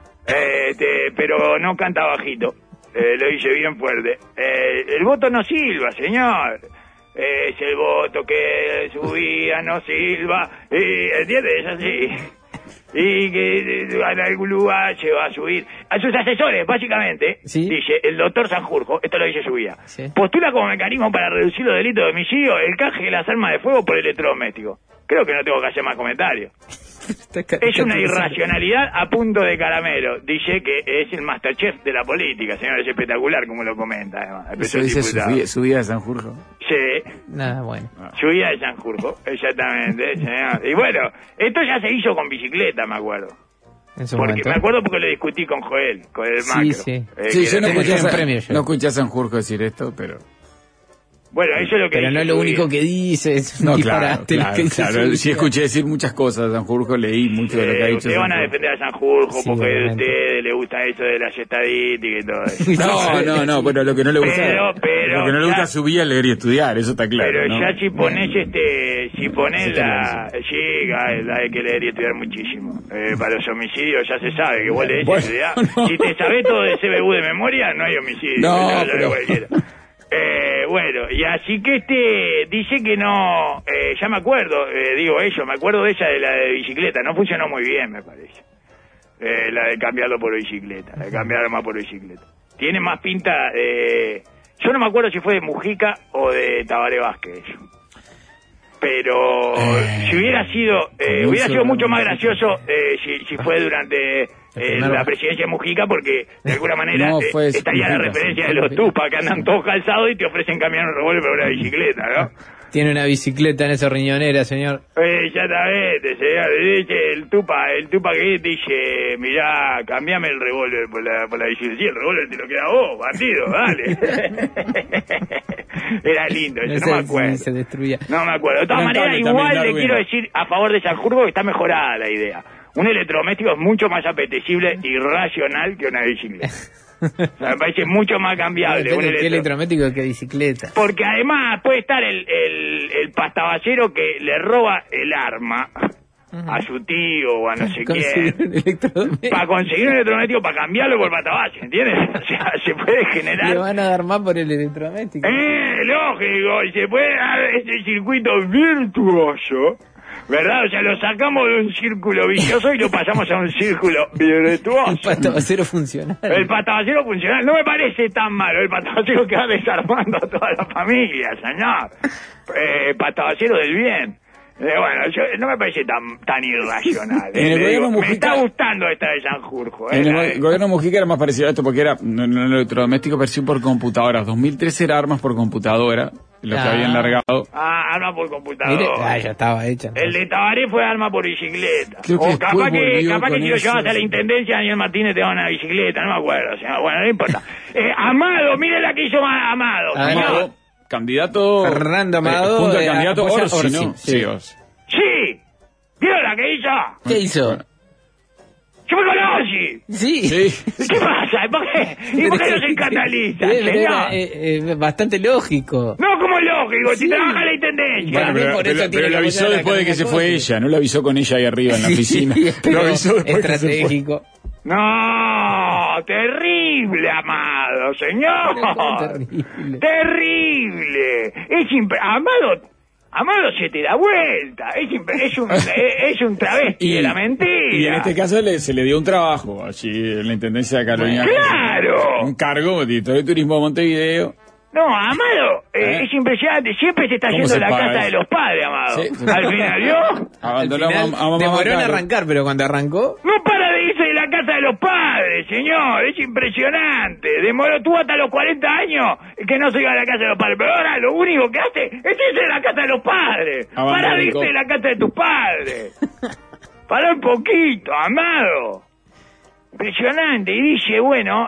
Speaker 12: Pero no canta bajito. Lo dice bien fuerte. El voto no Silva, señor. Es el voto que subía, no Silva. ¿Entiendes? Es así. Y que en algún lugar se va a subir. A sus asesores, básicamente, dice el doctor Sanjurjo, esto lo dice Subía, postula como mecanismo para reducir los delitos de homicidio el canje de las armas de fuego por electrodoméstico. Creo que no tengo que hacer más comentarios. Es una irracionalidad a punto de caramelo. Dice que es el Masterchef de la política, señor, es espectacular como lo comenta, además.
Speaker 2: ¿Eso dice Subía de Sanjurjo?
Speaker 12: Sí.
Speaker 3: Bueno.
Speaker 12: Subía de Sanjurjo, exactamente, señor. Y bueno, esto ya se hizo con bicicleta, me acuerdo. Me acuerdo porque lo discutí con Joel, con el Macro.
Speaker 2: Yo no escuché a Sanjurjo decir esto, pero...
Speaker 12: Bueno, eso es lo que
Speaker 3: pero no es lo único que dice, es un disparate.
Speaker 2: Claro. Sí escuché decir muchas cosas a Sanjurjo, leí mucho de lo que ha dicho.
Speaker 12: Ustedes van a defender a Sanjurjo porque a ustedes les gusta eso de las estadísticas y todo eso.
Speaker 2: No, bueno, lo que no le gusta lo que no le gusta a Subía leer y estudiar, eso está claro.
Speaker 12: Pero ya si pones la de que leer y estudiar muchísimo. Para los homicidios ya se sabe que vos lees y estudiás. Si te sabés todo de CBU de memoria, no hay homicidio. Bueno, y así que dice que no, ya me acuerdo, me acuerdo de ella, de la de bicicleta, no funcionó muy bien, me parece. La de cambiarlo por bicicleta, la de cambiarlo más por bicicleta. Tiene más pinta yo no me acuerdo si fue de Mujica o de Tabaré Vázquez. Pero si hubiera sido mucho más gracioso si fue durante la presidencia de Mujica, porque de alguna manera estaría la referencia de los Tupac que andan todos calzados y te ofrecen cambiar un revólver por una bicicleta, ¿no?
Speaker 3: Tiene una bicicleta en esa riñonera, señor.
Speaker 12: Exactamente, señor. El Tupac que dice, mirá, cambiame el revólver por la bicicleta. Sí, el revólver te lo queda vos, bandido, dale. Era lindo, eso no me acuerdo.
Speaker 3: Se destruía.
Speaker 12: No me acuerdo. De todas maneras, igual le quiero decir a favor de Sanjurjo que está mejorada la idea. Un electrodoméstico es mucho más apetecible y racional que una bicicleta. O sea, me parece mucho más cambiable.
Speaker 3: ¿Qué electrodoméstico que bicicleta?
Speaker 12: Porque además puede estar el pastaballero que le roba el arma a su tío o a no sé quién, para conseguir un electrodoméstico, para cambiarlo por patabache, ¿entiendes? O sea, se puede generar...
Speaker 3: Le van a dar más por el electrodoméstico.
Speaker 12: Lógico, y se puede dar ese circuito virtuoso, ¿verdad? O sea, lo sacamos de un círculo vicioso y lo pasamos a un círculo virtuoso.
Speaker 3: El patabacero funcional.
Speaker 12: El patabacero funcional. No me parece tan malo el patabacero que va desarmando a toda la familia, señor. Patabacero del bien. Bueno, no me parece tan irracional. Me está gustando esta de Sanjurjo.
Speaker 2: En el gobierno Mujica era más parecido a esto porque era no electrodoméstico, pero sí por computadoras. 2013 era armas por computadora, lo que habían largado.
Speaker 12: Arma por computadora.
Speaker 3: Ya estaba hecha.
Speaker 12: El de Tabaré fue arma por bicicleta.
Speaker 2: O
Speaker 12: capaz que si lo llevas a la intendencia, Daniel Martínez te da una bicicleta, no me acuerdo. O sea, bueno, no importa. Amado, mire la que hizo Amado.
Speaker 2: Candidato
Speaker 3: Fernando Amado
Speaker 2: junto al candidato Orsi, ¿no?
Speaker 3: Sí.
Speaker 12: Sí. ¿Vieron la que hizo?
Speaker 3: ¿Qué hizo?
Speaker 12: ¡Yo me conocí!
Speaker 3: Sí.
Speaker 12: ¿Qué pasa? ¿Y por qué no se escandaliza, señor?
Speaker 3: Bastante lógico.
Speaker 12: No, como lógico, si trabaja en la intendencia.
Speaker 2: Bueno, pero lo avisó después de que se fue ella, no lo avisó con ella ahí arriba en la oficina. Lo avisó después
Speaker 3: estratégico.
Speaker 12: No, terrible, Amado, señor. Terrible. Amado se te da vuelta. Es un travesti de la mentira.
Speaker 2: Y en este caso se le dio un trabajo allí en la intendencia de Carolina.
Speaker 12: ¡Claro!
Speaker 2: Un cargo de turismo de Montevideo.
Speaker 12: No, Amado, es impresionante. Siempre se está yendo a la casa de los padres, Amado.
Speaker 2: Sí.
Speaker 12: Al final, ¿vio?
Speaker 2: Abandonó a mamá.
Speaker 3: Demoró en arrancar, pero cuando arrancó...
Speaker 12: No para de irse de la casa de los padres, señor. Es impresionante. Demoró tú hasta los 40 años que no se iba a la casa de los padres. Pero ahora lo único que hace es irse de la casa de los padres. Para de irse de la casa de tus padres. Para un poquito, Amado. Impresionante. Y dice, bueno,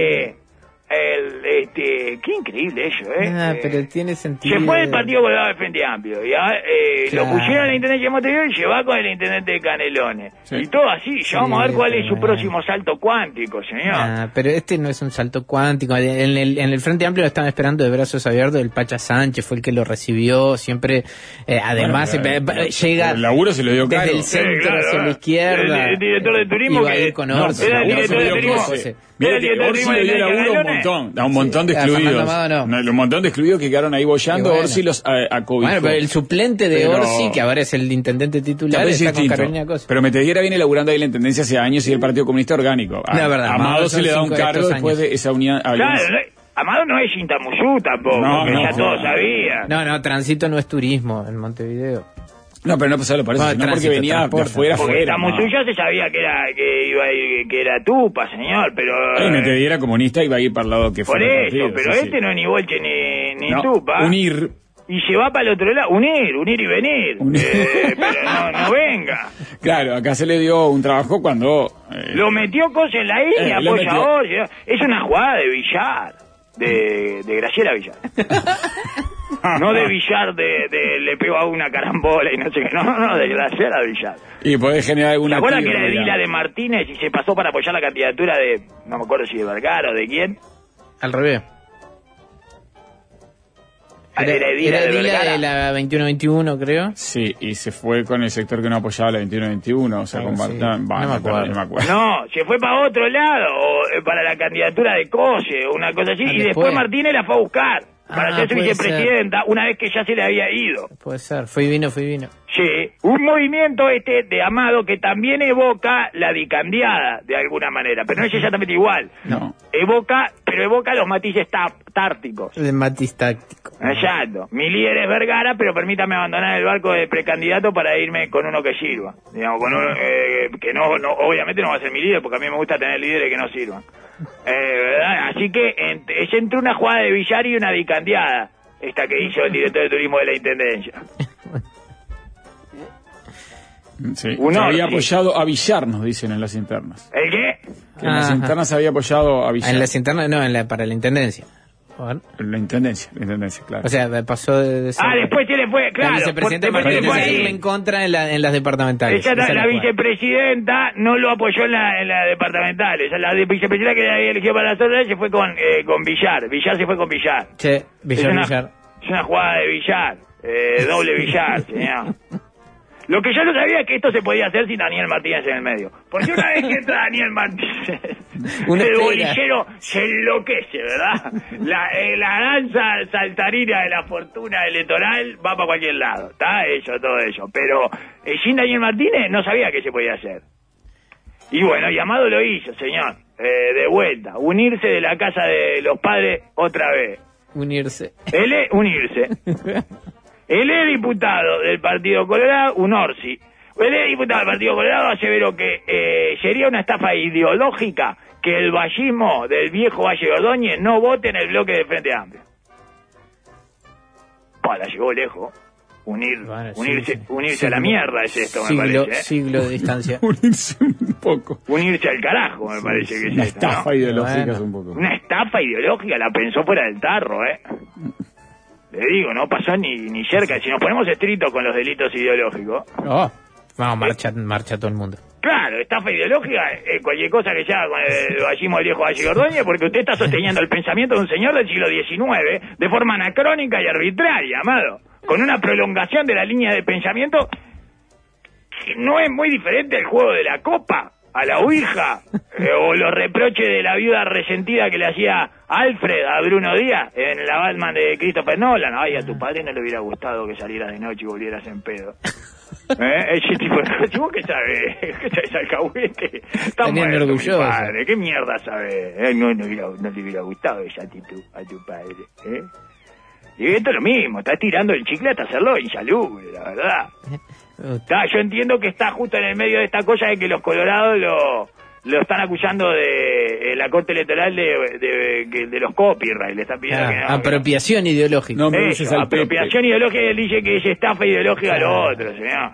Speaker 12: qué increíble eso,
Speaker 3: pero tiene sentido.
Speaker 12: Se fue del Partido Colorado del Frente Amplio y lo pusieron a la Intendencia de Montevideo y se va con el Intendente de Canelones. Sí. Y todo así, ya vamos a ver cuál es su próximo salto cuántico, señor.
Speaker 3: Pero este no es un salto cuántico. En el Frente Amplio lo estaban esperando de brazos abiertos. El Pacha Sánchez fue el que lo recibió. Siempre, además, llega
Speaker 2: el laburo se lo dio
Speaker 3: desde el centro hacia la izquierda.
Speaker 12: El director de turismo
Speaker 3: que ir con Orsi.
Speaker 12: Era el director de turismo.
Speaker 2: Mira que Orsi le dio laburo un montón de excluidos. Un montón de excluidos que quedaron ahí boyando. Orsi los acobijó.
Speaker 3: Bueno, pero el suplente de Orsi, que ahora es el intendente titular, está con Carolina Cosa.
Speaker 2: Pero Metediera viene laburando ahí en la intendencia hace años y el Partido Comunista Orgánico. Amado se le da un cargo después de esa unión.
Speaker 12: Claro, Amado no es Intamuyú tampoco, que ya todos sabían.
Speaker 3: No, tránsito no es turismo en Montevideo.
Speaker 2: No, pero no pasaba por eso, sino porque venía de afuera.
Speaker 12: Porque Intamuyú ya se sabía que era Tupa, señor, pero...
Speaker 2: Metediera comunista iba a ir para el lado que
Speaker 12: por
Speaker 2: fuera.
Speaker 12: Por eso, pero este no es ni Bolche ni Tupa.
Speaker 2: Unir.
Speaker 12: Y se va para el otro lado, unir y venir. Pero no venga.
Speaker 2: Claro, acá se le dio un trabajo cuando...
Speaker 12: lo metió cosa en la isla, apoyador. Es una jugada de Villar, de Graciela Villar. No de Villar, le pegó a una carambola y no sé qué. No, de Graciela Villar.
Speaker 2: Y podés generar alguna...
Speaker 12: ¿Te acuerdas que era Edila de Martínez y se pasó para apoyar la candidatura de... No me acuerdo si de Vergara o de quién?
Speaker 3: Al revés. Era Edila de la 21-21, creo.
Speaker 2: Sí, y se fue con el sector que no apoyaba la 21-21, o sea, con Bartán.
Speaker 3: No me acuerdo.
Speaker 12: No, se fue para otro lado, para la candidatura de Cose, una cosa así, y después Martínez la fue a buscar para ser su vicepresidenta, una vez que ya se le había ido.
Speaker 3: Puede ser, fue y vino.
Speaker 12: Sí, un movimiento de Amado que también evoca la dicandiada, de alguna manera, pero no es exactamente igual.
Speaker 2: No.
Speaker 12: Evoca los matices tácticos.
Speaker 3: El matiz táctico.
Speaker 12: Exacto. Mi líder es Vergara, pero permítame abandonar el barco de precandidato para irme con uno que sirva. Digamos, con uno que no, obviamente no va a ser mi líder, porque a mí me gusta tener líderes que no sirvan. ¿Verdad? Así que es entre una jugada de Villar y una dicandiada, esta que hizo el director de turismo de la Intendencia.
Speaker 2: Sí. Había apoyado a Villar, nos dicen en las internas.
Speaker 12: ¿El qué?
Speaker 2: Que en las internas había apoyado a Villar.
Speaker 3: En las internas, no, para la Intendencia.
Speaker 2: La intendencia, claro.
Speaker 3: O sea, pasó de ser...
Speaker 12: después se le fue, claro.
Speaker 3: La vicepresidenta Martínez en contra en las departamentales.
Speaker 12: La vicepresidenta no lo apoyó en las departamentales. La vicepresidenta que había elegido para las otras se fue con Villar. Villar se fue con Villar.
Speaker 3: Sí, Villar.
Speaker 12: Es una jugada de Villar. Doble Villar, señor. Lo que yo no sabía es que esto se podía hacer sin Daniel Martínez en el medio. Porque una vez que entra Daniel Martínez, el bolillero se enloquece, ¿verdad? La danza saltarina de la fortuna electoral va para cualquier lado, ¿está? Todo eso. Pero sin Daniel Martínez no sabía que se podía hacer. Y bueno, Amado lo hizo, señor. De vuelta. Unirse de la casa de los padres otra vez.
Speaker 3: Unirse.
Speaker 12: Unirse. Él es diputado del Partido Colorado, un Orsi. Él es diputado del Partido Colorado, aseveró que sería una estafa ideológica que el vallismo del viejo Valle Ordóñez no vote en el bloque de Frente Amplio. La llegó lejos. Unirse a la mierda es esto, me parece.
Speaker 3: Siglo de distancia.
Speaker 2: Unirse un poco.
Speaker 12: Unirse al carajo, me parece que es
Speaker 2: una
Speaker 12: esto,
Speaker 2: estafa ideológica es un poco.
Speaker 12: Una estafa ideológica, la pensó fuera del tarro, Le digo, no pasó ni cerca. Si nos ponemos estrictos con los delitos ideológicos...
Speaker 3: marcha todo el mundo.
Speaker 12: Claro, estafa ideológica, cualquier cosa que sea con el vallismo del viejo Valle Ordóñez, porque usted está sosteniendo el pensamiento de un señor del siglo XIX de forma anacrónica y arbitraria, Amado. Con una prolongación de la línea de pensamiento que no es muy diferente al juego de la copa, a la ouija, o los reproches de la viuda resentida que le hacía Alfred a Bruno Díaz en la Batman de Christopher Nolan. Ay, a tu padre no le hubiera gustado que salieras de noche y volvieras en pedo. Ese tipo de cosas. ¿Vos qué sabés? ¿Qué sabés, alcahuete? Está muerto, orgulloso. Mi padre. ¿Qué mierda sabés? No le hubiera gustado esa actitud a tu padre. Y esto es lo mismo, está estirando el chicle hasta hacerlo insalubre, la verdad. Yo entiendo que está justo en el medio de esta cosa de que los colorados lo están acusando de la Corte Electoral de los copyright. Le están pidiendo que no,
Speaker 3: apropiación ideológica.
Speaker 12: No, apropiación ideológica, y él dice que es estafa ideológica a lo otro, señor.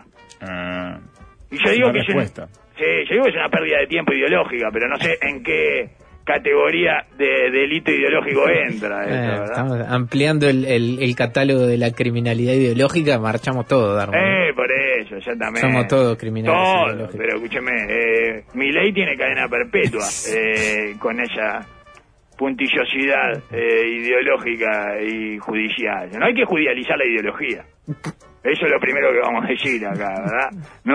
Speaker 12: Y yo digo que yo digo que es una pérdida de tiempo ideológica, pero no sé en qué categoría de delito ideológico entra.
Speaker 3: Estamos ampliando el catálogo de la criminalidad ideológica, marchamos todos, Darwin.
Speaker 12: Por eso, exactamente.
Speaker 3: Somos todos criminales
Speaker 12: ideológicos. Pero escúcheme, mi ley tiene cadena perpetua con esa puntillosidad ideológica y judicial. No hay que judicializar la ideología. Eso es lo primero que vamos a decir acá, ¿verdad?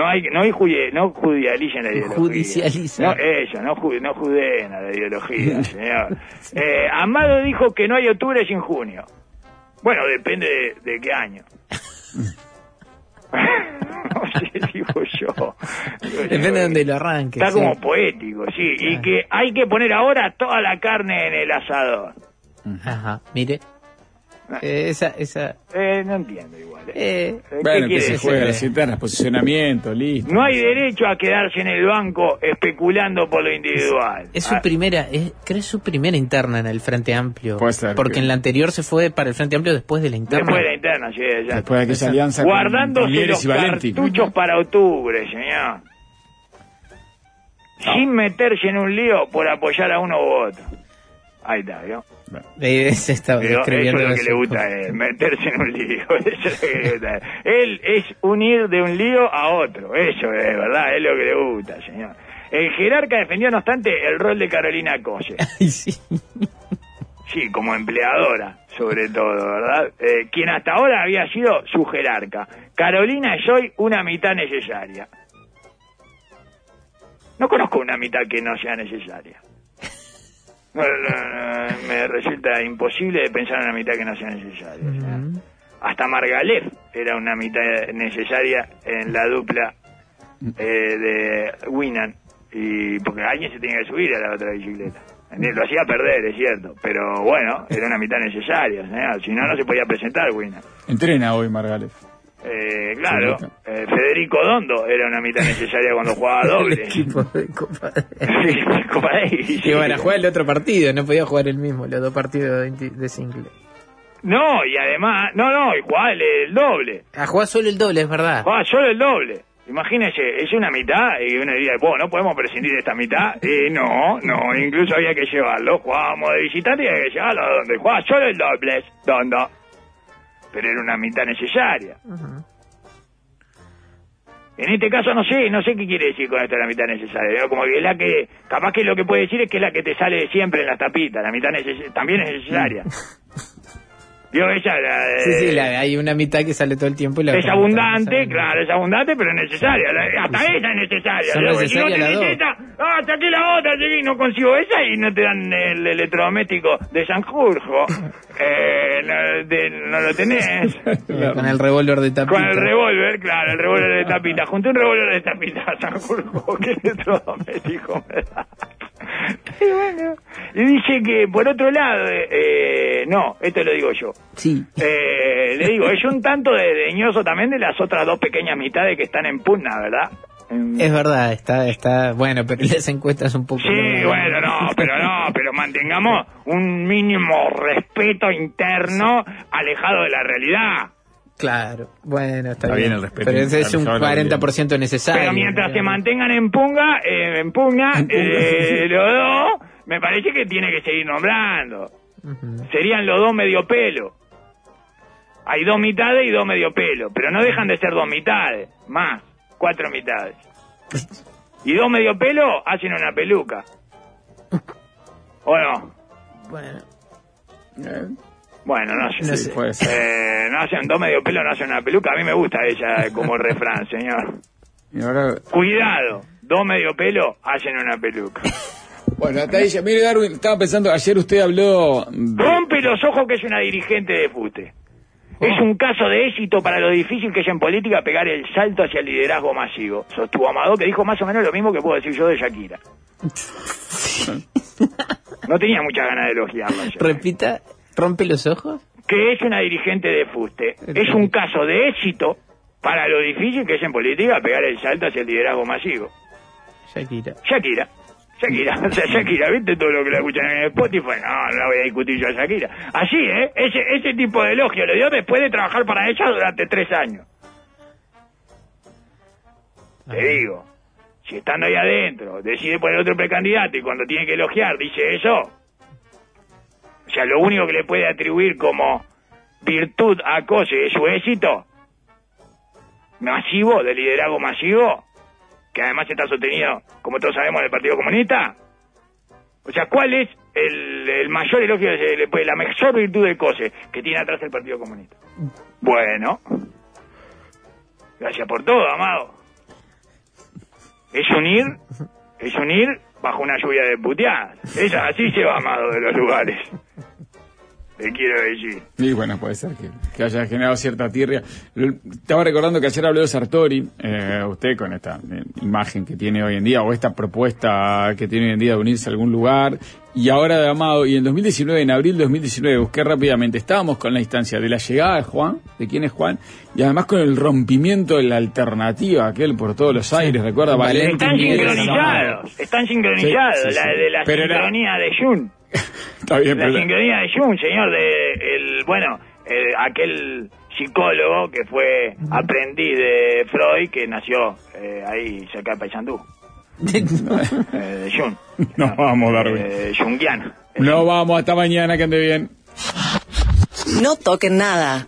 Speaker 12: No judicialicen la ideología.
Speaker 3: Judicializan.
Speaker 12: No judeen a la ideología, señor. Amado dijo que no hay octubre sin junio. Bueno, depende de qué año. No sé, digo yo.
Speaker 3: Depende de donde lo arranque.
Speaker 12: Está como poético, sí. Y que hay que poner ahora toda la carne en el asador.
Speaker 3: Ajá, mire.
Speaker 12: No entiendo igual.
Speaker 2: Bueno, que se juega las internas, posicionamiento, listo.
Speaker 12: No hay derecho a quedarse en el banco especulando por lo individual.
Speaker 3: Es su primera interna en el Frente Amplio.
Speaker 2: Puede ser.
Speaker 3: Porque en la anterior se fue para el Frente Amplio después de la interna.
Speaker 12: Después de la interna, sí, ya.
Speaker 2: Después de aquella alianza
Speaker 12: guardándose los cartuchos para octubre, señor. Sin meterse en un lío por apoyar a uno u otro. Ahí está, ¿vio?
Speaker 3: Eso es lo
Speaker 12: que le gusta a él, meterse en un lío. Eso es lo que le gusta a él. Él es unir de un lío a otro. Eso es, ¿verdad? Es lo que le gusta, señor. El jerarca defendió, no obstante, el rol de Carolina Colle.
Speaker 3: Sí.
Speaker 12: Sí, como empleadora, sobre todo, ¿verdad? Quien hasta ahora había sido su jerarca. Carolina es hoy una mitad necesaria. No conozco una mitad que no sea necesaria. No, me resulta imposible de pensar en una mitad que no sea necesaria. Hasta Margalef era una mitad necesaria en la dupla de Winnan, y porque alguien se tenía que subir a la otra bicicleta. Lo hacía perder, es cierto, pero bueno, era una mitad necesaria, si no, no se podía presentar Winnan.
Speaker 2: Entrena hoy Margalef.
Speaker 12: Claro, Federico Dondo era una mitad necesaria cuando jugaba doble.
Speaker 3: El equipo de Copa Davis. Y bueno, jugaba el otro partido, no podía jugar el mismo, los dos partidos de single.
Speaker 12: No, y además, y jugaba el doble.
Speaker 3: Jugaba solo el doble, es verdad.
Speaker 12: Jugaba solo el doble. Imagínese, es una mitad, y uno diría, no podemos prescindir de esta mitad. No, incluso había que llevarlo. Jugábamos de visitante y había que llevarlo a donde jugaba solo el doble, Dondo. Pero era una mitad necesaria. En este caso no sé qué quiere decir con esto la mitad necesaria, ¿no? Como que es la que, capaz que lo que puede decir es que es la que te sale siempre en las tapitas, la mitad también es necesaria. ¿Vio ella?
Speaker 3: Sí, hay una mitad que sale todo el tiempo y la
Speaker 12: es abundante, claro, es abundante, pero es necesaria. Hasta esa es necesaria.
Speaker 3: Son necesarias
Speaker 12: si no
Speaker 3: las dos.
Speaker 12: saqué la otra, y no consigo esa y no te dan el electrodoméstico de Sanjurjo. No lo tenés.
Speaker 3: Con el revólver de tapita.
Speaker 12: Con el revólver, claro, el revólver de tapita. Junté un revólver de tapita a Sanjurjo. ¿Qué electrodoméstico me da? Y bueno, y dice que por otro lado, no, esto lo digo yo.
Speaker 3: Sí.
Speaker 12: Le digo, es un tanto desdeñoso también de las otras dos pequeñas mitades que están en pugna, ¿verdad?
Speaker 3: Es verdad, está bueno, pero las encuestas un poco...
Speaker 12: Sí, bueno, pero mantengamos un mínimo respeto interno alejado de la realidad.
Speaker 3: Claro, bueno, está
Speaker 2: bien el respeto.
Speaker 3: Pero ese es un 40% necesario.
Speaker 12: Pero mientras se mantengan en pugna, los dos, me parece que tiene que seguir nombrando. Serían los dos medio pelo. Hay dos mitades y dos medio pelo, pero no dejan de ser dos mitades, más 4 mitades. Y dos medio pelo hacen una peluca. ¿O no? Bueno, no sé. No hacen dos medio pelo, no hacen una peluca. A mí me gusta ella como refrán, señor.
Speaker 2: Y ahora...
Speaker 12: Cuidado, dos medio pelo hacen una peluca.
Speaker 2: Bueno, hasta ahí, mire Darwin, estaba pensando, ayer usted habló...
Speaker 12: Rompe los ojos que es una dirigente de fuste. Es un caso de éxito para lo difícil que es en política pegar el salto hacia el liderazgo masivo. Sostuvo Amado, que dijo más o menos lo mismo que puedo decir yo de Shakira. No tenía muchas ganas de elogiarla.
Speaker 3: Repita, ¿rompe los ojos?
Speaker 12: Que es una dirigente de fuste. Es un caso de éxito para lo difícil que es en política pegar el salto hacia el liderazgo masivo.
Speaker 3: Shakira,
Speaker 12: ¿viste todo lo que la escuchan en Spotify? No la voy a discutir yo a Shakira. Así, ese tipo de elogio lo dio después de trabajar para ella durante 3 años. Te digo, si estando ahí adentro decide poner otro precandidato y cuando tiene que elogiar dice eso, o sea, lo único que le puede atribuir como virtud a Cose es su éxito masivo, de liderazgo masivo, que además está sostenido, como todos sabemos, del Partido Comunista. O sea, ¿cuál es el mayor elogio la mejor virtud de Cose que tiene atrás el Partido Comunista? Bueno, gracias por todo, Amado. Es unir bajo una lluvia de puteadas. Así se va Amado de los lugares. Te quiero decir.
Speaker 2: Y bueno, puede ser que haya generado cierta tirria. Estaba recordando que ayer habló de Sartori, usted con esta imagen que tiene hoy en día, o esta propuesta que tiene hoy en día de unirse a algún lugar, y ahora de Amado, y en 2019, en abril de 2019, busqué rápidamente, estábamos con la instancia de la llegada de Juan, de quién es Juan, y además con el rompimiento de la alternativa, aquel por todos los aires, recuerda, Valente.
Speaker 12: Están sincronizados, sí. De la sincronía de Jun.
Speaker 2: Está bien,
Speaker 12: la sincronía de Jung, señor, aquel psicólogo que fue aprendiz de Freud, que nació ahí cerca de Paysandú. De Jung.
Speaker 2: No vamos, Darwin.
Speaker 12: Jungiano.
Speaker 2: No vamos, hasta mañana, que ande bien.
Speaker 1: No toquen nada.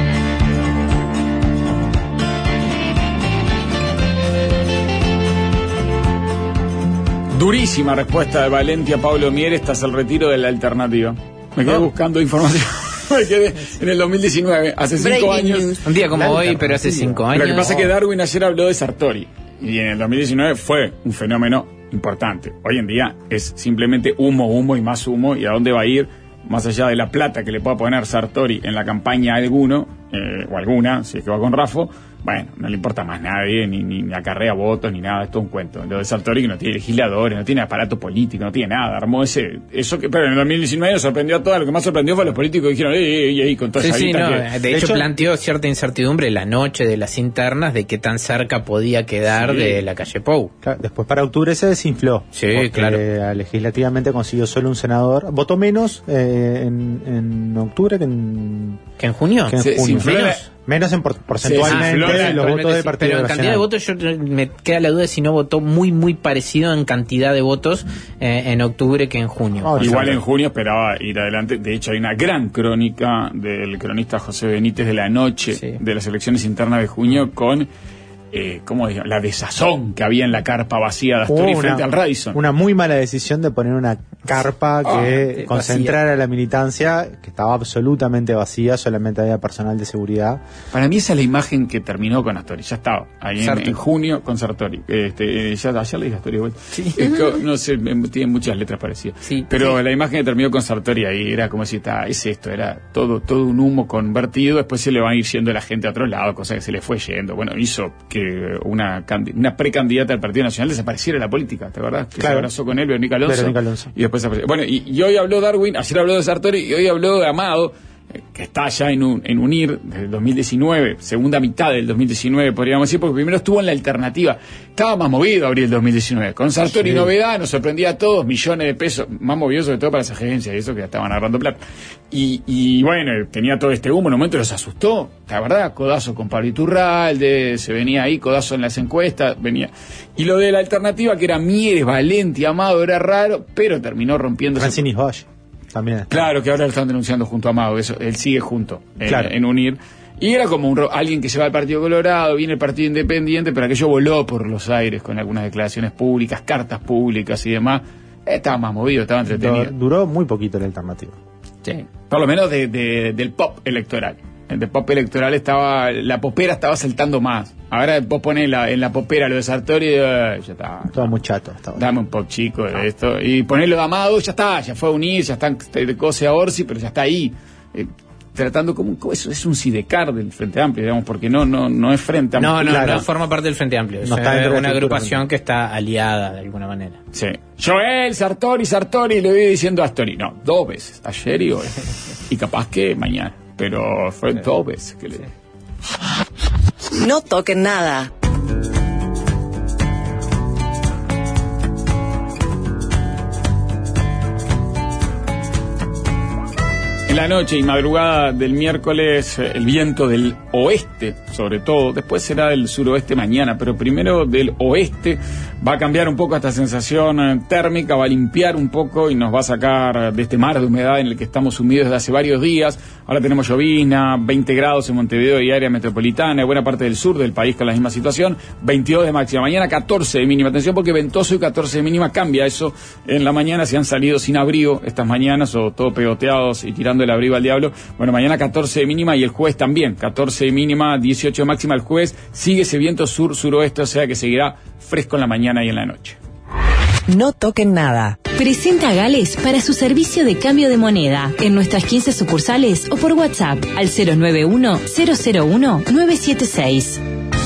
Speaker 2: Durísima respuesta de Valenti a Pablo Mieres tras el retiro de la alternativa. Me quedé buscando información. Me quedé en el 2019, hace 5 años.
Speaker 3: Un día como hoy, pero hace 5 años.
Speaker 2: Lo que pasa es que Darwin ayer habló de Sartori. Y en el 2019 fue un fenómeno importante. Hoy en día es simplemente humo y más humo. ¿Y a dónde va a ir? Más allá de la plata que le pueda poner Sartori en la campaña a alguno, o alguna, si es que va con Rafo, bueno, no le importa más nadie, ni acarrea votos, ni nada, es todo un cuento. Lo de Sartori, que no tiene legisladores, no tiene aparato político, no tiene nada, armó pero en el 2019 nos sorprendió a todos. Lo que más sorprendió fue a los políticos que dijeron, y con toda esa guita
Speaker 3: de hecho planteó cierta incertidumbre la noche de las internas de qué tan cerca podía quedar de la calle Pou.
Speaker 6: Claro, después para octubre se desinfló.
Speaker 3: Sí, claro.
Speaker 6: Legislativamente consiguió solo un senador, votó menos en octubre que en junio. Menos porcentualmente los votos del Partido
Speaker 3: Pero en cantidad de votos me queda la duda de si no votó muy parecido en cantidad de votos en octubre que en junio.
Speaker 2: Igual en junio esperaba ir adelante. De hecho hay una gran crónica del cronista José Benítez de la noche de las elecciones internas de junio con ¿cómo digo? La desazón que había en la carpa vacía de Astori frente al Radisson.
Speaker 6: Una muy mala decisión de poner una carpa que concentrara la militancia, que estaba absolutamente vacía, solamente había personal de seguridad.
Speaker 2: Para mí esa es la imagen que terminó con Astori, ya estaba, ahí en junio con Sartori. Ya ayer le dije Astori, sí. No sé, tiene muchas letras parecidas. Sí, pero la imagen que terminó con Sartori ahí era como si es esto, era todo un humo convertido, después se le va a ir yendo la gente a otro lado, cosa que se le fue yendo. Bueno, hizo que una precandidata del Partido Nacional desapareciera de la política, ¿te acordás? Que se abrazó con él, Verónica Alonso. Y después desapareció. Bueno, y hoy habló Darwin, ayer habló de Sartori y hoy habló de Amado, que está ya en UNIR desde el 2019, segunda mitad del 2019 podríamos decir, porque primero estuvo en la alternativa. Estaba más movido abril 2019. Con Sartori novedad, nos sorprendía a todos, millones de pesos, más movido sobre todo para las agencias y eso, que ya estaban agarrando plata. Y bueno, tenía todo este humo, en un momento los asustó, la verdad, codazo con Pablo Iturralde, se venía ahí, codazo en las encuestas, venía. Y lo de la alternativa, que era Mieres, Valenti, Amado, era raro, pero terminó rompiendo.
Speaker 6: Francinis Bosch también está.
Speaker 2: Claro, que ahora lo están denunciando junto a Amado, eso, él sigue junto en UNIR. Y era como alguien que se va al Partido Colorado, viene el Partido Independiente, pero aquello voló por los aires con algunas declaraciones públicas, cartas públicas y demás. Estaba más movido, estaba entretenido.
Speaker 6: Duró muy poquito la alternativa.
Speaker 2: Sí. Por lo menos del pop electoral. El de pop electoral la popera estaba saltando más. Ahora vos ponés en la popera lo de Sartori, ya está.
Speaker 6: Todo muy chato.
Speaker 2: Dame un pop chico de esto. Y ponerlo de Amado, ya está, ya fue a unir, ya están de cose a Orsi, pero ya está ahí. Tratando como eso es un sidecar del Frente Amplio, digamos, porque no es Frente Amplio.
Speaker 3: No forma parte del Frente Amplio. No está dentro de una agrupación que está aliada de alguna manera.
Speaker 2: Sí. Joel, Sartori, le voy diciendo a Astori. No, 2 veces, ayer y hoy. Y capaz que mañana. Pero fue 2 veces que le...
Speaker 1: No toquen nada.
Speaker 2: En la noche y madrugada del miércoles, el viento del oeste, sobre todo, después será del suroeste mañana, pero primero del oeste, va a cambiar un poco esta sensación térmica, va a limpiar un poco y nos va a sacar de este mar de humedad en el que estamos sumidos desde hace varios días. Ahora tenemos llovizna, 20 grados en Montevideo y área metropolitana, y buena parte del sur del país con la misma situación, 22 de máxima, mañana 14 de mínima. Atención porque ventoso y 14 de mínima, cambia eso en la mañana, si han salido sin abrigo estas mañanas o todo pegoteados y tirando el abrigo al diablo. Bueno, mañana 14 de mínima y el jueves también, 14 de mínima, 18 de máxima el jueves. Sigue ese viento sur-suroeste, o sea que seguirá fresco en la mañana y en la noche.
Speaker 1: No toquen nada.
Speaker 11: Presenta Gales para su servicio de cambio de moneda en nuestras 15 sucursales o por WhatsApp al 091-001-976.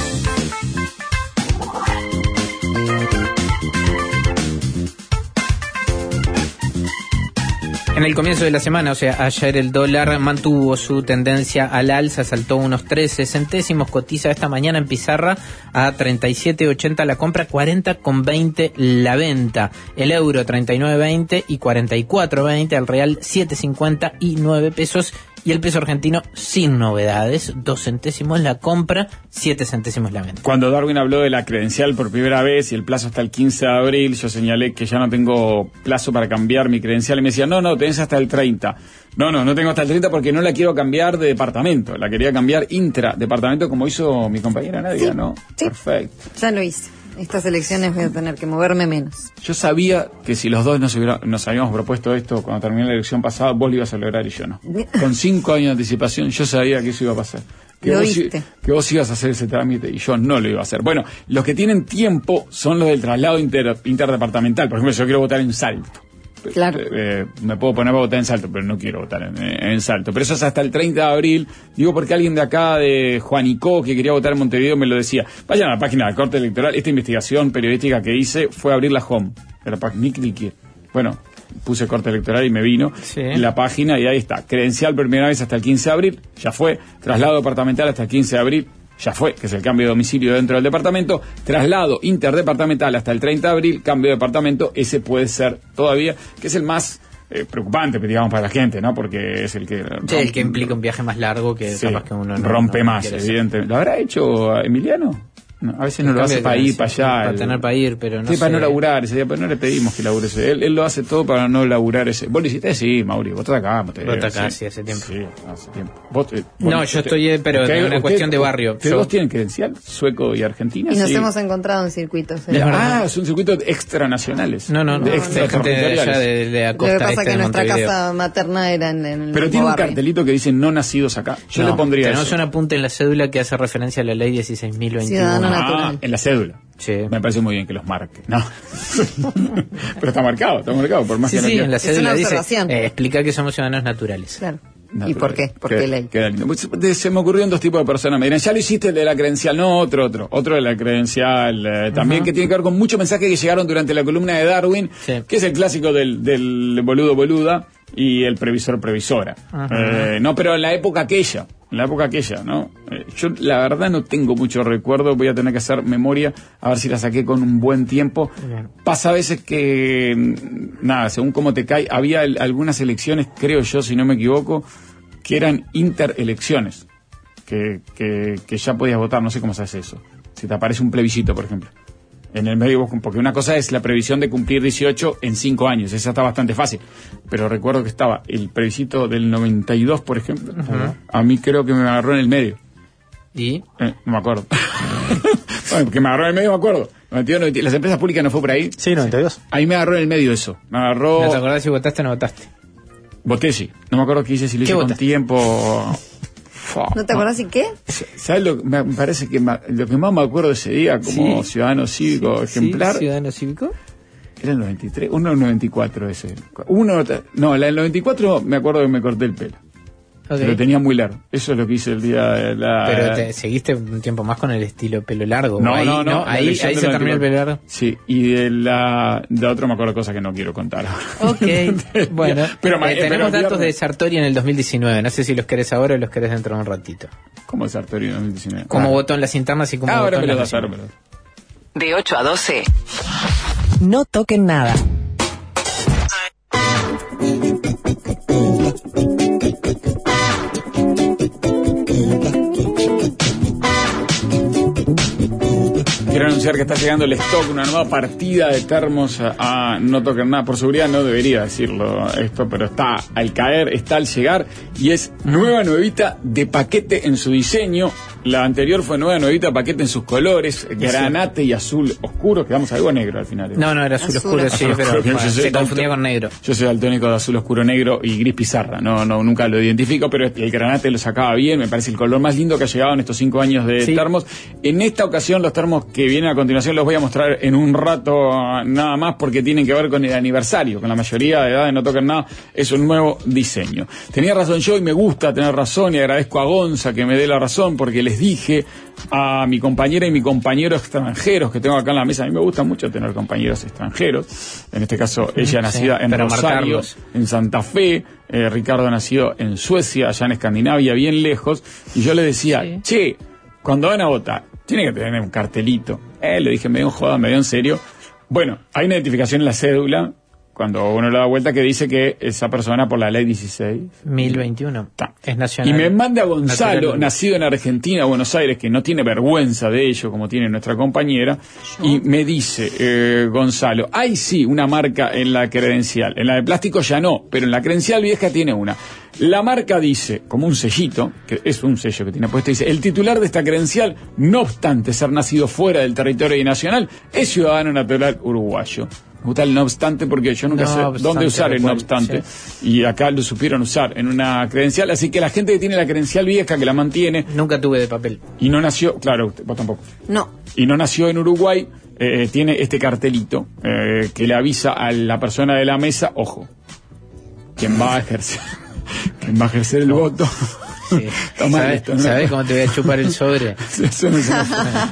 Speaker 3: En el comienzo de la semana, o sea, ayer el dólar mantuvo su tendencia al alza, saltó unos 13 centésimos, cotiza esta mañana en pizarra a 37.80 la compra, 40.20 la venta. El euro 39.20 y 44.20, el real 7.50 y 9 pesos. Y el peso argentino sin novedades, 2 centésimos la compra, 7 centésimos la venta.
Speaker 2: Cuando Darwin habló de la credencial por primera vez y el plazo hasta el 15 de abril, yo señalé que ya no tengo plazo para cambiar mi credencial. Y me decía, no, tenés hasta el 30. No tengo hasta el 30 porque no la quiero cambiar de departamento. La quería cambiar intra-departamento como hizo mi compañera Nadia,
Speaker 4: sí,
Speaker 2: ¿no?
Speaker 4: Sí.
Speaker 2: Perfecto.
Speaker 4: Ya lo hice. Estas elecciones voy a tener que moverme menos.
Speaker 2: Yo sabía que si los dos nos habíamos propuesto esto cuando terminé la elección pasada, vos lo ibas a lograr y yo no. Con 5 años de anticipación yo sabía que eso iba a pasar. Que vos ibas a hacer ese trámite y yo no lo iba a hacer. Bueno, los que tienen tiempo son los del traslado interdepartamental. Por ejemplo, yo quiero votar en Salto.
Speaker 4: Claro.
Speaker 2: Me puedo poner a votar en Salto, pero no quiero votar en Salto. Pero eso es hasta el 30 de abril. Digo porque alguien de acá, de Juanico, que quería votar en Montevideo, me lo decía. Vayan a la página de la Corte Electoral. Esta investigación periodística que hice fue abrir la home de la página. Ni cliqué. Bueno, puse Corte Electoral y me vino en la página y ahí está. Credencial por primera vez hasta el 15 de abril. Ya fue. Traslado departamental hasta el 15 de abril. Ya fue, que es el cambio de domicilio dentro del departamento. Traslado interdepartamental hasta el 30 de abril, cambio de departamento, ese puede ser todavía, que es el más preocupante, digamos, para la gente, ¿no? Porque es el que...
Speaker 3: Sí, el que implica un viaje más largo que capaz que uno
Speaker 2: rompe más, evidentemente. ¿Lo habrá hecho Emiliano? No, a veces no lo hace para ir para allá.
Speaker 3: Para tener para ir, pero no
Speaker 2: sí,
Speaker 3: sé.
Speaker 2: para no laburar ese día, pero no le pedimos que labure ese día. Él lo hace todo para no laburar ese. ¿Vos lo hiciste? Sí, Mauri, vos estás acá.
Speaker 3: Vos estás acá, sí, hace tiempo.
Speaker 2: Sí, hace tiempo.
Speaker 3: No, yo estoy, pero en una cuestión de barrio.
Speaker 2: ¿Vos tienen credencial sueco y argentina?
Speaker 4: Y nos hemos encontrado en circuitos.
Speaker 2: Son circuitos extranacionales.
Speaker 3: No. Gente de allá de la costa.
Speaker 4: Lo que pasa es que
Speaker 3: de
Speaker 4: nuestra
Speaker 3: Montevideo.
Speaker 4: casa materna era en el
Speaker 2: Pero tiene un cartelito que dice no nacidos acá. Yo le pondría
Speaker 3: tenemos
Speaker 2: eso.
Speaker 3: un apunte en la cédula que hace referencia a la ley 16.021.
Speaker 4: Ciudadano natural.
Speaker 2: En la cédula.
Speaker 3: Sí.
Speaker 2: Me parece muy bien que los marque. No. Pero está marcado, por más que no
Speaker 3: Sí, en la
Speaker 4: Es una
Speaker 3: cédula dice,
Speaker 4: observación.
Speaker 3: explica que somos ciudadanos naturales.
Speaker 4: Claro.
Speaker 2: Natural.
Speaker 4: ¿Y por qué? ¿Por qué ley?
Speaker 2: Queda lindo. Se me ocurrieron dos tipos de personas. Me dirán, ya lo hiciste el de la credencial. No, otro de la credencial. También que tiene que ver con muchos mensajes que llegaron durante la columna de Darwin, que es el clásico del boludo boluda y el previsor previsora. No, pero en la época aquella, ¿no? Yo la verdad no tengo mucho recuerdo, voy a tener que hacer memoria, a ver si la saqué con un buen tiempo. Bien. Pasa a veces que, nada, según cómo te cae, había algunas elecciones, creo yo, si no me equivoco, que eran interelecciones, que ya podías votar, no sé cómo se hace eso. Si te aparece un plebiscito, por ejemplo. En el medio, porque una cosa es la previsión de cumplir 18 en 5 años, esa está bastante fácil, pero recuerdo que estaba el plebiscito del 92, por ejemplo, a mí creo que me agarró en el medio.
Speaker 3: ¿Y?
Speaker 2: No me acuerdo. Bueno, que me agarró en el medio, me acuerdo. 92, las empresas públicas no fue por ahí.
Speaker 6: Sí, 92.
Speaker 2: Ahí me agarró en el medio eso. Me agarró...
Speaker 3: ¿No te acordás si votaste o no votaste?
Speaker 2: Voté, sí. No me acuerdo qué hice, si lo hice con tiempo...
Speaker 4: ¿No te acordás y qué?
Speaker 2: ¿Sabes lo que me parece que lo que más me acuerdo de ese día como ciudadano cívico ejemplar?
Speaker 3: ¿Ciudadano cívico?
Speaker 2: Era el 93, uno el 94 ese. La del 94 me acuerdo que me corté el pelo. Okay. Lo tenía muy largo. Eso es lo que hice el día de la...
Speaker 3: Pero te seguiste un tiempo más con el estilo pelo largo.
Speaker 2: No.
Speaker 3: Ahí se terminó el pelo largo.
Speaker 2: Sí, y de otro me acuerdo cosas que no quiero contar ahora.
Speaker 3: Ok, bueno. Tenemos datos de Sartori en el 2019. No sé si los querés ahora o los querés dentro de un ratito.
Speaker 2: ¿Cómo es Sartori en el 2019?
Speaker 3: ¿Cómo votó en las internas y cómo votó en las nacionales?
Speaker 1: De 8 a 12. No toquen nada.
Speaker 2: Quiero anunciar que está llegando el stock, una nueva partida de termos a No Toquen Nada. Por seguridad no debería decirlo esto, pero está al caer, está al llegar y es nuevita de paquete en su diseño. La anterior fue nuevita de paquete en sus colores, granate y azul oscuro, quedamos algo negro al final.
Speaker 3: No, era azul oscuro, sí, pero se confundía con negro.
Speaker 2: Yo soy daltónico de azul oscuro negro y gris pizarra, nunca lo identifico, pero el granate lo sacaba bien, me parece el color más lindo que ha llegado en estos 5 años de termos. En esta ocasión los termos que vienen a continuación los voy a mostrar en un rato nada más porque tienen que ver con el aniversario, con la mayoría de edad de No Toquen Nada, es un nuevo diseño. Tenía razón yo y me gusta tener razón y agradezco a Gonza que me dé la razón porque les dije a mi compañera y mi compañero extranjeros que tengo acá en la mesa, a mí me gusta mucho tener compañeros extranjeros, en este caso ella nacida en Rosario, en Santa Fe, Ricardo nacido en Suecia, allá en Escandinavia, bien lejos, y yo le decía, che, cuando van a votar, tiene que tener un cartelito. Le dije medio en joda, medio en serio. Bueno, hay una identificación en la cédula, cuando uno le da vuelta, que dice que esa persona por la ley 16.021
Speaker 3: es nacional.
Speaker 2: Y me manda Gonzalo, nacido en Argentina, Buenos Aires, que no tiene vergüenza de ello, como tiene nuestra compañera, y me dice, Gonzalo, hay sí una marca en la credencial, en la de plástico ya no, pero en la credencial vieja tiene una. La marca dice, como un sellito, que es un sello que tiene puesto, dice, el titular de esta credencial, no obstante ser nacido fuera del territorio nacional, es ciudadano natural uruguayo. Me gusta el no obstante porque yo nunca sé dónde usar el no obstante, y acá lo supieron usar en una credencial, así que la gente que tiene la credencial vieja, que la mantiene...
Speaker 3: Nunca tuve de papel.
Speaker 2: Y no nació, claro, vos tampoco.
Speaker 4: No.
Speaker 2: Y no nació en Uruguay, tiene este cartelito que le avisa a la persona de la mesa, ojo, ¿quién va a ejercer el voto?
Speaker 3: Sí. ¿Sabes cómo te voy a chupar el sobre?
Speaker 2: Eso no se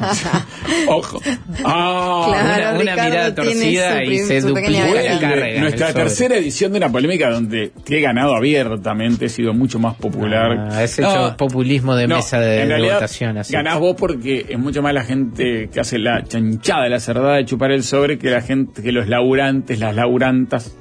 Speaker 2: Ojo.
Speaker 4: Claro,
Speaker 3: una mirada torcida y se duplica la carga.
Speaker 2: Nuestra tercera edición de una polémica donde te he ganado abiertamente, he sido mucho más popular.
Speaker 3: Has hecho populismo de mesa de votación. Así.
Speaker 2: Ganás vos porque es mucho más la gente que hace la chanchada, la cerdada de chupar el sobre que la gente, que los laburantes, las laburentes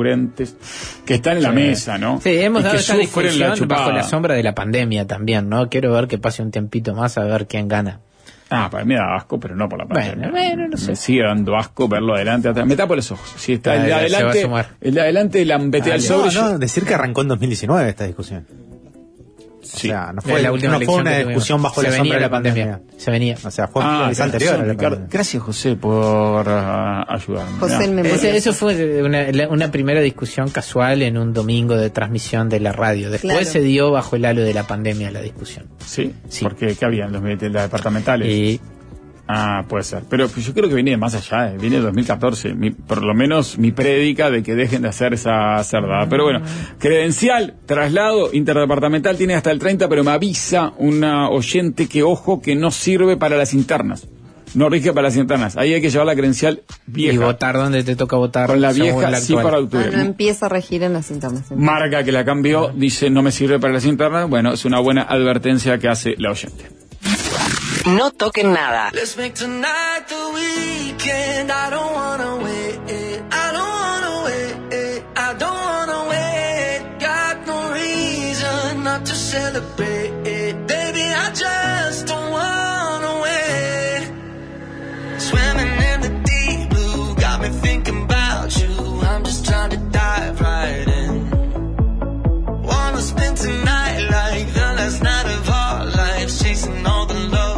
Speaker 2: que están en la mesa, ¿no?
Speaker 3: Sí, hemos dado esta discusión bajo la sombra de la pandemia también, ¿no? Quiero ver que pase un tiempito más a ver quién gana.
Speaker 2: Para mí da asco, pero no por la pandemia.
Speaker 3: Bueno, no sé.
Speaker 2: Me sigue dando asco verlo adelante, atrás. Me tapo los ojos. Si está el de adelante lambetea el sobre.
Speaker 6: No, decir que arrancó en 2019 esta discusión.
Speaker 2: Sí.
Speaker 6: O sea, no fue una discusión bajo la sombra de la pandemia.
Speaker 3: Se venía.
Speaker 6: O sea, fue anterior a la pandemia.
Speaker 2: Gracias, José, por ayudarme.
Speaker 3: José, eso fue una primera discusión casual en un domingo de transmisión de la radio. Después se dio bajo el halo de la pandemia la discusión.
Speaker 2: Sí. Porque ¿qué había en los departamentales? Puede ser. Pero yo creo que viene de más allá, viene de 2014. Por lo menos mi prédica de que dejen de hacer esa cerdada. Pero bueno, credencial, traslado interdepartamental tiene hasta el 30, pero me avisa una oyente que, ojo, que no sirve para las internas. No rige para las internas. Ahí hay que llevar la credencial vieja.
Speaker 3: Y votar donde te toca votar.
Speaker 2: Con la vieja, sí, para octubre.
Speaker 4: No empieza a regir en las internas.
Speaker 2: Marca que la cambió, dice no me sirve para las internas. Bueno, es una buena advertencia que hace la oyente.
Speaker 1: No toquen nada.
Speaker 14: Let's make tonight the weekend. I don't wanna wait. I don't wanna wait. I don't wanna wait. Got no reason not to celebrate. Baby, I just don't wanna wait. Swimming in the deep blue, got me thinking about you. I'm just trying to dive right in. Wanna spend tonight like the last night of our lives, chasing all the love.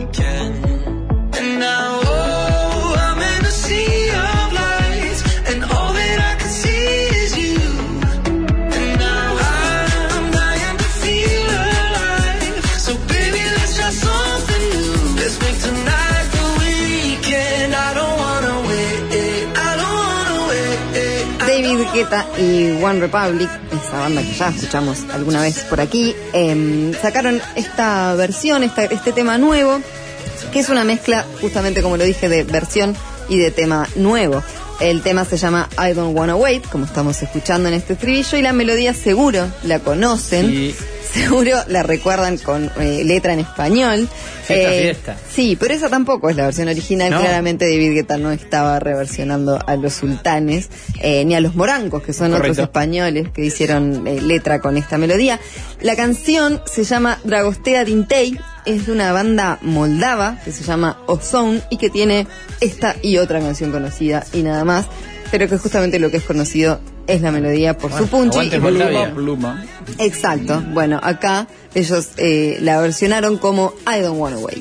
Speaker 14: Now, I'm in a sea of lights, and all that I can see is you. And now I'm dying to feel alive. So baby, let's try something new. Let's make tonight the weekend. I don't wanna wait. I don't wanna wait.
Speaker 4: David Guetta y One Republic, esa banda que ya escuchamos alguna vez por aquí, sacaron esta versión, este tema nuevo, que es una mezcla, justamente como lo dije, de versión y de tema nuevo. El tema se llama I Don't Wanna Wait, como estamos escuchando en este estribillo, y la melodía seguro la conocen, sí. Seguro la recuerdan con letra en español.
Speaker 3: Fiesta.
Speaker 4: Sí, pero esa tampoco es la versión original. No. Claramente David Guetta no estaba reversionando a los Sultanes, ni a los Morancos, que son otros españoles que hicieron letra con esta melodía. La canción se llama Dragostea Dintei, es de una banda moldava que se llama Ozone y que tiene esta y otra canción conocida y nada más, pero que justamente lo que es conocido es la melodía por su punch y
Speaker 2: pluma.
Speaker 4: Exacto. Bueno, acá ellos la versionaron como I Don't Wanna Wait.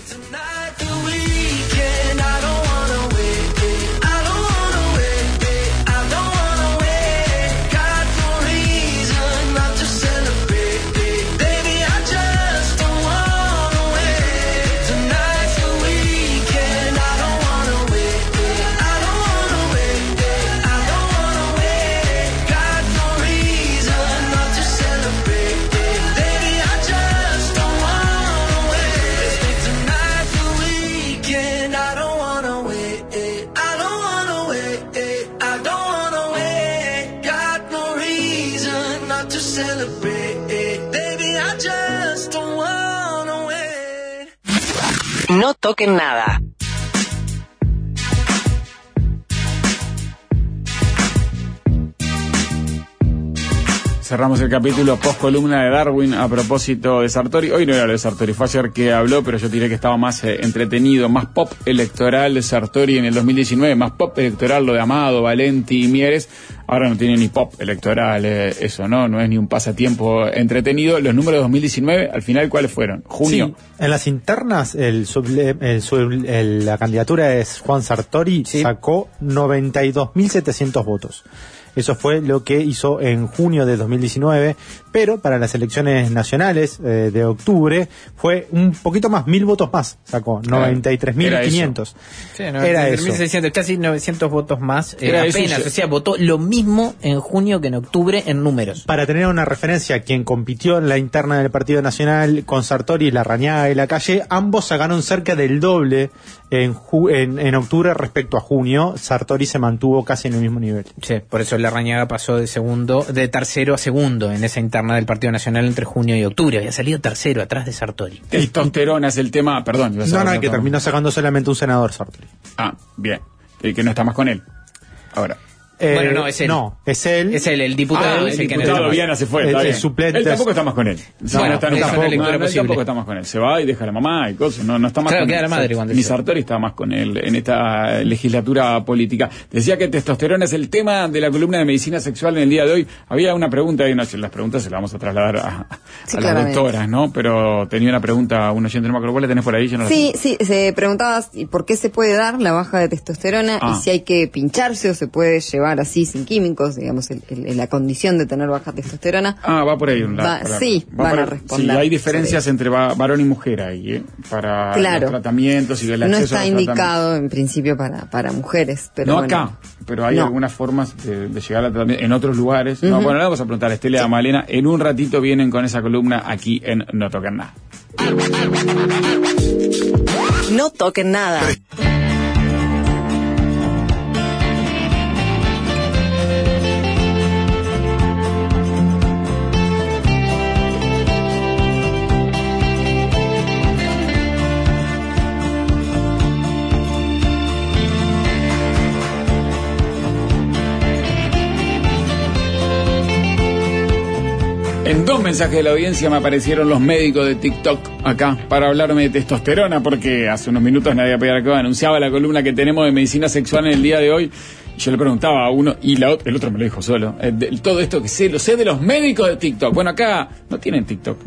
Speaker 1: No toquen nada.
Speaker 2: Cerramos el capítulo post columna de Darwin a propósito de Sartori. Hoy no era lo de Sartori, fue ayer que habló, pero yo diré que estaba más entretenido, más pop electoral de Sartori en el 2019, más pop electoral lo de Amado, Valenti y Mieres. Ahora no tiene ni pop electoral eso, no es ni un pasatiempo entretenido. Los números de 2019, al final, ¿cuáles fueron? Junio.
Speaker 6: Sí, en las internas, la candidatura es Juan Sartori, sí. Sacó 92.700 votos. Eso fue lo que hizo en junio de 2019, pero para las elecciones nacionales de octubre fue un poquito más, 1.000 votos más, sacó 93.500.
Speaker 3: Sí, 93.600, casi 900 votos más, apenas, eso, o sea, votó lo mismo en junio que en octubre en números.
Speaker 6: Para tener una referencia, quien compitió en la interna del Partido Nacional con Sartori, Larrañaga y Lacalle, ambos sacaron cerca del doble en octubre respecto a junio. Sartori se mantuvo casi en el mismo nivel.
Speaker 3: Sí, por eso Larrañaga pasó de tercero a segundo en esa interna del Partido Nacional entre junio y octubre. Había salido tercero atrás de Sartori.
Speaker 2: Testosterona es el tema, perdón.
Speaker 6: Que terminó sacando solamente un senador Sartori.
Speaker 2: Ah, bien. El que no está más con él. Ahora.
Speaker 3: Bueno, no, es él.
Speaker 6: No, es él.
Speaker 3: Es él, el diputado.
Speaker 2: El diputado Viana se fue.
Speaker 6: El suplente.
Speaker 2: Él tampoco está más con él.
Speaker 3: Bueno,
Speaker 2: él tampoco está más con él. Se va y deja a la mamá y cosas. No está más
Speaker 3: claro,
Speaker 2: con
Speaker 3: queda
Speaker 2: él.
Speaker 3: la madre cuando
Speaker 2: Ni Sartori está más con él en esta legislatura política. Decía que testosterona es el tema de la columna de medicina sexual en el día de hoy. Había una pregunta, y las preguntas se las vamos a trasladar a las doctoras, ¿no? Pero tenía una pregunta, un oyente, no me acuerdo cuál la tenés por ahí. Yo no
Speaker 4: sí, se preguntaba por qué se puede dar la baja de testosterona y si hay que pincharse o se puede llevar así sin químicos, digamos, la condición de tener baja testosterona.
Speaker 2: Va por ahí.
Speaker 4: Van a responder.
Speaker 2: Sí, hay diferencias entre varón y mujer ahí, para los tratamientos y el acceso.
Speaker 4: No está indicado en principio para mujeres, pero
Speaker 2: no acá, pero hay algunas formas de llegar al tratamiento en otros lugares. Le vamos a preguntar a Estela y a Malena. En un ratito vienen con esa columna aquí en No Toquen Nada.
Speaker 1: No toquen nada.
Speaker 2: En 2 mensajes de la audiencia me aparecieron los médicos de TikTok acá para hablarme de testosterona, porque hace unos minutos Nadia Pedracova anunciaba la columna que tenemos de medicina sexual en el día de hoy. Y yo le preguntaba a uno, y el otro me lo dijo solo, todo esto que lo sé de los médicos de TikTok. Bueno, acá no tienen TikTok,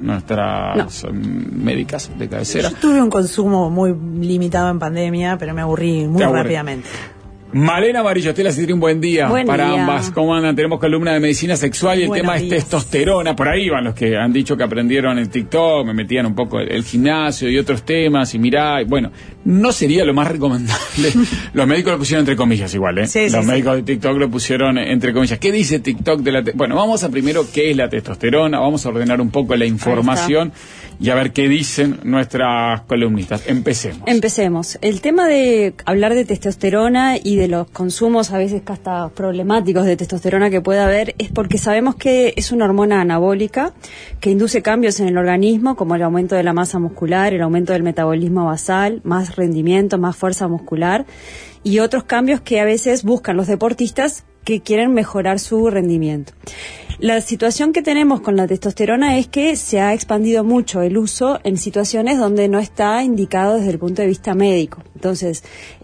Speaker 2: son médicas de cabecera.
Speaker 15: Yo tuve un consumo muy limitado en pandemia, pero me aburrí muy rápidamente.
Speaker 2: Malena Amarillo, Estela Citrín, buen día para ambas. ¿Cómo andan? Tenemos columna de medicina sexual y el tema es testosterona. Por ahí van los que han dicho que aprendieron el TikTok, me metían un poco el gimnasio y otros temas, y mirá, bueno, no sería lo más recomendable. Los médicos lo pusieron entre comillas igual, ¿eh? Los médicos de TikTok lo pusieron entre comillas. ¿Qué dice TikTok de la Bueno, vamos a primero qué es la testosterona, vamos a ordenar un poco la información y a ver qué dicen nuestras columnistas. Empecemos.
Speaker 16: El tema de hablar de testosterona y de los consumos a veces hasta problemáticos de testosterona que puede haber es porque sabemos que es una hormona anabólica que induce cambios en el organismo, como el aumento de la masa muscular, el aumento del metabolismo basal, más rendimiento, más fuerza muscular y otros cambios que a veces buscan los deportistas que quieren mejorar su rendimiento. La situación que tenemos con la testosterona es que se ha expandido mucho el uso en situaciones donde no está indicado desde el punto de vista médico. Entonces,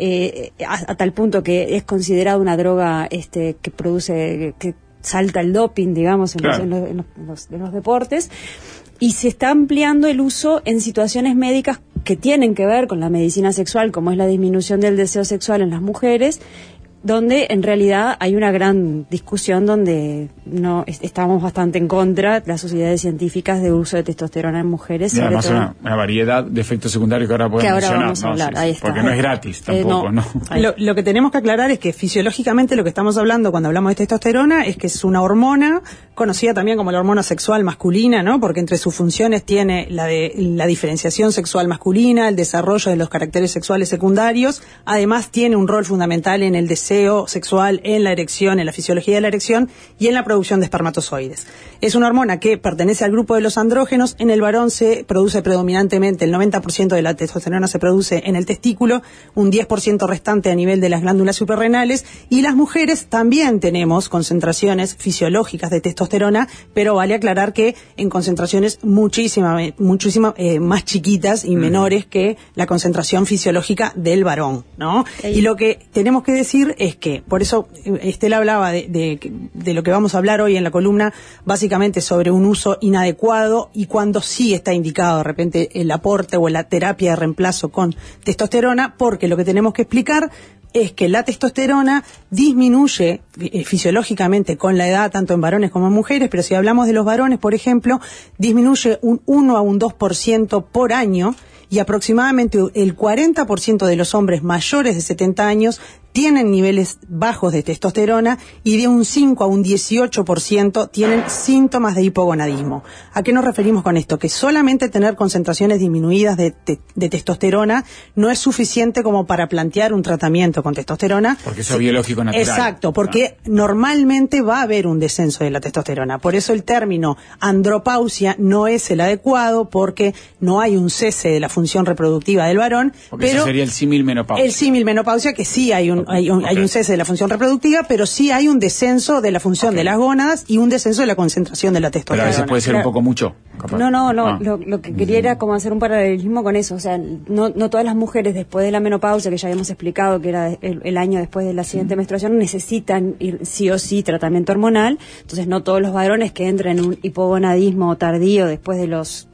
Speaker 16: a tal punto que es considerada una droga que produce, que salta el doping, digamos, en los deportes, y se está ampliando el uso en situaciones médicas que tienen que ver con la medicina sexual, como es la disminución del deseo sexual en las mujeres, donde en realidad hay una gran discusión donde estamos bastante en contra, las sociedades científicas, de uso de testosterona en mujeres.
Speaker 2: Y además una variedad de efectos secundarios que ahora podemos mencionar.
Speaker 16: Vamos a hablar. Ahí está.
Speaker 2: Porque no es gratis tampoco, ¿no?
Speaker 15: Lo que tenemos que aclarar es que fisiológicamente lo que estamos hablando cuando hablamos de testosterona es que es una hormona conocida también como la hormona sexual masculina, ¿no? Porque entre sus funciones tiene la diferenciación sexual masculina, el desarrollo de los caracteres sexuales secundarios, además tiene un rol fundamental en el deseo sexual, en la erección, en la fisiología de la erección y en la producción de espermatozoides. Es una hormona que pertenece al grupo de los andrógenos. En el varón se produce predominantemente, el 90% de la testosterona se produce en el testículo, un 10% restante a nivel de las glándulas suprarrenales, y las mujeres también tenemos concentraciones fisiológicas de testosterona, pero vale aclarar que en concentraciones muchísimo más chiquitas y menores que la concentración fisiológica del varón, ¿no? Y lo que tenemos que decir es que, por eso Estela hablaba de lo que vamos a hablar hoy en la columna, básicamente sobre un uso inadecuado y cuando sí está indicado de repente el aporte o la terapia de reemplazo con testosterona, porque lo que tenemos que explicar es que la testosterona disminuye fisiológicamente con la edad, tanto en varones como en mujeres, pero si hablamos de los varones, por ejemplo, disminuye un 1 a un 2% por año, y aproximadamente el 40% de los hombres mayores de 70 años tienen niveles bajos de testosterona y de un 5 a un 18% tienen síntomas de hipogonadismo. ¿A qué nos referimos con esto? Que solamente tener concentraciones disminuidas de testosterona no es suficiente como para plantear un tratamiento con testosterona.
Speaker 2: Porque eso es biológico natural.
Speaker 15: Exacto, porque normalmente va a haber un descenso de la testosterona. Por eso el término andropausia no es el adecuado, porque no hay un cese de la función reproductiva del varón.
Speaker 2: Porque pero eso sería el símil menopausia.
Speaker 15: El símil menopausia, que sí hay un hay un cese de la función reproductiva, pero sí hay un descenso de la función de las gónadas y un descenso de la concentración de la testosterona.
Speaker 2: Pero a veces puede ser un poco mucho.
Speaker 16: Capaz. No. Lo que quería era como hacer un paralelismo con eso. O sea, no todas las mujeres después de la menopausia, que ya habíamos explicado que era el año después de la siguiente menstruación, necesitan ir sí o sí tratamiento hormonal. Entonces, no todos los varones que entran en un hipogonadismo tardío después de los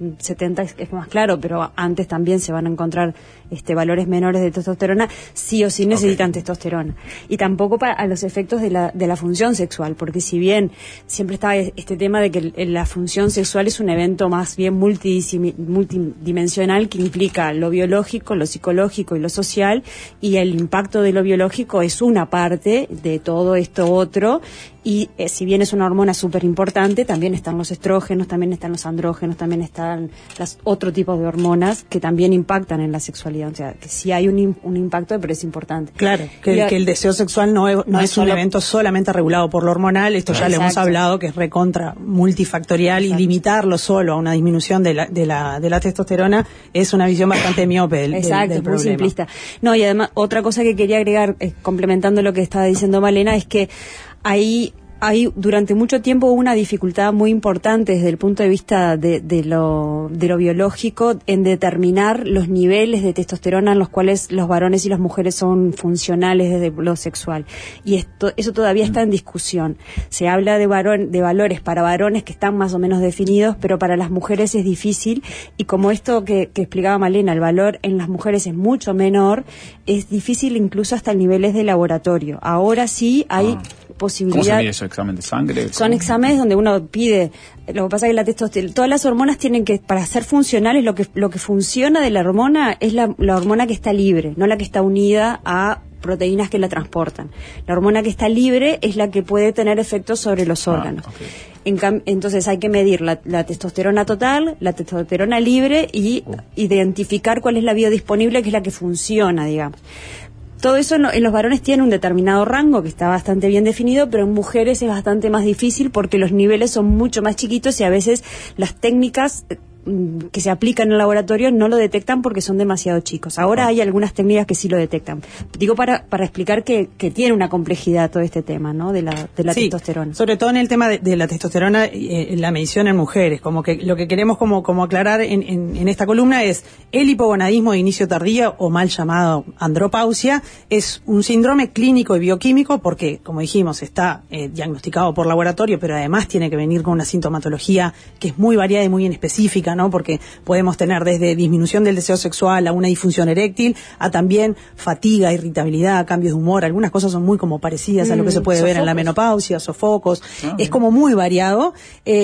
Speaker 16: 70 es más claro, pero antes también se van a encontrar valores menores de testosterona, sí o sí necesitan testosterona. Y tampoco a los efectos de la función sexual, porque si bien siempre está este tema de que la función sexual es un evento más bien multidimensional que implica lo biológico, lo psicológico y lo social, y el impacto de lo biológico es una parte de todo esto otro. Y si bien es una hormona súper importante, también están los estrógenos, también están los andrógenos, también están otro tipo de hormonas que también impactan en la sexualidad. O sea, que sí hay un impacto, pero es importante.
Speaker 15: Claro, que el deseo sexual no es un evento solamente regulado por lo hormonal. Esto ya le hemos hablado, que es recontra multifactorial. Exacto. Y limitarlo solo a una disminución de la testosterona es una visión bastante miope del problema.
Speaker 16: Muy simplista. No, y además, otra cosa que quería agregar, complementando lo que estaba diciendo Malena, es que hay durante mucho tiempo una dificultad muy importante desde el punto de vista de lo biológico en determinar los niveles de testosterona en los cuales los varones y las mujeres son funcionales desde lo sexual. Y eso todavía está en discusión. Se habla de valores para varones que están más o menos definidos, pero para las mujeres es difícil. Y como esto que explicaba Malena, el valor en las mujeres es mucho menor, es difícil incluso hasta niveles de laboratorio. Ahora sí hay posibilidad.
Speaker 2: ¿Cómo se mide eso? ¿Examen de sangre?
Speaker 16: Son exámenes donde uno pide. Lo que pasa es que la testosterona, todas las hormonas tienen que, para ser funcionales, lo que funciona de la hormona es la hormona que está libre, no la que está unida a proteínas que la transportan. La hormona que está libre es la que puede tener efectos sobre los órganos. Entonces hay que medir la testosterona total, la testosterona libre y identificar cuál es la biodisponible, que es la que funciona, digamos. Todo eso en los varones tiene un determinado rango que está bastante bien definido, pero en mujeres es bastante más difícil porque los niveles son mucho más chiquitos y a veces las técnicas que se aplican en el laboratorio no lo detectan porque son demasiado chicos. Ahora hay algunas técnicas que sí lo detectan. Digo para explicar que tiene una complejidad todo este tema, ¿no? De la testosterona.
Speaker 15: Sobre todo en el tema de la testosterona, la medición en mujeres. Como que lo que queremos como aclarar en esta columna es el hipogonadismo de inicio tardío, o mal llamado andropausia, es un síndrome clínico y bioquímico porque, como dijimos, está diagnosticado por laboratorio, pero además tiene que venir con una sintomatología que es muy variada y muy inespecífica, ¿no? Porque podemos tener desde disminución del deseo sexual a una disfunción eréctil, a también fatiga, irritabilidad, cambios de humor. Algunas cosas son muy como parecidas a lo que se puede ver en la menopausia, sofocos. Es como muy variado.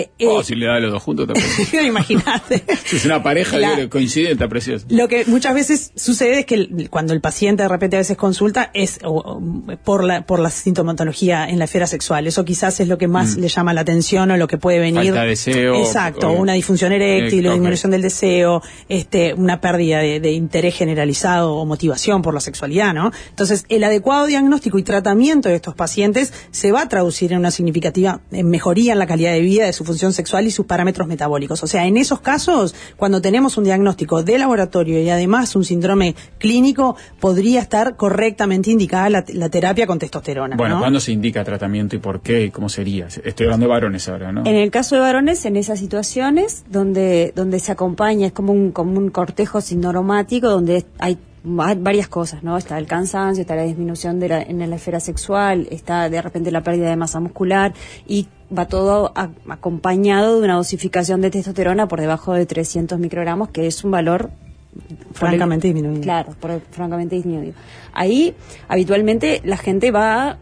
Speaker 2: Si le da los dos juntos, te
Speaker 15: imagínate.
Speaker 2: Si es una pareja coincidente, preciosa.
Speaker 15: Lo que muchas veces sucede es que cuando el paciente de repente a veces consulta es por la sintomatología en la esfera sexual. Eso quizás es lo que más le llama la atención o lo que puede venir.
Speaker 2: Falta de deseo.
Speaker 15: Exacto, una disfunción eréctil, la disminución del deseo, una pérdida de interés generalizado o motivación por la sexualidad, ¿no? Entonces, el adecuado diagnóstico y tratamiento de estos pacientes se va a traducir en una significativa mejoría en la calidad de vida de su función sexual y sus parámetros metabólicos. O sea, en esos casos, cuando tenemos un diagnóstico de laboratorio y además un síndrome clínico, podría estar correctamente indicada la terapia con testosterona.
Speaker 2: Bueno,
Speaker 15: ¿no?
Speaker 2: ¿cuándo se indica tratamiento y por qué? ¿Cómo sería? Estoy hablando de varones ahora, ¿no?
Speaker 16: En el caso de varones, en esas situaciones donde se acompaña, es como un cortejo sindromático donde hay varias cosas, ¿no? Está el cansancio, está la disminución en la esfera sexual, está de repente la pérdida de masa muscular y va todo acompañado de una dosificación de testosterona por debajo de 300 microgramos, que es un valor
Speaker 15: francamente disminuido.
Speaker 16: Claro, francamente disminuido. Ahí, habitualmente, la gente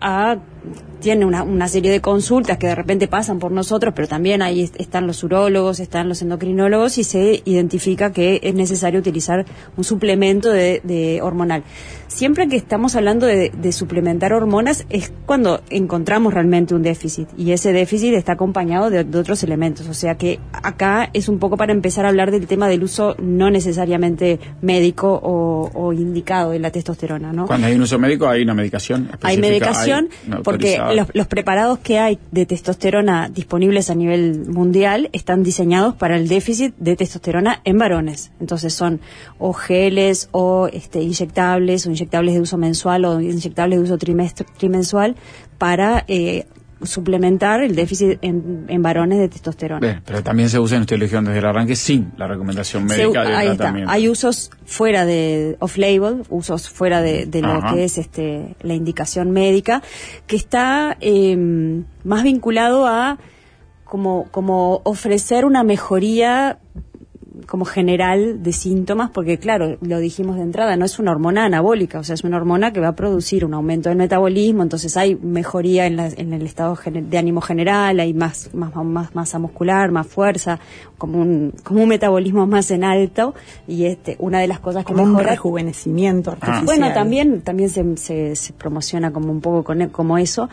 Speaker 16: tiene una serie de consultas que de repente pasan por nosotros, pero también ahí están los urólogos, están los endocrinólogos y se identifica que es necesario utilizar un suplemento de hormonal. Siempre que estamos hablando de suplementar hormonas es cuando encontramos realmente un déficit y ese déficit está acompañado de otros elementos. O sea que acá es un poco para empezar a hablar del tema del uso no necesariamente médico o indicado de la testosterona, ¿no?
Speaker 2: Cuando hay un uso médico, hay una medicación específica.
Speaker 16: Hay medicación porque los preparados que hay de testosterona disponibles a nivel mundial están diseñados para el déficit de testosterona en varones. Entonces son o geles o inyectables o inyectables de uso mensual o inyectables de uso trimensual para suplementar el déficit en varones de testosterona.
Speaker 2: Bien, pero también se usa en esterilogía desde el arranque sin la recomendación médica de tratamiento.
Speaker 16: Hay usos fuera de off-label, usos fuera de lo que es la indicación médica, que está más vinculado a como ofrecer una mejoría como general de síntomas, porque claro, lo dijimos de entrada, no es una hormona anabólica, o sea, es una hormona que va a producir un aumento del metabolismo, entonces hay mejoría en el estado de ánimo general, hay más masa muscular, más fuerza, como un metabolismo más en alto, y una de las cosas que
Speaker 15: como
Speaker 16: mejora...
Speaker 15: un rejuvenecimiento artificial.
Speaker 16: Bueno, también se promociona como un poco como eso,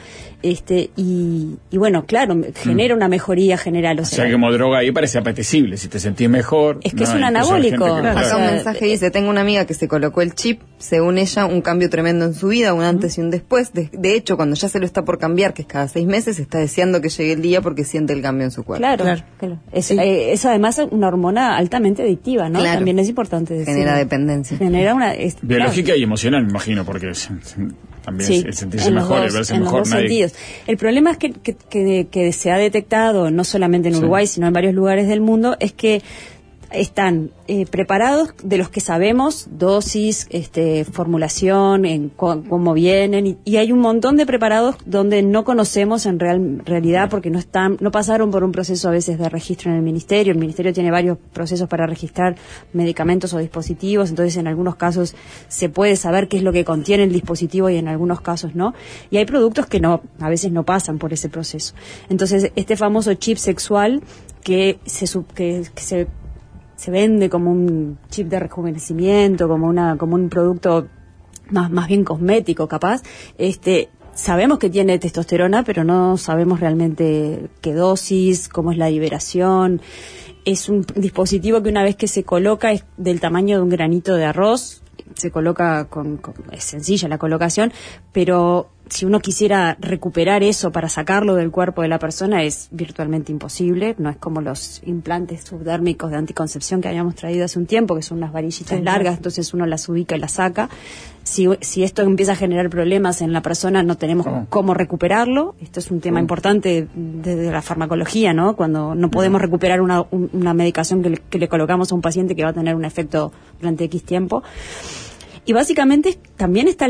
Speaker 16: y bueno, claro, genera una mejoría general.
Speaker 2: O sea, como droga ahí parece apetecible, si te sentís mejor...
Speaker 16: Es que es un anabólico.
Speaker 4: Acá un mensaje dice, tengo una amiga que se colocó el chip, según ella, un cambio tremendo en su vida, un antes y un después. De hecho, cuando ya se lo está por cambiar, que es cada 6 meses, está deseando que llegue el día porque siente el cambio en su cuerpo.
Speaker 16: Claro. Es además una hormona altamente adictiva, ¿no?
Speaker 4: Claro.
Speaker 16: También es importante decirlo.
Speaker 4: Genera dependencia.
Speaker 2: Biológica y emocional, me imagino, porque también el sentirse mejor, el verse mejor.
Speaker 16: En los dos sentidos. El problema es que se ha detectado, no solamente en Uruguay, sino en varios lugares del mundo, es que están preparados de los que sabemos dosis, formulación, cómo vienen, y hay un montón de preparados donde no conocemos en realidad porque no pasaron por un proceso a veces de registro en el ministerio. El ministerio tiene varios procesos para registrar medicamentos o dispositivos, entonces en algunos casos se puede saber qué es lo que contiene el dispositivo y en algunos casos no, y hay productos que a veces no pasan por ese proceso. Entonces este famoso chip sexual que se vende como un chip de rejuvenecimiento, como un producto más bien cosmético capaz, sabemos que tiene testosterona, pero no sabemos realmente qué dosis, cómo es la liberación. Es un dispositivo que una vez que se coloca es del tamaño de un granito de arroz, se coloca es sencilla la colocación, pero si uno quisiera recuperar eso para sacarlo del cuerpo de la persona es virtualmente imposible. No es como los implantes subdérmicos de anticoncepción que habíamos traído hace un tiempo, que son unas varillitas largas, entonces uno las ubica y las saca. Si esto empieza a generar problemas en la persona, no tenemos cómo recuperarlo. Esto es un tema importante desde la farmacología, ¿no? Cuando no podemos recuperar una medicación que le colocamos a un paciente que va a tener un efecto durante X tiempo. Y básicamente también está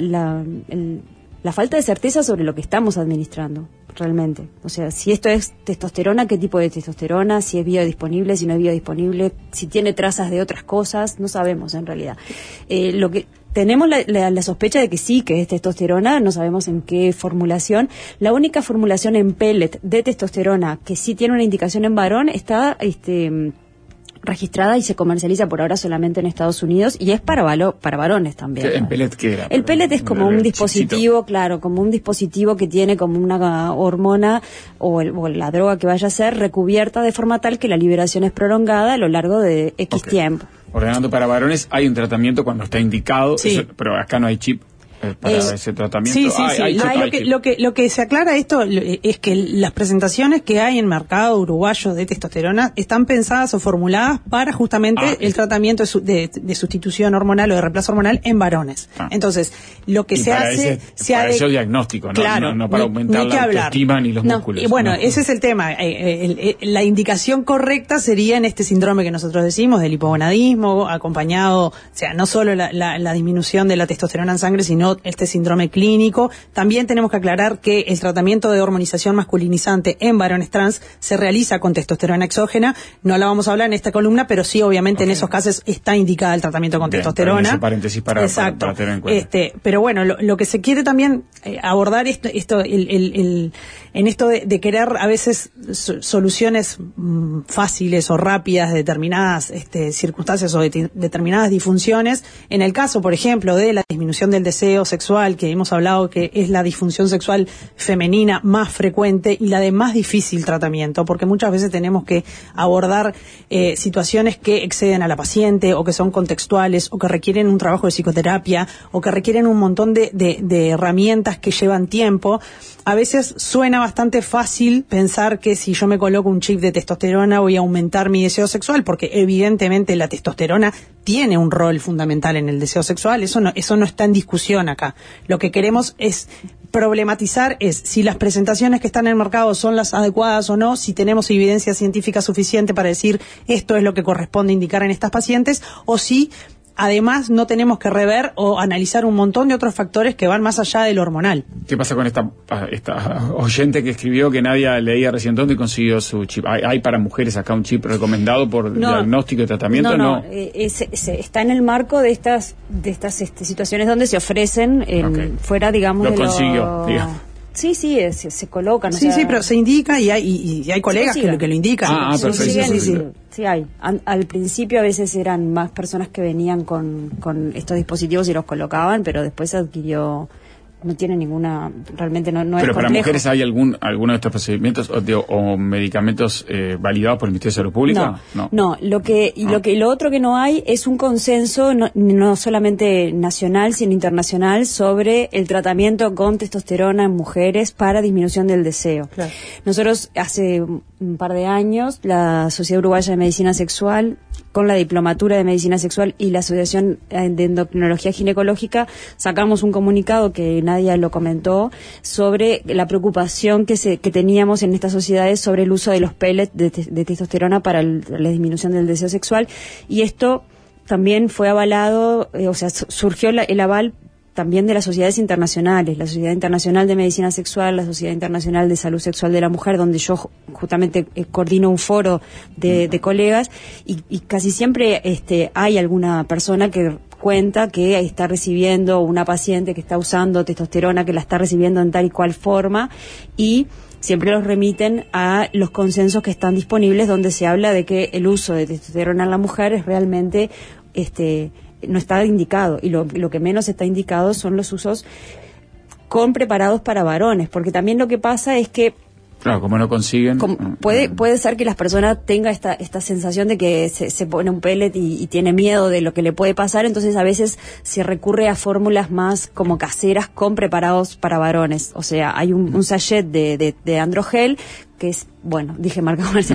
Speaker 16: la falta de certeza sobre lo que estamos administrando, realmente. O sea, si esto es testosterona, qué tipo de testosterona, si es biodisponible, si no es biodisponible, si tiene trazas de otras cosas, no sabemos en realidad. Lo que tenemos la sospecha de que sí, que es testosterona, no sabemos en qué formulación. La única formulación en pellet de testosterona que sí tiene una indicación en varón está registrada y se comercializa por ahora solamente en Estados Unidos y es para varones también.
Speaker 2: ¿En pellet qué era?
Speaker 16: El pellet es como un dispositivo, claro, como un dispositivo que tiene como una hormona o la droga que vaya a ser recubierta de forma tal que la liberación es prolongada a lo largo de X tiempo.
Speaker 2: Ordenando para varones hay un tratamiento cuando está indicado, pero acá no hay chip. Para ese tratamiento.
Speaker 15: Lo que se aclara esto es que las presentaciones que hay en mercado uruguayo de testosterona están pensadas o formuladas para justamente el tratamiento de sustitución hormonal o de reemplazo hormonal en varones. Entonces, lo que se hace...
Speaker 2: Para ese diagnóstico, ¿no?
Speaker 15: Claro,
Speaker 2: no para aumentar la autoestima ni los músculos.
Speaker 15: Y bueno, ese es el tema. La indicación correcta sería en este síndrome que nosotros decimos, del hipogonadismo, acompañado, o sea, no solo la disminución de la testosterona en sangre, sino este síndrome clínico. También tenemos que aclarar que el tratamiento de hormonización masculinizante en varones trans se realiza con testosterona exógena. No la vamos a hablar en esta columna, pero sí, obviamente, en esos casos está indicada el tratamiento con testosterona.
Speaker 2: Ese paréntesis para tener en cuenta.
Speaker 15: Pero bueno, lo que se quiere también abordar en esto de querer a veces soluciones fáciles o rápidas de determinadas circunstancias o de determinadas disfunciones. En el caso, por ejemplo, de la disminución del deseo, deseo sexual, que hemos hablado que es la disfunción sexual femenina más frecuente y la de más difícil tratamiento, porque muchas veces tenemos que abordar situaciones que exceden a la paciente o que son contextuales o que requieren un trabajo de psicoterapia o que requieren un montón de herramientas que llevan tiempo. A veces suena bastante fácil pensar que si yo me coloco un chip de testosterona voy a aumentar mi deseo sexual, porque evidentemente la testosterona tiene un rol fundamental en el deseo sexual, eso no está en discusión acá. Lo que queremos es problematizar si las presentaciones que están en el mercado son las adecuadas o no, si tenemos evidencia científica suficiente para decir esto es lo que corresponde indicar en estas pacientes, o si además no tenemos que rever o analizar un montón de otros factores que van más allá del hormonal.
Speaker 2: ¿Qué pasa con esta oyente que escribió que nadie leía recién dónde consiguió su chip? ¿Hay para mujeres acá un chip recomendado por diagnóstico y tratamiento? No.
Speaker 16: Está en el marco de estas situaciones donde se ofrecen fuera, digamos,
Speaker 2: lo consiguió, digamos.
Speaker 16: Sí, se colocan.
Speaker 15: Sí, pero se indica y hay colegas que lo indican.
Speaker 2: Perfecto.
Speaker 16: Sí hay. Al principio a veces eran más personas que venían con estos dispositivos y los colocaban, pero después se adquirió. No tiene ninguna, realmente no es complejo.
Speaker 2: Pero para mujeres hay alguno de estos procedimientos o medicamentos validados por el Ministerio de Salud Pública?
Speaker 16: No. Lo otro que no hay es un consenso no solamente nacional sino internacional sobre el tratamiento con testosterona en mujeres para disminución del deseo. Claro. Nosotros hace un par de años la Sociedad Uruguaya de Medicina Sexual, con la Diplomatura de Medicina Sexual y la Asociación de Endocrinología Ginecológica, sacamos un comunicado que nadie lo comentó sobre la preocupación que teníamos en estas sociedades sobre el uso de los pellets de testosterona para la disminución del deseo sexual, y esto también fue avalado, surgió el aval también de las sociedades internacionales, la Sociedad Internacional de Medicina Sexual, la Sociedad Internacional de Salud Sexual de la Mujer, donde yo justamente coordino un foro de colegas, y casi siempre hay alguna persona que cuenta que está recibiendo una paciente que está usando testosterona, que la está recibiendo en tal y cual forma, y siempre los remiten a los consensos que están disponibles, donde se habla de que el uso de testosterona en la mujer es realmente no está indicado, y lo que menos está indicado son los usos con preparados para varones, porque también lo que pasa es que
Speaker 2: claro, como no consiguen,
Speaker 16: puede ser que las personas tengan esta sensación de que se pone un pellet y tiene miedo de lo que le puede pasar, entonces a veces se recurre a fórmulas más como caseras con preparados para varones. O sea, hay un sachet de Androgel, que es, dije marca comercial,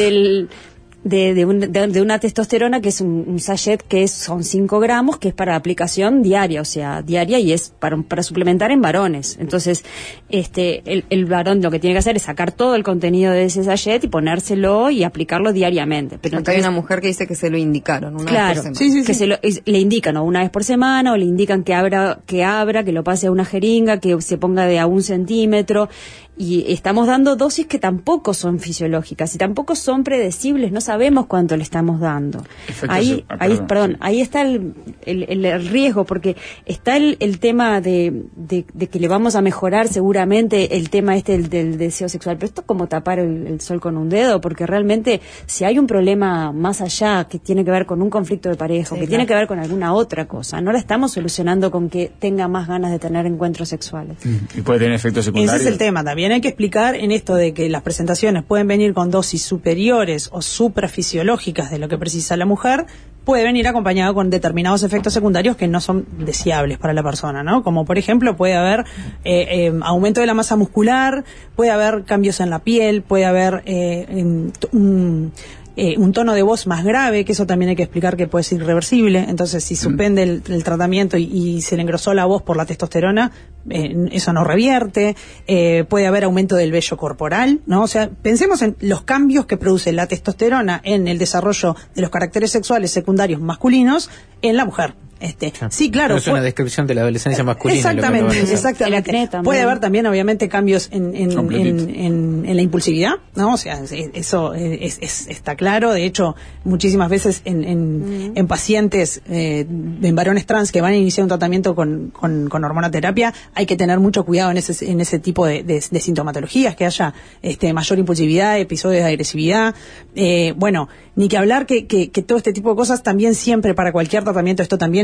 Speaker 16: de una testosterona, que es un sachet que son 5 gramos, que es para aplicación diaria, y es para suplementar en varones. Entonces, el varón lo que tiene que hacer es sacar todo el contenido de ese sachet y ponérselo y aplicarlo diariamente. Pero
Speaker 4: entonces, hay una mujer que dice que se lo indicaron una vez por semana.
Speaker 16: Que le indican una vez por semana, o le indican que abra, que lo pase a una jeringa, que se ponga de a 1 centímetro. Y estamos dando dosis que tampoco son fisiológicas y tampoco son predecibles, no sabemos cuánto le estamos dando. Ahí está el riesgo, porque está el tema de que le vamos a mejorar seguramente el tema del deseo sexual, pero esto es como tapar el sol con un dedo, porque realmente si hay un problema más allá que tiene que ver con un conflicto de pareja, que tiene que ver con alguna otra cosa, no la estamos solucionando con que tenga más ganas de tener encuentros sexuales.
Speaker 2: Y puede tener efectos secundarios.
Speaker 15: Ese es el tema también. Hay que explicar en esto de que las presentaciones pueden venir con dosis superiores o suprafisiológicas de lo que precisa la mujer, puede venir acompañado con determinados efectos secundarios que no son deseables para la persona, ¿no? Como por ejemplo puede haber aumento de la masa muscular, puede haber cambios en la piel, puede haber un tono de voz más grave, que eso también hay que explicar que puede ser irreversible. Entonces, si suspende el tratamiento y se le engrosó la voz por la testosterona, eso no revierte. Puede haber aumento del vello corporal, ¿no? O sea, pensemos en los cambios que produce la testosterona en el desarrollo de los caracteres sexuales secundarios masculinos en la mujer. Sí, claro.
Speaker 3: Es una descripción de la adolescencia masculina.
Speaker 15: Exactamente. Puede haber también, obviamente, cambios en la impulsividad, ¿no? O sea, eso está claro. De hecho, muchísimas veces en pacientes, en varones trans que van a iniciar un tratamiento con hormonoterapia, hay que tener mucho cuidado en ese tipo de sintomatologías, que haya mayor impulsividad, episodios de agresividad. Ni que hablar que todo este tipo de cosas también siempre, para cualquier tratamiento, esto también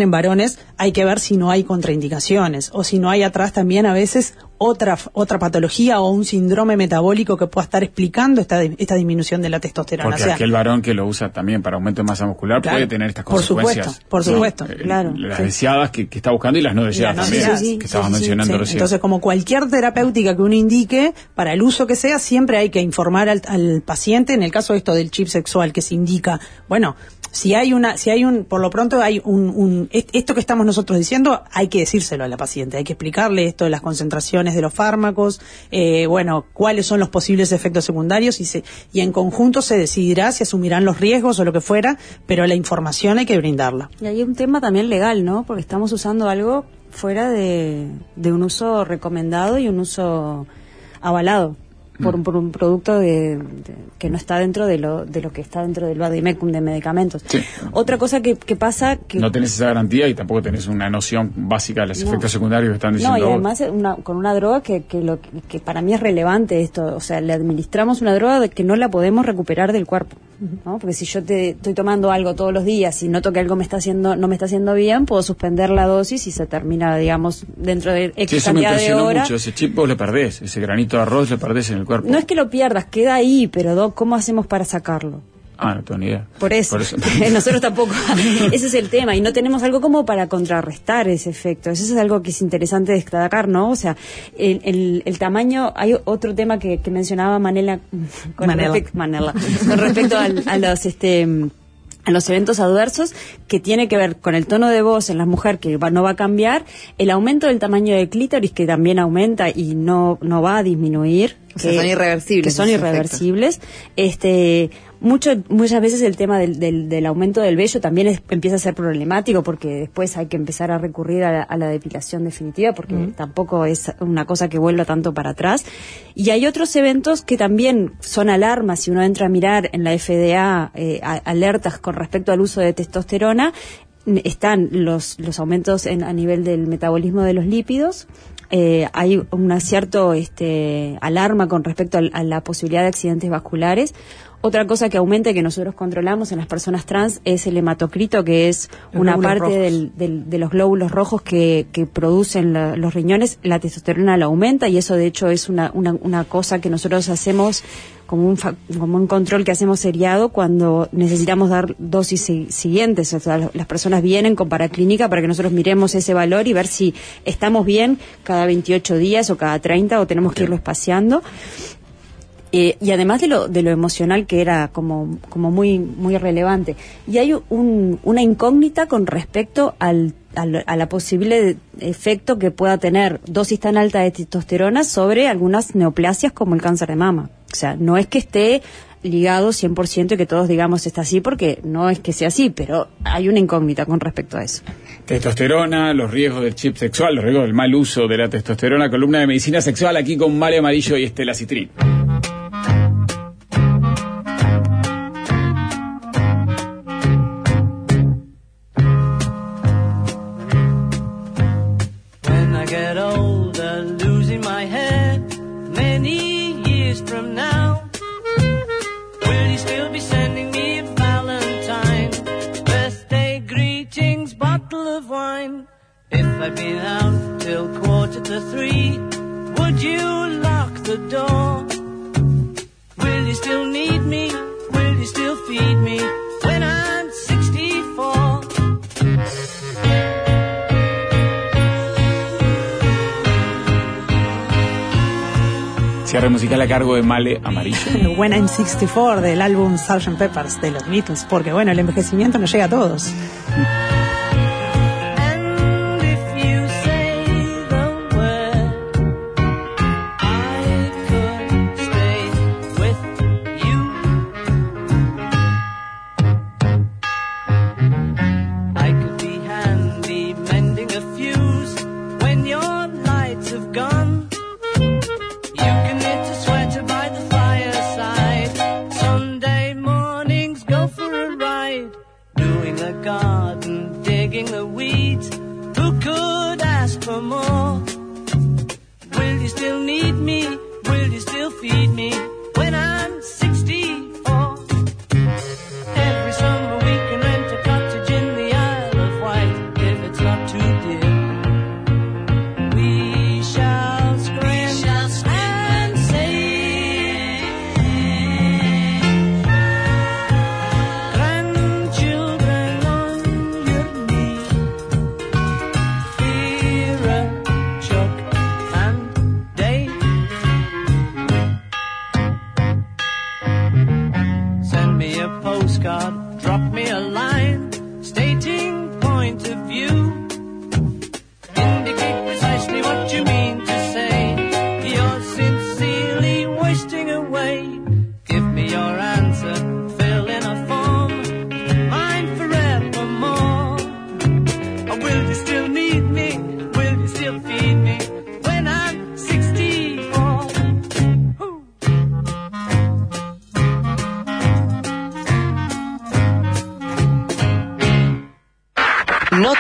Speaker 15: en varones, hay que ver si no hay contraindicaciones o si no hay atrás también a veces otra patología o un síndrome metabólico que pueda estar explicando esta disminución de la testosterona.
Speaker 2: Porque aquel varón que lo usa también para aumento de masa muscular puede tener estas consecuencias.
Speaker 15: Por supuesto,
Speaker 2: claro. Las deseadas que está buscando y las no deseadas también, que estabas mencionando recién.
Speaker 15: Entonces, como cualquier terapéutica que uno indique, para el uso que sea, siempre hay que informar al paciente. En el caso de esto del chip sexual, que se indica, bueno, por lo pronto hay esto que estamos nosotros diciendo, hay que decírselo a la paciente, hay que explicarle esto de las concentraciones de los fármacos, cuáles son los posibles efectos secundarios y en conjunto se decidirá si asumirán los riesgos o lo que fuera, pero la información hay que brindarla.
Speaker 16: Y hay un tema también legal, ¿no? Porque estamos usando algo fuera de un uso recomendado y un uso avalado por un producto que no está dentro de lo que está dentro del vademecum de medicamentos. Sí. Otra cosa que pasa que
Speaker 2: no tenés esa garantía y tampoco tenés una noción básica de los efectos secundarios que están diciendo.
Speaker 16: No, y además con una droga que para mí es relevante esto, o sea, le administramos una droga de que no la podemos recuperar del cuerpo, ¿no? Porque si yo estoy tomando algo todos los días y noto que algo no me está haciendo bien, puedo suspender la dosis y se termina, digamos, dentro de X cantidad de horas. Eso me impresionó mucho, ese chip vos le perdés, ese granito de arroz le perdés en el cuerpo. No es que lo pierdas, queda ahí, pero ¿cómo hacemos para sacarlo?
Speaker 2: No tengo ni idea.
Speaker 16: Por eso. Nosotros tampoco. Ese es el tema. Y no tenemos algo como para contrarrestar ese efecto. Eso es algo que es interesante destacar, ¿no? O sea, el tamaño... Hay otro tema que mencionaba Manela con respecto a los eventos adversos, que tiene que ver con el tono de voz en la mujer, que no va a cambiar, el aumento del tamaño del clítoris, que también aumenta y no va a disminuir.
Speaker 4: O sea, son irreversibles.
Speaker 16: Que son irreversibles. Muchas veces el tema del aumento del vello también empieza a ser problemático, porque después hay que empezar a recurrir a la depilación definitiva, porque tampoco es una cosa que vuelva tanto para atrás. Y hay otros eventos que también son alarmas. Si uno entra a mirar en la FDA alertas con respecto al uso de testosterona, están los aumentos a nivel del metabolismo de los lípidos. Hay una cierta alarma con respecto a la posibilidad de accidentes vasculares. Otra cosa que aumenta y que nosotros controlamos en las personas trans es el hematocrito, que es una parte de los glóbulos rojos que producen los riñones. La testosterona la aumenta y eso de hecho es una cosa que nosotros hacemos como un control que hacemos seriado cuando necesitamos dar dosis siguientes. O sea, las personas vienen con paraclínica para que nosotros miremos ese valor y ver si estamos bien cada 28 días o cada 30 o tenemos que irlo espaciando. Y además de lo emocional, que era como muy muy relevante, y hay una incógnita con respecto a la posible efecto que pueda tener dosis tan alta de testosterona sobre algunas neoplasias como el cáncer de mama. O sea, no es que esté ligado 100% y que todos digamos está así, porque no es que sea así, pero hay una incógnita con respecto a eso.
Speaker 2: Testosterona, los riesgos del chip sexual, los riesgos del mal uso de la testosterona, columna de medicina sexual aquí con Male Amarillo y Estela Citrin.
Speaker 14: I've been out till 2:45. Would you lock the door? Will you still need me? Will you still feed me when I'm 64?
Speaker 2: Cierre musical a cargo de Male Amarillo.
Speaker 15: When I'm 64 del álbum Sgt. Pepper's de los Beatles, porque bueno, el envejecimiento nos llega a todos.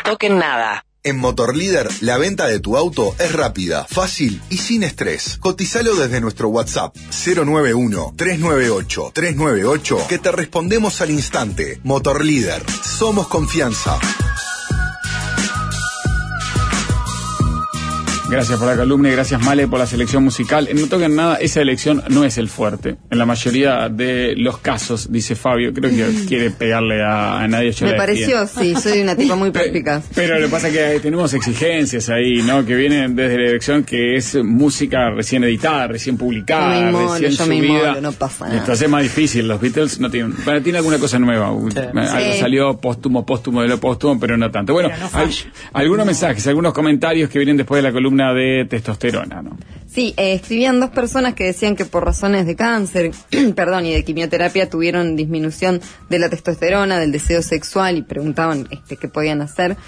Speaker 1: toquen nada.
Speaker 5: En Motorlíder, la venta de tu auto es rápida, fácil y sin estrés. Cotizalo desde nuestro WhatsApp 091-398-398 que te respondemos al instante. Motorlíder, somos confianza.
Speaker 2: Gracias por la columna y gracias, Male, por la selección musical. En No Toquen Nada, esa elección no es el fuerte. En la mayoría de los casos, dice Fabio, creo que quiere pegarle a nadie.
Speaker 4: Me pareció, sí, soy una tipa muy perspicaz.
Speaker 2: Pero lo que pasa es que tenemos exigencias ahí, ¿no? Que vienen desde la elección, que es música recién editada, recién publicada, recién subida.
Speaker 4: No pasa nada.
Speaker 2: Entonces es más difícil. Los Beatles no tienen... Bueno, tiene alguna cosa nueva. Algo salió póstumo de lo póstumo, pero no tanto. Bueno, hay algunos mensajes, algunos comentarios que vienen después de la columna de testosterona, ¿no?
Speaker 4: Sí, escribían 2 personas que decían que por razones de cáncer, y de quimioterapia tuvieron disminución de la testosterona, del deseo sexual y preguntaban qué podían hacer.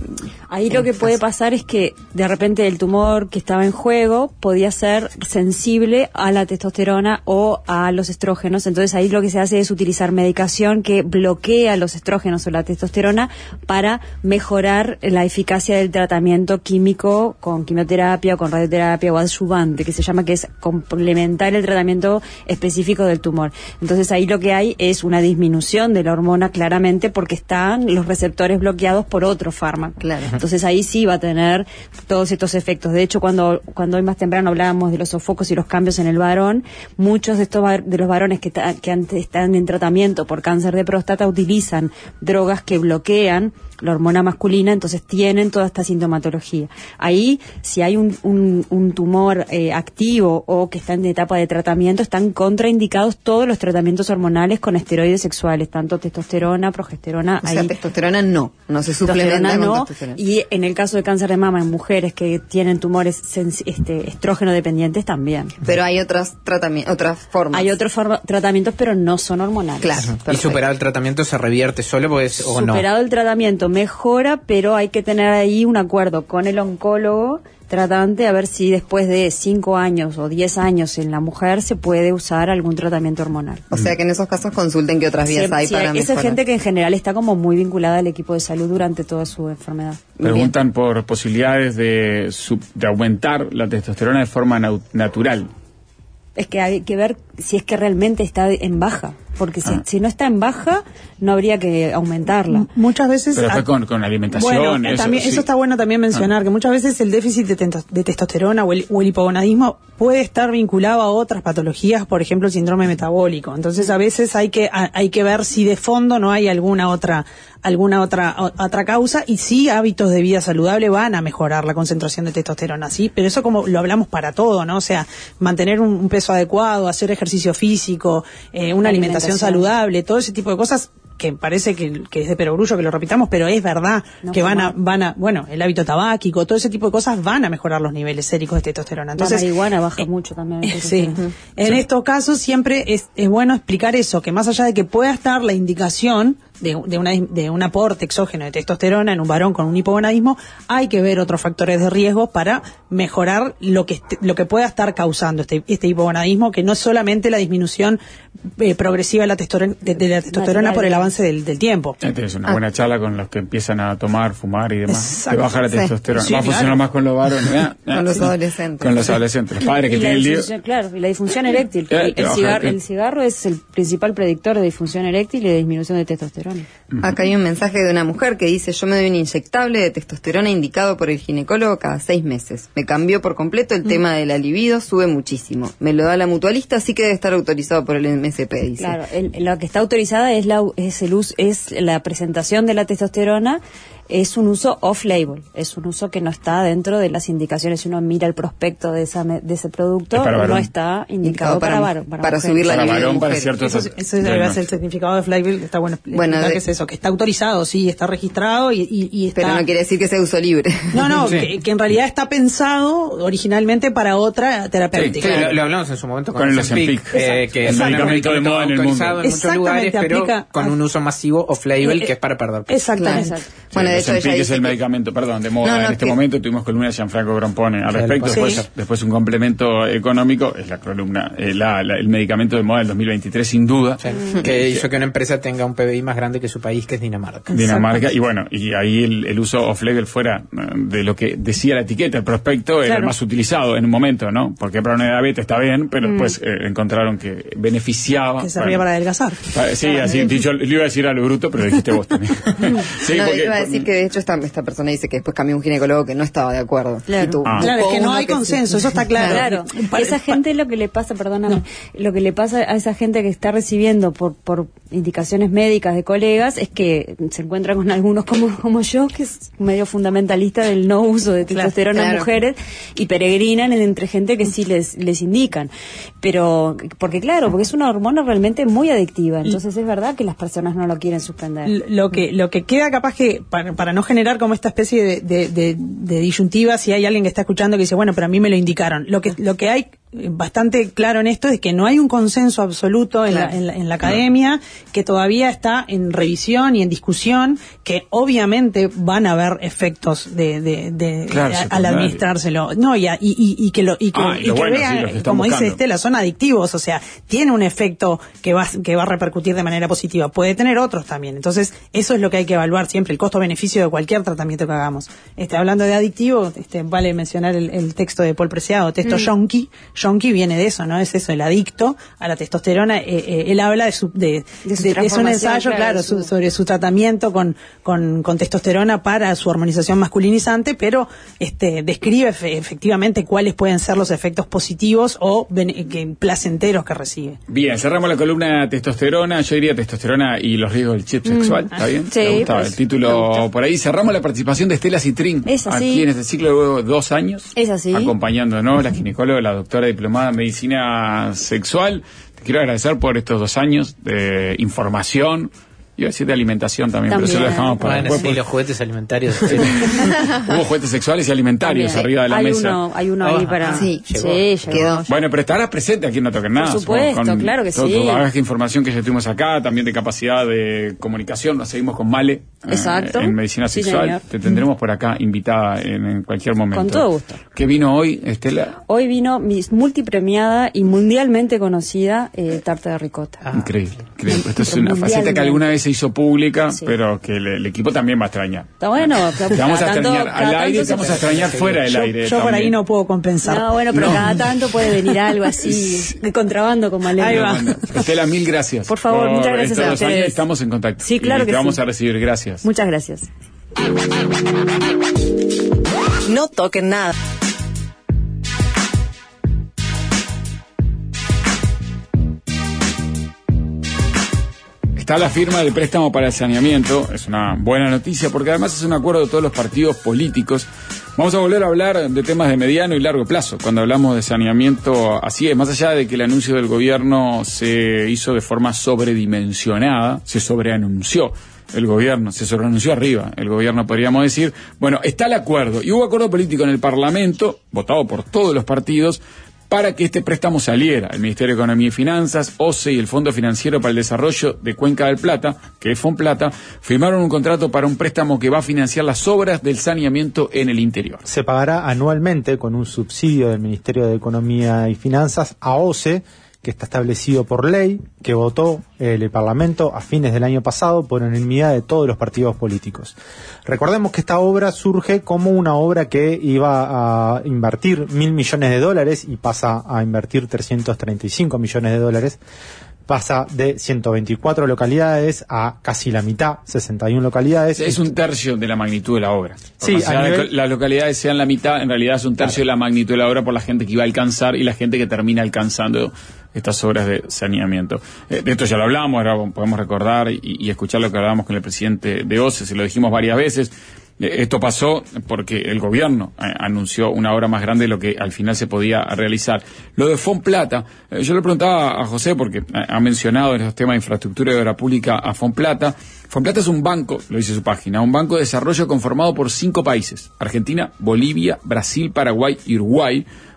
Speaker 16: Ahí lo que puede pasar es que de repente el tumor que estaba en juego podía ser sensible a la testosterona o a los estrógenos, entonces ahí lo que se hace es utilizar medicación que bloquea los estrógenos o la testosterona para mejorar la eficacia del tratamiento químico con quimioterapia o con radioterapia o adyuvante, que se llama, que es complementar el tratamiento específico del tumor. Entonces ahí lo que hay es una disminución de la hormona claramente porque están los receptores bloqueados por otro fármaco.
Speaker 4: Claro.
Speaker 16: Entonces ahí sí va a tener todos estos efectos. De hecho, cuando hoy más temprano hablábamos de los sofocos y los cambios en el varón, muchos de los varones que están en tratamiento por cáncer de próstata utilizan drogas que bloquean la hormona masculina, entonces tienen toda esta sintomatología. Ahí, si hay un tumor activo o que está en etapa de tratamiento, están contraindicados todos los tratamientos hormonales con esteroides sexuales, tanto testosterona, progesterona.
Speaker 4: O sea, testosterona no se suplementa con testosterona.
Speaker 16: Y en el caso de cáncer de mama en mujeres que tienen tumores estrógeno dependientes también.
Speaker 4: Pero hay otras formas.
Speaker 16: Hay otros tratamientos, pero no son hormonales.
Speaker 4: Claro.
Speaker 3: Perfecto. ¿Y superado el tratamiento se revierte solo pues, o no?
Speaker 16: Superado el tratamiento mejora, pero hay que tener ahí un acuerdo con el oncólogo tratante a ver si después de 5 años o 10 años en la mujer se puede usar algún tratamiento hormonal.
Speaker 4: O sea que en esos casos consulten qué otras vías hay para mejorar.
Speaker 16: Esa gente que en general está como muy vinculada al equipo de salud durante toda su enfermedad.
Speaker 2: Preguntan por posibilidades de aumentar la testosterona de forma natural.
Speaker 16: Es que hay que ver si es que realmente está en baja, porque si no está en baja no habría que aumentarla.
Speaker 15: Muchas veces...
Speaker 2: Pero después con alimentación...
Speaker 15: Bueno, eso está bueno también mencionar, que muchas veces el déficit de testosterona o el hipogonadismo puede estar vinculado a otras patologías, por ejemplo el síndrome metabólico. Entonces a veces hay que ver si de fondo no hay alguna otra causa, y sí, hábitos de vida saludable van a mejorar la concentración de testosterona, sí, pero eso como lo hablamos para todo, ¿no? O sea, mantener un peso adecuado, hacer ejercicio físico, una alimentación saludable, todo ese tipo de cosas que parece que es de perogrullo que lo repitamos, pero es verdad que van a el hábito tabáquico, todo ese tipo de cosas van a mejorar los niveles séricos de testosterona. Entonces,
Speaker 16: la marihuana baja mucho también.
Speaker 15: Sí. En estos casos siempre es bueno explicar eso, que más allá de que pueda estar la indicación de un aporte exógeno de testosterona en un varón con un hipogonadismo, hay que ver otros factores de riesgo para mejorar lo que pueda estar causando este hipogonadismo, que no es solamente la disminución progresiva de la testosterona por el avance del tiempo.
Speaker 2: Es una buena charla con los que empiezan a tomar, fumar y demás.
Speaker 15: Exacto.
Speaker 2: Que baja la testosterona.
Speaker 15: Sí,
Speaker 2: va a funcionar más con los varones.
Speaker 4: Con los adolescentes.
Speaker 2: Con los adolescentes. Los padres que tienen lío.
Speaker 16: Claro, y la disfunción eréctil. El cigarro es el principal predictor de disfunción eréctil y de disminución de testosterona.
Speaker 4: Acá hay un mensaje de una mujer que dice: yo me doy un inyectable de testosterona indicado por el ginecólogo cada 6 meses. Me cambió por completo el tema de la libido, sube muchísimo. Me lo da la mutualista, así que debe estar autorizado por el MSP, dice.
Speaker 16: Claro, lo que está autorizada es la presentación de la testosterona. Es un uso off-label, es un uso que no está dentro de las indicaciones. Si uno mira el prospecto de ese producto, no está indicado para varón.
Speaker 4: Para subir la libido.
Speaker 15: Eso debe ser el significado de off-label. Está bueno explicar que es eso, que está autorizado, sí, está registrado y está...
Speaker 4: Pero no quiere decir que sea uso libre.
Speaker 15: No, sí. que en realidad está pensado originalmente para otra terapéutica.
Speaker 3: Sí, lo hablamos en su momento con
Speaker 2: el Ozempic,
Speaker 3: que es un medicamento de moda en el mundo. En muchos lugares, pero con un uso masivo off-label que es para perder peso.
Speaker 15: Exactamente.
Speaker 4: Bueno,
Speaker 2: Ozempic es el medicamento, de moda en este momento. Tuvimos columna de Gianfranco Grompone al respecto. Después un complemento económico es la columna, el medicamento de moda del 2023, sin duda.
Speaker 3: Que hizo que una empresa tenga un PBI más grande que su país, que es Dinamarca.
Speaker 2: Y bueno, y ahí el uso off-label fuera de lo que decía la etiqueta, el prospecto, era el más utilizado en un momento, ¿no? Porque para una diabetes está bien, pero después encontraron que beneficiaba.
Speaker 15: Que servía para adelgazar.
Speaker 2: Sí, así dicho, le iba a decir a lo bruto, pero dijiste vos también.
Speaker 4: Iba a decir que de hecho esta persona dice que después cambió un ginecólogo que no estaba de acuerdo.
Speaker 15: Claro, es que no hay consenso, eso está claro.
Speaker 16: Esa gente lo que le pasa, lo que le pasa a esa gente que está recibiendo por indicaciones médicas de colegas es que se encuentra con algunos como yo, que es medio fundamentalista del no uso de testosterona en mujeres, y peregrinan entre gente que sí les indican. Pero, porque es una hormona realmente muy adictiva, entonces es verdad que las personas no lo quieren suspender.
Speaker 15: Lo que queda capaz que, para no generar como esta especie de disyuntiva, si hay alguien que está escuchando que dice, bueno, pero a mí me lo indicaron. Lo que hay bastante claro en esto es que no hay un consenso absoluto en la academia, que todavía está en revisión y en discusión, que obviamente van a haber efectos al administrárselo, y que vean, como dice Estela, son adictivos, o sea, tiene un efecto que va a repercutir de manera positiva, puede tener otros también. Entonces eso es lo que hay que evaluar siempre, el costo-beneficio de cualquier tratamiento que hagamos. Hablando de adictivo, vale mencionar el texto de Paul Preciado, texto Yonki viene de eso, ¿no? Es eso, el adicto a la testosterona. Él habla de es un ensayo, sobre su tratamiento con testosterona para su hormonización masculinizante, pero describe efectivamente cuáles pueden ser los efectos positivos o placenteros que recibe.
Speaker 2: Bien, cerramos la columna de testosterona. Yo diría testosterona y los riesgos del chip sexual. ¿Está bien?
Speaker 16: Sí,
Speaker 2: me gustaba el título por ahí. Cerramos la participación de Estela Citrin aquí en este ciclo de 2 años.
Speaker 16: Es así.
Speaker 2: Acompañándonos, la ginecóloga, la doctora diplomada en medicina sexual. Te quiero agradecer por estos 2 años de información. Iba a decir de alimentación también, pero eso lo dejamos para después.
Speaker 3: Sí, los juguetes alimentarios.
Speaker 2: Hubo juguetes sexuales y alimentarios arriba de la mesa.
Speaker 16: Hay uno ahí para...
Speaker 4: Sí,
Speaker 16: quedó.
Speaker 2: Bueno, pero estarás presente aquí en No Toquen Nada.
Speaker 16: Por supuesto, claro que sí.
Speaker 2: Toda esta información que ya tuvimos acá, también de capacidad de comunicación, nos seguimos con Male.
Speaker 16: Exacto.
Speaker 2: En medicina sexual. Señor. Te tendremos por acá invitada en cualquier momento.
Speaker 16: Con todo gusto.
Speaker 2: ¿Qué vino hoy, Estela?
Speaker 16: Hoy vino mi multipremiada y mundialmente conocida tarta de ricota.
Speaker 2: Increíble. Esto es una faceta que alguna vez se hizo pública, pero que el equipo también va a extrañar.
Speaker 16: Está bueno.
Speaker 2: Te vamos a extrañar al aire, te vamos a extrañar fuera del aire.
Speaker 15: Yo por ahí no puedo compensar.
Speaker 16: No, bueno, pero cada tanto puede venir algo así de contrabando como Malena.
Speaker 15: Ahí va.
Speaker 2: Estela, mil gracias.
Speaker 16: Por favor, muchas gracias a ustedes.
Speaker 2: Estamos en contacto.
Speaker 16: Sí, claro que sí.
Speaker 2: Te vamos a recibir. Gracias.
Speaker 16: Muchas gracias.
Speaker 1: No toquen nada.
Speaker 2: Está la firma del préstamo para el saneamiento, es una buena noticia porque además es un acuerdo de todos los partidos políticos. Vamos a volver a hablar de temas de mediano y largo plazo. Cuando hablamos de saneamiento, así es, más allá de que el anuncio del gobierno se hizo de forma sobredimensionada, se sobreanunció el gobierno, se sobreanunció arriba, el gobierno podríamos decir, bueno, está el acuerdo, y hubo acuerdo político en el Parlamento, votado por todos los partidos, para que este préstamo saliera. El Ministerio de Economía y Finanzas, OCE y el Fondo Financiero para el Desarrollo de Cuenca del Plata, que es Fonplata, firmaron un contrato para un préstamo que va a financiar las obras del saneamiento en el interior.
Speaker 6: Se pagará anualmente con un subsidio del Ministerio de Economía y Finanzas a OCE, que está establecido por ley, que votó el Parlamento a fines del año pasado por unanimidad de todos los partidos políticos. Recordemos que esta obra surge como una obra que iba a invertir $1.000 millones y pasa a invertir $335 millones. Pasa de 124 localidades a casi la mitad, 61 localidades.
Speaker 2: Es un tercio de la magnitud de la obra.
Speaker 6: Sí,
Speaker 2: las localidades sean la mitad, en realidad es un tercio de la magnitud de la obra por la gente que iba a alcanzar y la gente que termina alcanzando estas obras de saneamiento. De esto ya lo hablamos, ahora podemos recordar y escuchar lo que hablábamos con el presidente de OCE, se lo dijimos varias veces. Esto pasó porque el gobierno anunció una obra más grande de lo que al final se podía realizar. Lo de Fonplata, yo le preguntaba a José, porque ha mencionado en los temas de infraestructura y obra pública a Fonplata. Fonplata es un banco, lo dice su página, un banco de desarrollo conformado por 5 países: Argentina, Bolivia, Brasil, Paraguay y Uruguay,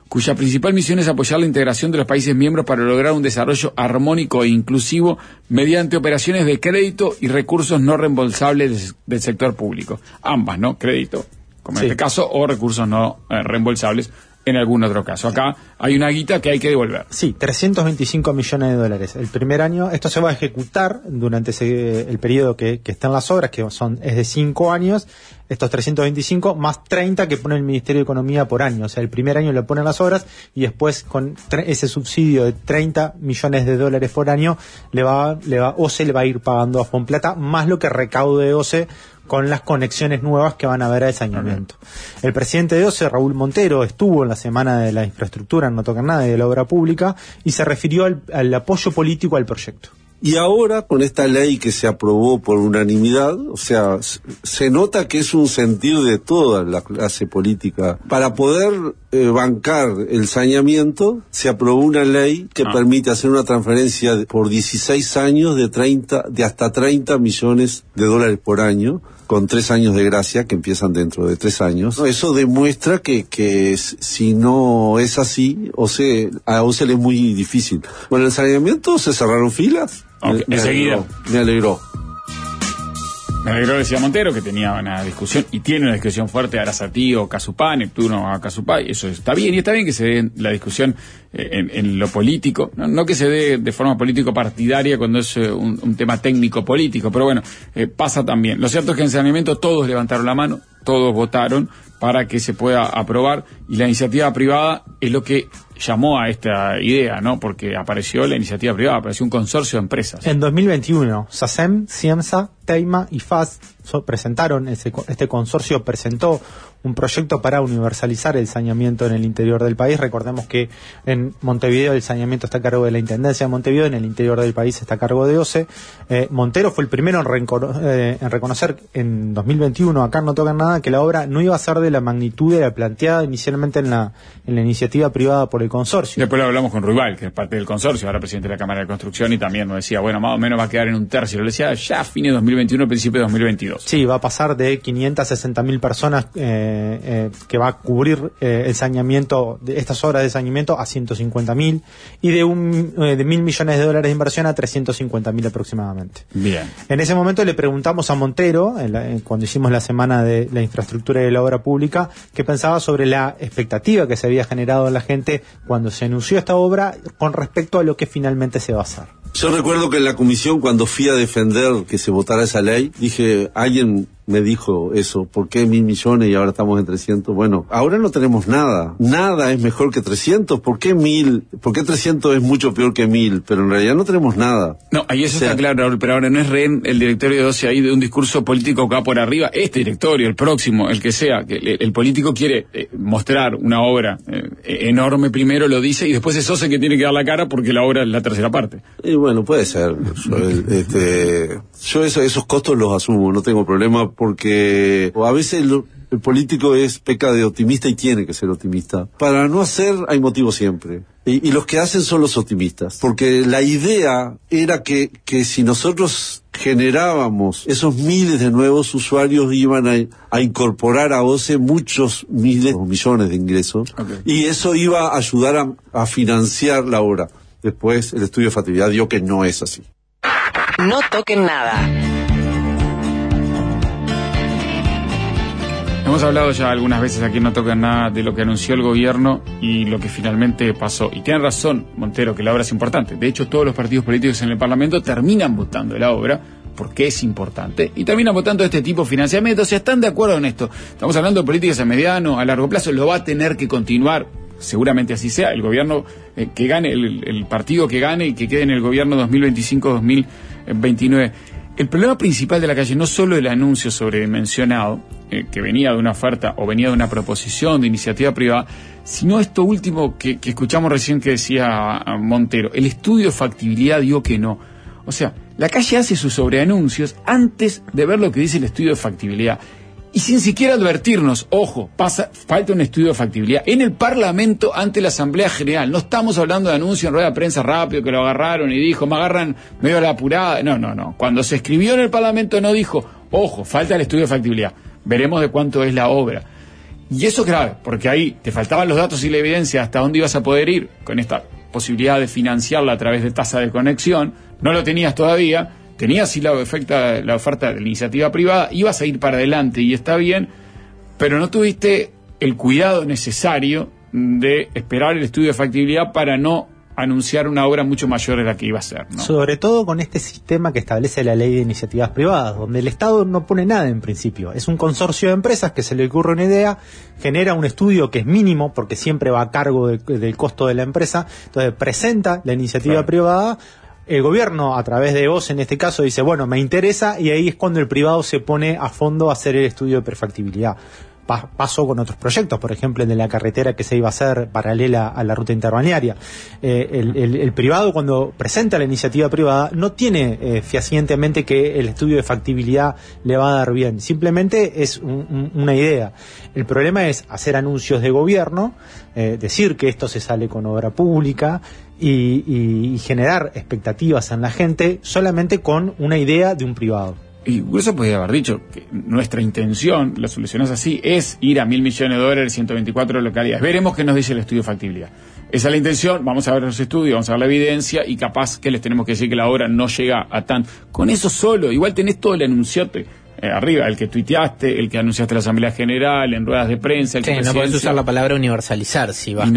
Speaker 2: cuya principal misión es apoyar la integración de los países miembros para lograr un desarrollo armónico e inclusivo mediante operaciones de crédito y recursos no reembolsables del sector público. Ambas, ¿no? Crédito, como en este caso, o recursos no reembolsables en algún otro caso. Acá hay una guita que hay que devolver.
Speaker 6: Sí, 325 millones de dólares. El primer año, esto se va a ejecutar durante el periodo que están las obras, que es de 5 años, estos 325 más 30 que pone el Ministerio de Economía por año. O sea, el primer año le ponen las obras y después con ese subsidio de 30 millones de dólares por año OCE le va a ir pagando a Fomplata, más lo que recaude OCE con las conexiones nuevas que van a haber al saneamiento. El presidente de OCE, Raúl Montero, estuvo en la semana de la infraestructura, no toca nada, de la obra pública, y se refirió al apoyo político al proyecto.
Speaker 17: Y ahora, con esta ley que se aprobó por unanimidad, o sea, se nota que es un sentir de toda la clase política. Para poder bancar el saneamiento, se aprobó una ley que permite hacer una transferencia por 16 años de hasta 30 millones de dólares por año, con 3 años de gracia, que empiezan dentro de 3 años. Eso demuestra que si no es así, a OCE le es muy difícil. Bueno, el saneamiento se cerraron filas.
Speaker 2: Enseguida.
Speaker 17: Me alegró.
Speaker 2: Me alegró, decía Montero, que tenía una discusión, y tiene una discusión fuerte, Arasatí o Casupá, Neptuno a Casupá, y eso está bien, y está bien que se dé la discusión en lo político, no que se dé de forma político-partidaria cuando es un tema técnico-político, pero bueno, pasa también. Lo cierto es que en saneamiento todos levantaron la mano, todos votaron para que se pueda aprobar, y la iniciativa privada es lo que llamó a esta idea, ¿no? Porque apareció la iniciativa privada, apareció un consorcio de empresas.
Speaker 6: En 2021, SACEM, CIEMSA, TEIMA y FAS presentaron, este consorcio presentó un proyecto para universalizar el saneamiento en el interior del país. Recordemos que en Montevideo el saneamiento está a cargo de la Intendencia de Montevideo, en el interior del país está a cargo de OCE. Montero fue el primero en reconocer en 2021, acá no tocan nada, que la obra no iba a ser de la magnitud de la planteada inicialmente en la iniciativa privada por el consorcio.
Speaker 2: Después lo hablamos con Ruibal, que es parte del consorcio, ahora presidente de la Cámara de Construcción, y también nos decía, bueno, más o menos va a quedar en un tercio. Lo decía ya a fines de 2021, principio de 2022.
Speaker 6: Sí, va a pasar de 560.000 personas que va a cubrir el saneamiento, de estas obras de saneamiento, a 150.000, y de 1.000 millones de dólares de inversión a 350.000 aproximadamente.
Speaker 2: Bien.
Speaker 6: En ese momento le preguntamos a Montero, cuando hicimos la semana de la infraestructura y de la obra pública, qué pensaba sobre la expectativa que se había generado en la gente cuando se anunció esta obra con respecto a lo que finalmente se va a hacer.
Speaker 17: Yo recuerdo que en la comisión, cuando fui a defender que se votara esa ley, dije, alguien me dijo eso, ¿por qué 1.000 millones y ahora estamos en 300? Bueno, ahora no tenemos nada. Nada es mejor que 300. ¿Por qué 1.000? ¿Por qué 300 es mucho peor que 1.000? Pero en realidad no tenemos nada.
Speaker 2: No, ahí eso está claro, Raúl, pero ahora no es rehén el directorio de OCE ahí de un discurso político que va por arriba. Este directorio, el próximo, el que sea, que el político quiere mostrar una obra enorme primero, lo dice, y después es OCE que tiene que dar la cara porque la obra es la tercera parte.
Speaker 17: Y bueno, puede ser. Yo esos costos los asumo, no tengo problema, porque a veces el político peca de optimista y tiene que ser optimista. Para no hacer hay motivo siempre. Y los que hacen son los optimistas. Porque la idea era que si nosotros generábamos esos miles de nuevos usuarios, iban a incorporar a OCE muchos miles o millones de ingresos. Okay. Y eso iba a ayudar a financiar la obra. Después el estudio de factibilidad dio que no es así.
Speaker 1: No toquen nada.
Speaker 2: Hemos hablado ya algunas veces aquí en No Tocan Nada de lo que anunció el gobierno y lo que finalmente pasó. Y tiene razón Montero que la obra es importante. De hecho, todos los partidos políticos en el Parlamento terminan votando la obra porque es importante y terminan votando este tipo de financiamiento. O sea, están de acuerdo en esto. Estamos hablando de políticas a mediano, a largo plazo. Lo va a tener que continuar. Seguramente así sea. El gobierno que gane, el partido que gane y que quede en el gobierno 2025-2029. El problema principal de la calle no solo el anuncio sobredimensionado, que venía de una oferta o venía de una proposición de iniciativa privada, sino esto último que escuchamos recién que decía Montero. El estudio de factibilidad dio que no. O sea, la calle hace sus sobreanuncios antes de ver lo que dice el estudio de factibilidad. Y sin siquiera advertirnos, ojo, falta un estudio de factibilidad en el Parlamento ante la Asamblea General. No estamos hablando de anuncio en rueda de prensa rápido que lo agarraron y dijo, me agarran medio a la apurada. No. Cuando se escribió en el Parlamento no dijo, ojo, falta el estudio de factibilidad. Veremos de cuánto es la obra. Y eso es grave, porque ahí te faltaban los datos y la evidencia hasta dónde ibas a poder ir con esta posibilidad de financiarla a través de tasa de conexión. No lo tenías todavía, tenías sí la oferta de la iniciativa privada, ibas a ir para adelante y está bien, pero no tuviste el cuidado necesario de esperar el estudio de factibilidad para no anunciar una obra mucho mayor de la que iba a ser, ¿no?
Speaker 6: Sobre todo con este sistema que establece la ley de iniciativas privadas, donde el Estado no pone nada en principio. Es un consorcio de empresas que se le ocurre una idea, genera un estudio que es mínimo, porque siempre va a cargo del costo de la empresa, entonces presenta la iniciativa privada. El gobierno, a través de OCE en este caso, dice, bueno, me interesa, y ahí es cuando el privado se pone a fondo a hacer el estudio de prefactibilidad. Pasó con otros proyectos, por ejemplo el de la carretera que se iba a hacer paralela a la ruta interbalnearia. El privado, cuando presenta la iniciativa privada, no tiene fehacientemente que el estudio de factibilidad le va a dar bien, simplemente es una idea. El problema es hacer anuncios de gobierno, decir que esto se sale con obra pública y generar expectativas en la gente solamente con una idea de un privado.
Speaker 2: Y eso podría haber dicho que nuestra intención, lo solucionás así, es ir a $1.000 millones, 124 localidades. Veremos qué nos dice el estudio de factibilidad. Esa es la intención, vamos a ver los estudios, vamos a ver la evidencia y capaz que les tenemos que decir que la obra no llega a tanto. Con eso solo, igual tenés todo el anunciote arriba, el que tuiteaste, el que anunciaste en la Asamblea General, en ruedas de prensa. El que
Speaker 3: no podés usar la palabra universalizar si vas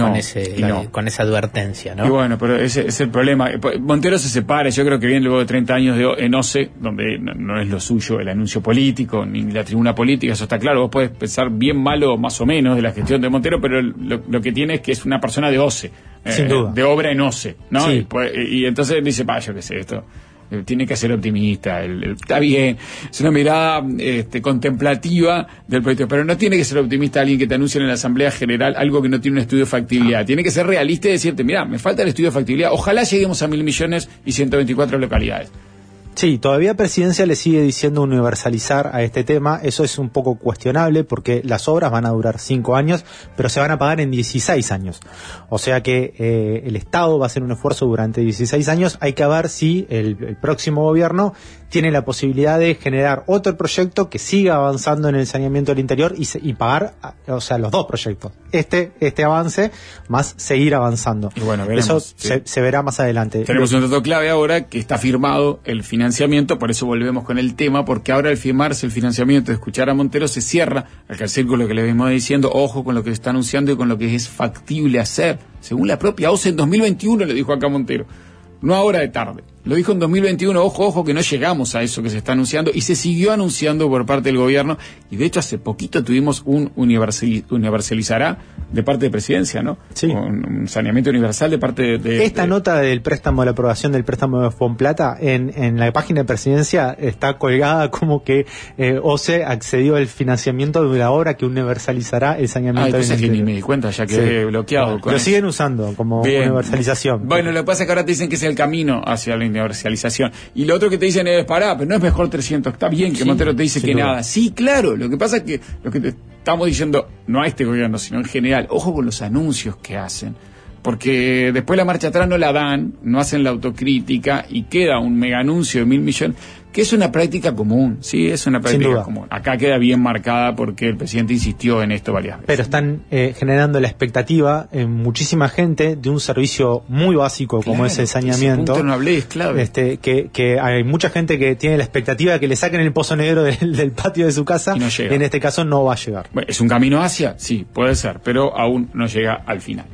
Speaker 3: con esa advertencia, ¿no?
Speaker 2: Y bueno, pero ese es el problema. Montero se separa, yo creo que viene luego de 30 años en OCE, donde no es lo suyo el anuncio político, ni la tribuna política, eso está claro. Vos podés pensar bien mal o más o menos de la gestión de Montero, pero lo que tiene es que es una persona de OCE,
Speaker 6: sin duda,
Speaker 2: de obra en OCE, ¿no?
Speaker 6: Sí.
Speaker 2: Y entonces dice, yo qué sé, esto tiene que ser optimista, está bien, es una mirada contemplativa del proyecto, pero no tiene que ser optimista alguien que te anuncie en la Asamblea General algo que no tiene un estudio de factibilidad. Tiene que ser realista y decirte, mirá, me falta el estudio de factibilidad, ojalá lleguemos a 1.000 millones y 124 localidades.
Speaker 6: Sí, todavía Presidencia le sigue diciendo universalizar a este tema. Eso es un poco cuestionable porque las obras van a durar 5 años, pero se van a pagar en 16 años. O sea que el Estado va a hacer un esfuerzo durante 16 años. Hay que ver si el próximo gobierno tiene la posibilidad de generar otro proyecto que siga avanzando en el saneamiento del interior y pagar, o sea, los dos proyectos. Este avance más seguir avanzando.
Speaker 2: Y bueno, veremos,
Speaker 6: eso
Speaker 2: sí.
Speaker 6: se verá más adelante.
Speaker 2: Tenemos un dato clave ahora que está firmado el financiamiento, por eso volvemos con el tema, porque ahora al firmarse el financiamiento, de escuchar a Montero, se cierra el círculo que le venimos diciendo, ojo con lo que se está anunciando y con lo que es factible hacer. Según la propia OCE, en 2021 lo dijo acá Montero, no ahora de tarde. Lo dijo en 2021, ojo, que no llegamos a eso que se está anunciando, y se siguió anunciando por parte del gobierno, y de hecho hace poquito tuvimos un universalizará de parte de Presidencia, ¿no?
Speaker 6: Sí.
Speaker 2: Un saneamiento universal de parte de...
Speaker 6: Esta nota del préstamo, de la aprobación del préstamo de Fomplata, en la página de Presidencia está colgada como que OCE accedió al financiamiento de la obra que universalizará el saneamiento del interior.
Speaker 2: Que ni me di cuenta, ya quedé bloqueado.
Speaker 6: Lo siguen usando como universalización.
Speaker 2: Bueno, lo que pasa es que ahora te dicen que es el camino hacia la universalización. Y lo otro que te dicen es, pero no es mejor 300. Está bien que Montero te dice que nada. Sí, claro. Lo que pasa es que lo que te estamos diciendo, no a este gobierno, sino en general, ojo con los anuncios que hacen. Porque después la marcha atrás no la dan, no hacen la autocrítica y queda un mega anuncio de 1.000 millones, que es una práctica común, sí, es una práctica común. Acá queda bien marcada porque el presidente insistió en esto varias veces.
Speaker 6: Pero están generando la expectativa en muchísima gente de un servicio muy básico como es el saneamiento.
Speaker 2: Ese punto no hablé, es clave.
Speaker 6: Que hay mucha gente que tiene la expectativa de que le saquen el pozo negro del patio de su casa,
Speaker 2: y
Speaker 6: en este caso no va a llegar.
Speaker 2: Bueno, ¿es un camino hacia? Sí, puede ser, pero aún no llega al final.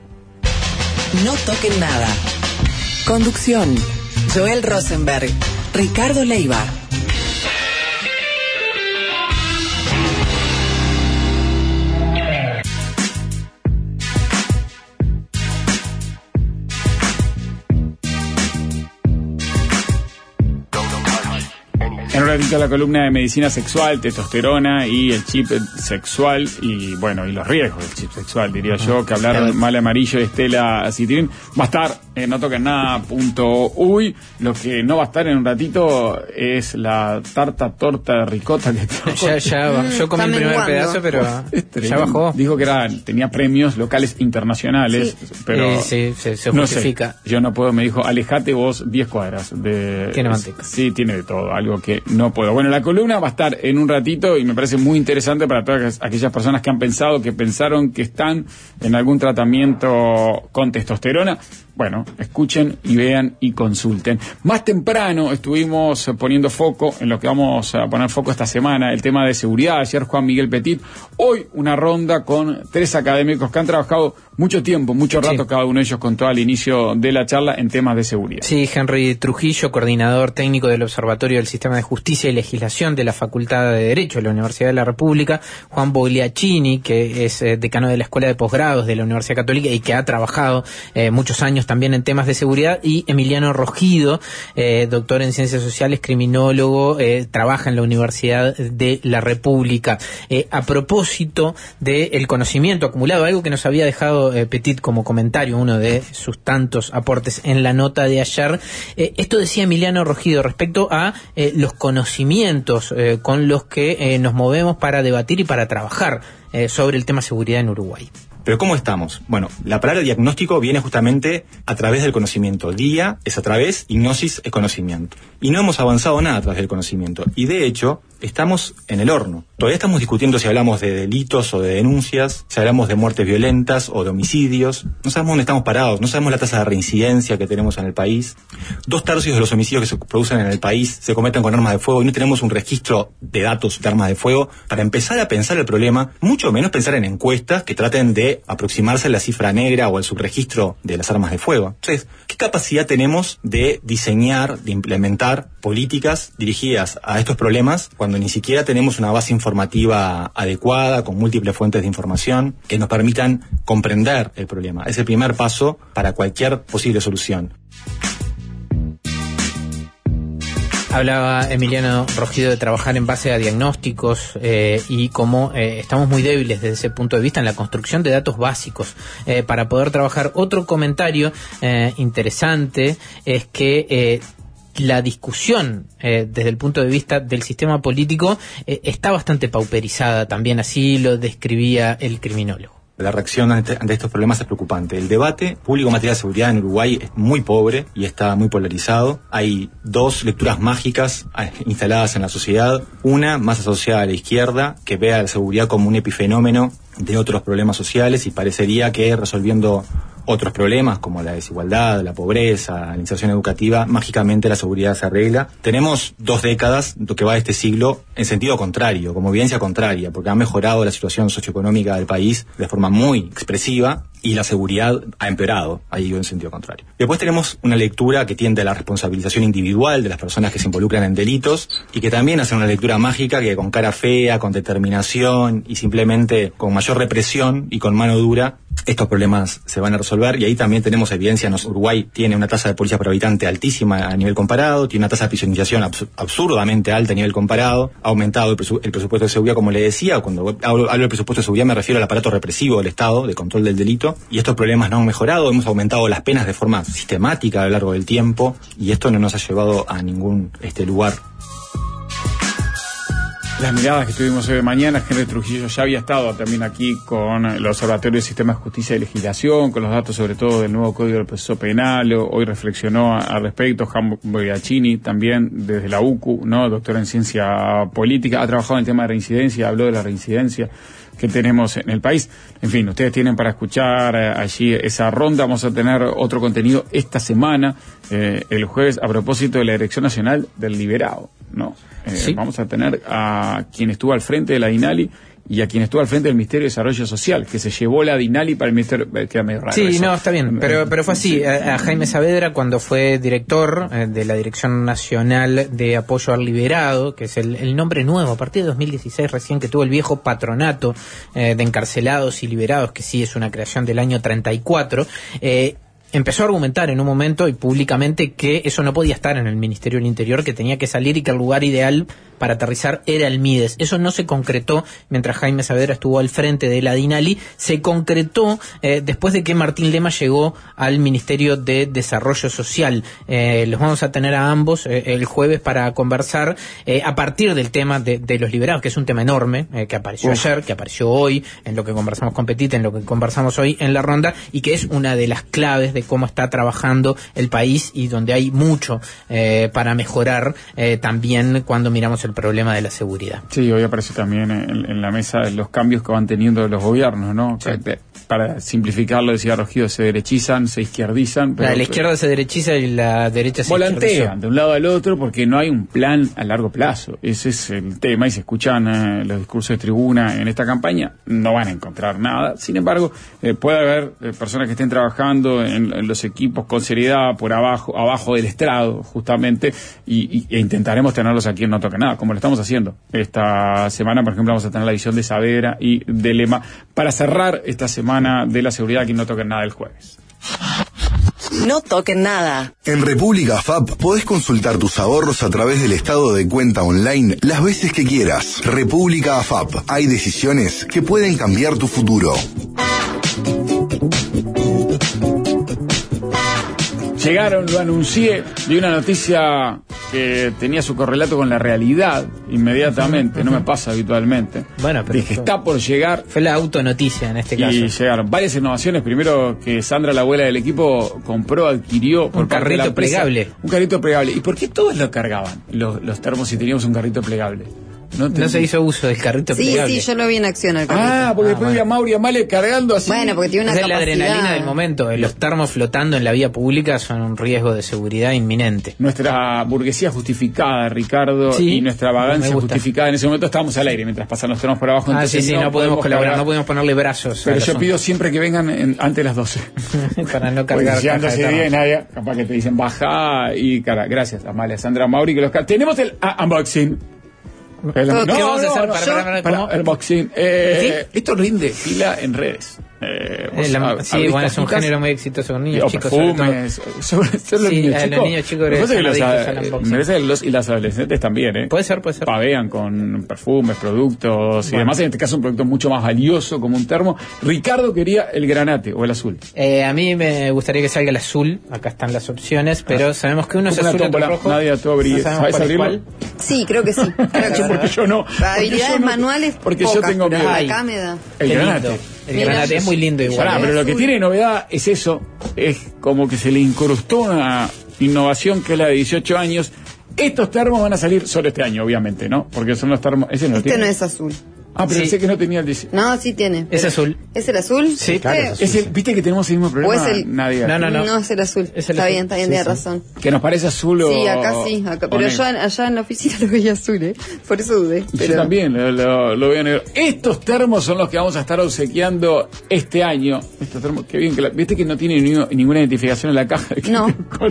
Speaker 1: No toquen nada. Conducción: Joel Rosenberg, Ricardo Leiva.
Speaker 2: En un ratito la columna de medicina sexual, testosterona y el chip sexual y bueno, y los riesgos del chip sexual, diría yo, que hablaron Mal Amarillo y Estela Citrión. Va a estar notoquennada.uy. Lo que no va a estar en un ratito es la torta de ricota que
Speaker 3: ya bajó. Yo comí el primer pedazo, pero ya bajó.
Speaker 2: Dijo que tenía premios locales internacionales, pero
Speaker 3: se justifica.
Speaker 2: No sé, yo no puedo, me dijo, alejate vos 10 cuadras.
Speaker 3: Tiene manteca.
Speaker 2: Sí, tiene de todo, algo que no puedo. Bueno, la columna va a estar en un ratito y me parece muy interesante para todas aquellas personas que pensaron que están en algún tratamiento con testosterona. Bueno, escuchen y vean y consulten. Más temprano estuvimos poniendo foco en lo que vamos a poner foco esta semana, el tema de seguridad. Ayer Juan Miguel Petit, hoy una ronda con 3 académicos que han trabajado mucho tiempo, mucho rato, cada uno de ellos contó al inicio de la charla en temas de seguridad.
Speaker 3: Sí, Henry Trujillo, coordinador técnico del Observatorio del Sistema de Justicia y Legislación de la Facultad de Derecho de la Universidad de la República, Juan Bogliacini, que es decano de la Escuela de Posgrados de la Universidad Católica y que ha trabajado muchos años también en temas de seguridad, y Emiliano Rogido, doctor en Ciencias Sociales, criminólogo, trabaja en la Universidad de la República. A propósito del conocimiento acumulado, algo que nos había dejado Petit como comentario, uno de sus tantos aportes en la nota de ayer, esto decía Emiliano Rogido respecto a los conocimientos con los que nos movemos para debatir y para trabajar sobre el tema seguridad en Uruguay.
Speaker 10: ¿Pero cómo estamos? Bueno, la palabra diagnóstico viene justamente a través del conocimiento. Dia es a través, y gnosis es conocimiento. Y no hemos avanzado nada a través del conocimiento. Y de hecho, estamos en el horno. Todavía estamos discutiendo si hablamos de delitos o de denuncias, si hablamos de muertes violentas o de homicidios. No sabemos dónde estamos parados, no sabemos la tasa de reincidencia que tenemos en el país. 2/3 de los homicidios que se producen en el país se cometen con armas de fuego y no tenemos un registro de datos de armas de fuego para empezar a pensar el problema, mucho menos pensar en encuestas que traten de aproximarse a la cifra negra o al subregistro de las armas de fuego. Entonces, ¿qué capacidad tenemos de diseñar, de implementar políticas dirigidas a estos problemas cuando ni siquiera tenemos una base informativa adecuada, con múltiples fuentes de información que nos permitan comprender el problema? Es el primer paso para cualquier posible solución.
Speaker 3: Hablaba Emiliano Rogido de trabajar en base a diagnósticos y cómo estamos muy débiles desde ese punto de vista en la construcción de datos básicos para poder trabajar. Otro comentario interesante es que la discusión desde el punto de vista del sistema político está bastante pauperizada también, así lo describía el criminólogo.
Speaker 10: La reacción ante estos problemas es preocupante. El debate público en materia de seguridad en Uruguay es muy pobre y está muy polarizado. Hay 2 lecturas mágicas instaladas en la sociedad. Una más asociada a la izquierda, que ve a la seguridad como un epifenómeno de otros problemas sociales y parecería que resolviendo otros problemas como la desigualdad, la pobreza, la inserción educativa, mágicamente la seguridad se arregla. Tenemos 2 décadas, lo que va de este siglo, en sentido contrario, como evidencia contraria, porque ha mejorado la situación socioeconómica del país de forma muy expresiva y la seguridad ha empeorado, ha ido en sentido contrario. Después tenemos una lectura que tiende a la responsabilización individual de las personas que se involucran en delitos y que también hace una lectura mágica que con cara fea, con determinación y simplemente con mayor represión y con mano dura, estos problemas se van a resolver. Y ahí también tenemos evidencia. Uruguay tiene una tasa de policía por habitante altísima a nivel comparado, tiene una tasa de prisionización absurdamente alta a nivel comparado, ha aumentado el presupuesto de seguridad, como le decía. Cuando hablo del presupuesto de seguridad me refiero al aparato represivo del Estado, de control del delito, y estos problemas no han mejorado. Hemos aumentado las penas de forma sistemática a lo largo del tiempo y esto no nos ha llevado a ningún lugar.
Speaker 2: Las miradas que tuvimos hoy de mañana, Henry Trujillo ya había estado también aquí con el Observatorio del Sistema de Justicia y Legislación, con los datos sobre todo del nuevo Código del Proceso Penal. Hoy reflexionó al respecto Juan Bogliacini, también desde la UCU, ¿no? Doctor en Ciencia Política, ha trabajado en el tema de reincidencia, habló de la reincidencia que tenemos en el país. En fin, ustedes tienen para escuchar allí esa ronda. Vamos a tener otro contenido esta semana, el jueves, a propósito de la Dirección Nacional del Liberado, ¿no? Sí. Vamos a tener a quien estuvo al frente de la DINALI y a quien estuvo al frente del Ministerio de Desarrollo Social, que se llevó la DINALI para el Ministerio... Queda medio raro.
Speaker 3: Sí,
Speaker 2: eso.
Speaker 3: No, está bien, pero fue así. A Jaime Saavedra, cuando fue director de la Dirección Nacional de Apoyo al Liberado, que es el nombre nuevo, a partir de 2016 recién, que tuvo el viejo patronato de encarcelados y liberados, que sí es una creación del año 34, empezó a argumentar en un momento y públicamente que eso no podía estar en el Ministerio del Interior, que tenía que salir y que el lugar ideal para aterrizar era el Mides. Eso no se concretó mientras Jaime Saavedra estuvo al frente de la DINALI, se concretó después de que Martín Lema llegó al Ministerio de Desarrollo Social. Los vamos a tener a ambos el jueves para conversar a partir del tema de los liberados, que es un tema enorme, que apareció ayer, que apareció hoy, en lo que conversamos con Petit, en lo que conversamos hoy en la ronda, y que es una de las claves de cómo está trabajando el país y donde hay mucho para mejorar también cuando miramos el problema de la seguridad.
Speaker 2: Sí, hoy aparece también en la mesa los cambios que van teniendo los gobiernos, ¿no? Sí. Para simplificarlo, decía Rogido, se derechizan, se izquierdizan. Pero
Speaker 3: la izquierda se derechiza y la derecha se
Speaker 2: volantean de un lado al otro porque no hay un plan a largo plazo. Ese es el tema, y si escuchan los discursos de tribuna en esta campaña, no van a encontrar nada. Sin embargo, puede haber personas que estén trabajando en los equipos con seriedad por abajo del estrado, justamente, e intentaremos tenerlos aquí en No Toca Nada, como lo estamos haciendo. Esta semana, por ejemplo, vamos a tener la visión de Saavedra y de Lema para cerrar esta semana de la seguridad aquí en No Toquen Nada el jueves.
Speaker 1: No toquen nada.
Speaker 5: En República AFAP podés consultar tus ahorros a través del estado de cuenta online las veces que quieras. República AFAP. Hay decisiones que pueden cambiar tu futuro.
Speaker 2: Llegaron, lo anuncié, vi una noticia que tenía su correlato con la realidad inmediatamente, no me pasa habitualmente.
Speaker 3: Bueno, pero
Speaker 2: dije, está por llegar.
Speaker 3: Fue la autonoticia en este caso.
Speaker 2: Y llegaron varias innovaciones. Primero, que Sandra, la abuela del equipo, adquirió
Speaker 3: un carrito plegable.
Speaker 2: Un carrito plegable. ¿Y por qué todos lo cargaban, los termos, si teníamos un carrito plegable?
Speaker 3: No se hizo uso del carrito plegable.
Speaker 4: Sí, yo lo vi en acción al carrito.
Speaker 2: Porque después vi a Mauri y a Male cargando así.
Speaker 4: Bueno, porque tiene una capacidad.
Speaker 3: Es la adrenalina del momento. Los termos flotando en la vía pública son un riesgo de seguridad inminente.
Speaker 2: Nuestra burguesía justificada, Ricardo, y nuestra vagancia justificada. En ese momento estábamos al aire mientras pasan los termos por abajo.
Speaker 3: Entonces no podemos colaborar, no podemos ponerle brazos.
Speaker 2: Pero yo pido siempre que vengan antes de las 12.
Speaker 3: Para no cargar.
Speaker 2: Si andas ese día y nadie, capaz que te dicen baja y cara. Gracias, Amalia, Sandra, Mauri, que los tenemos el unboxing.
Speaker 3: ¿Qué vamos a hacer
Speaker 2: para el boxing? Esto rinde fila en redes.
Speaker 3: Bueno, es un género muy exitoso con niños chicos.
Speaker 2: Perfumes, sobre los niños chicos. Me parece que los y las adolescentes también,
Speaker 3: Puede ser.
Speaker 2: Pavean con perfumes, productos y demás. En este caso, un producto mucho más valioso como un termo. Ricardo quería el granate o el azul.
Speaker 3: A mí me gustaría que salga el azul. Acá están las opciones, pero sabemos que uno es azul y otro rojo.
Speaker 2: Nadie todo brilla.
Speaker 3: ¿Sabes abrirlo?
Speaker 4: Sí, creo que sí.
Speaker 2: Porque yo no.
Speaker 4: Habilidades manuales.
Speaker 2: Porque yo tengo miedo.
Speaker 4: Acá me da.
Speaker 2: El granate.
Speaker 3: El granate es muy lindo igual.
Speaker 2: Pero lo que tiene de novedad es eso, es como que se le incrustó una innovación que es la de 18 años. Estos termos van a salir solo este año, obviamente, ¿no? Porque son los termos...
Speaker 4: Este no es azul.
Speaker 2: Pero sé que no tenía el diseño.
Speaker 4: No, sí tiene.
Speaker 3: ¿Es azul?
Speaker 4: ¿Es el azul?
Speaker 3: Sí, claro.
Speaker 2: ¿Viste que tenemos el mismo problema?
Speaker 4: ¿O es el...
Speaker 2: Nadie.
Speaker 4: No, es el azul. Está bien, tiene razón.
Speaker 2: Que nos parece azul o...
Speaker 4: Sí, acá sí. Pero yo allá en la oficina lo veía azul, Por eso dudé.
Speaker 2: Yo también lo veo negro. Estos termos son los que vamos a estar obsequiando este año. Estos termos, qué bien. ¿Viste que no tiene ninguna identificación en la caja?
Speaker 4: No.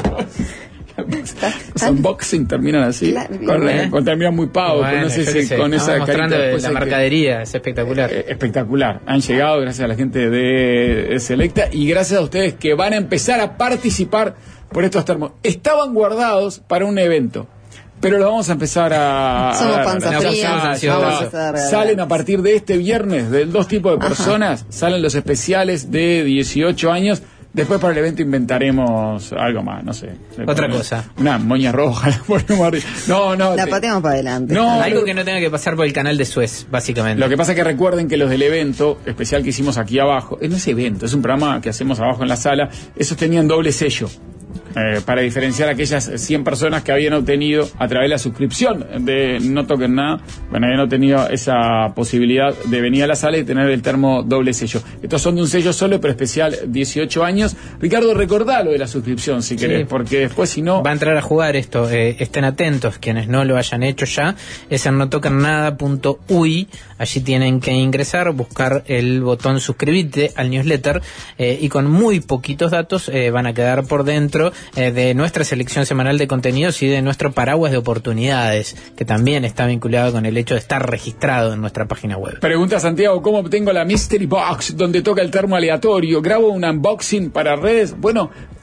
Speaker 2: Los unboxing terminan así, terminan muy pavos,
Speaker 3: bueno,
Speaker 2: no sé si con esa
Speaker 3: mostrando la mercadería, es espectacular.
Speaker 2: Espectacular. Han llegado gracias a la gente de Selecta y gracias a ustedes que van a empezar a participar por estos termos. Estaban guardados para un evento, pero lo vamos a empezar a...
Speaker 4: Somos panza fría.
Speaker 2: Salen a partir de este viernes, de 2 tipos de personas, salen los especiales de 18 años. Después para el evento inventaremos algo más, no sé.
Speaker 3: Otra cosa.
Speaker 2: Una moña roja. No.
Speaker 4: La pateamos para adelante.
Speaker 3: Algo que no tenga que pasar por el canal de Suez, básicamente.
Speaker 2: Lo que pasa es que recuerden que los del evento especial que hicimos aquí abajo, no es evento, es un programa que hacemos abajo en la sala, esos tenían doble sello. Para diferenciar a aquellas 100 personas que habían obtenido a través de la suscripción de No Toquen Nada, habían obtenido esa posibilidad de venir a la sala y tener el termo doble sello. Estos son de un sello solo, pero especial 18 años. Ricardo, recordá lo de la suscripción si querés, porque después si no...
Speaker 3: Va a entrar a jugar esto, estén atentos quienes no lo hayan hecho ya, es en notoquennada.uy, allí tienen que ingresar, buscar el botón suscribirte al newsletter y con muy poquitos datos van a quedar por dentro de nuestra selección semanal de contenidos y de nuestro paraguas de oportunidades, que también está vinculado con el hecho de estar registrado en nuestra página web.
Speaker 2: Pregunta Santiago, ¿cómo obtengo la Mystery Box donde toca el termo aleatorio? ¿Grabo un unboxing para redes? Bueno,